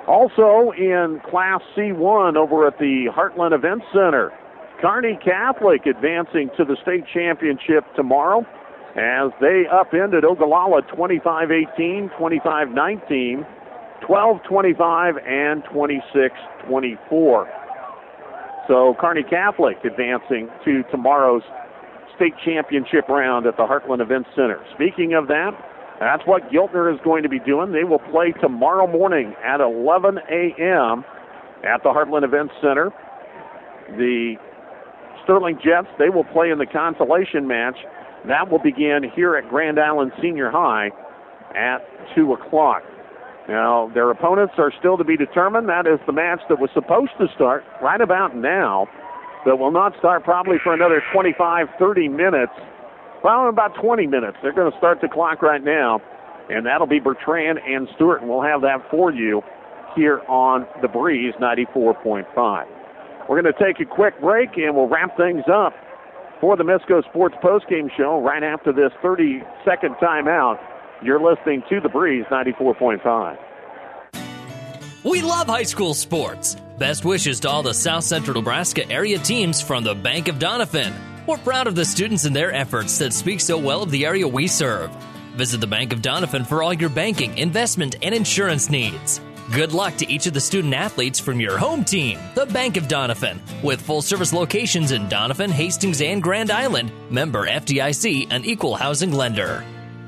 Also in Class C1 over at the Heartland Event Center, Kearney Catholic advancing to the state championship tomorrow as they upended Ogallala 25-18, 25-19, 12-25, and 26-24. So Kearney Catholic advancing to tomorrow's state championship round at the Heartland Event Center. Speaking of that, that's what Giltner is going to be doing. They will play tomorrow morning at 11 a.m. at the Heartland Event Center. The Sterling Jets, they will play in the consolation match. That will begin here at Grand Island Senior High at 2 o'clock. Now, their opponents are still to be determined. That is the match that was supposed to start right about now, but will not start probably for another 25, 30 minutes. Well, in about 20 minutes. They're going to start the clock right now, and that'll be Bertrand and Stewart, and we'll have that for you here on The Breeze 94.5. We're going to take a quick break, and we'll wrap things up for the Misco Sports Postgame Show right after this 30-second timeout. You're listening to The Breeze 94.5.
We love high school sports. Best wishes to all the South Central Nebraska area teams from the Bank of Doniphan. We're proud of the students and their efforts that speak so well of the area we serve. Visit the Bank of Doniphan for all your banking, investment, and insurance needs. Good luck to each of the student athletes from your home team, the Bank of Doniphan, with full-service locations in Doniphan, Hastings, and Grand Island. Member FDIC, an equal housing lender.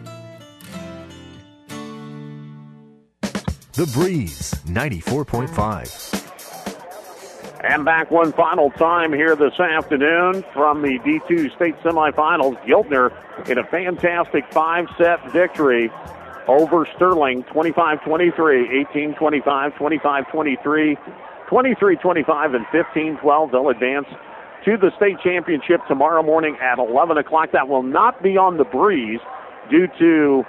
The Breeze 94.5.
And back one final time here this afternoon from the D2 state semifinals. Giltner in a fantastic 5-set victory over Sterling, 25-23, 18-25, 25-23, 23-25, and 15-12. They'll advance to the state championship tomorrow morning at 11 o'clock. That will not be on the Breeze due to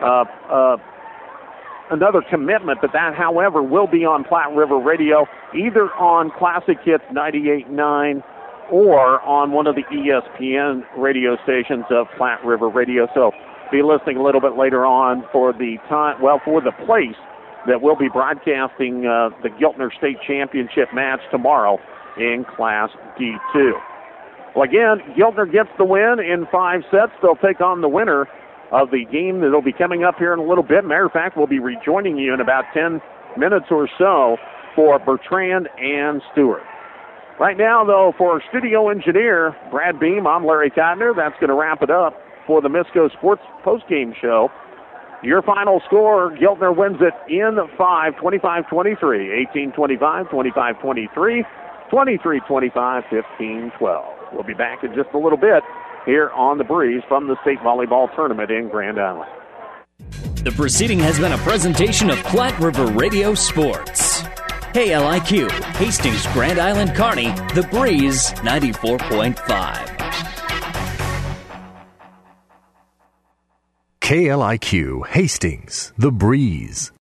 another commitment, but that, however, will be on Platte River Radio, either on Classic Hits 98.9 or on one of the ESPN radio stations of Platte River Radio. So be listening a little bit later on for the time, for the place that will be broadcasting the Giltner State Championship match tomorrow in Class D2. Well, again, Giltner gets the win in 5 sets. They'll take on the winner of the game that will be coming up here in a little bit. Matter of fact, we'll be rejoining you in about 10 minutes or so for Bertrand and Stewart. Right now, though, for our studio engineer, Brad Beam, I'm Larry Cotner. That's going to wrap it up for the Misco Sports postgame show. Your final score, Giltner wins it in 5, 25-23, 18-25, 25-23, 23-25, 15-12. We'll be back in just a little bit here on The Breeze from the state volleyball tournament in Grand Island.
The proceeding has been a presentation of Platte River Radio Sports. KLIQ, Hastings, Grand Island, Kearney, The Breeze 94.5.
KLIQ, Hastings, The Breeze.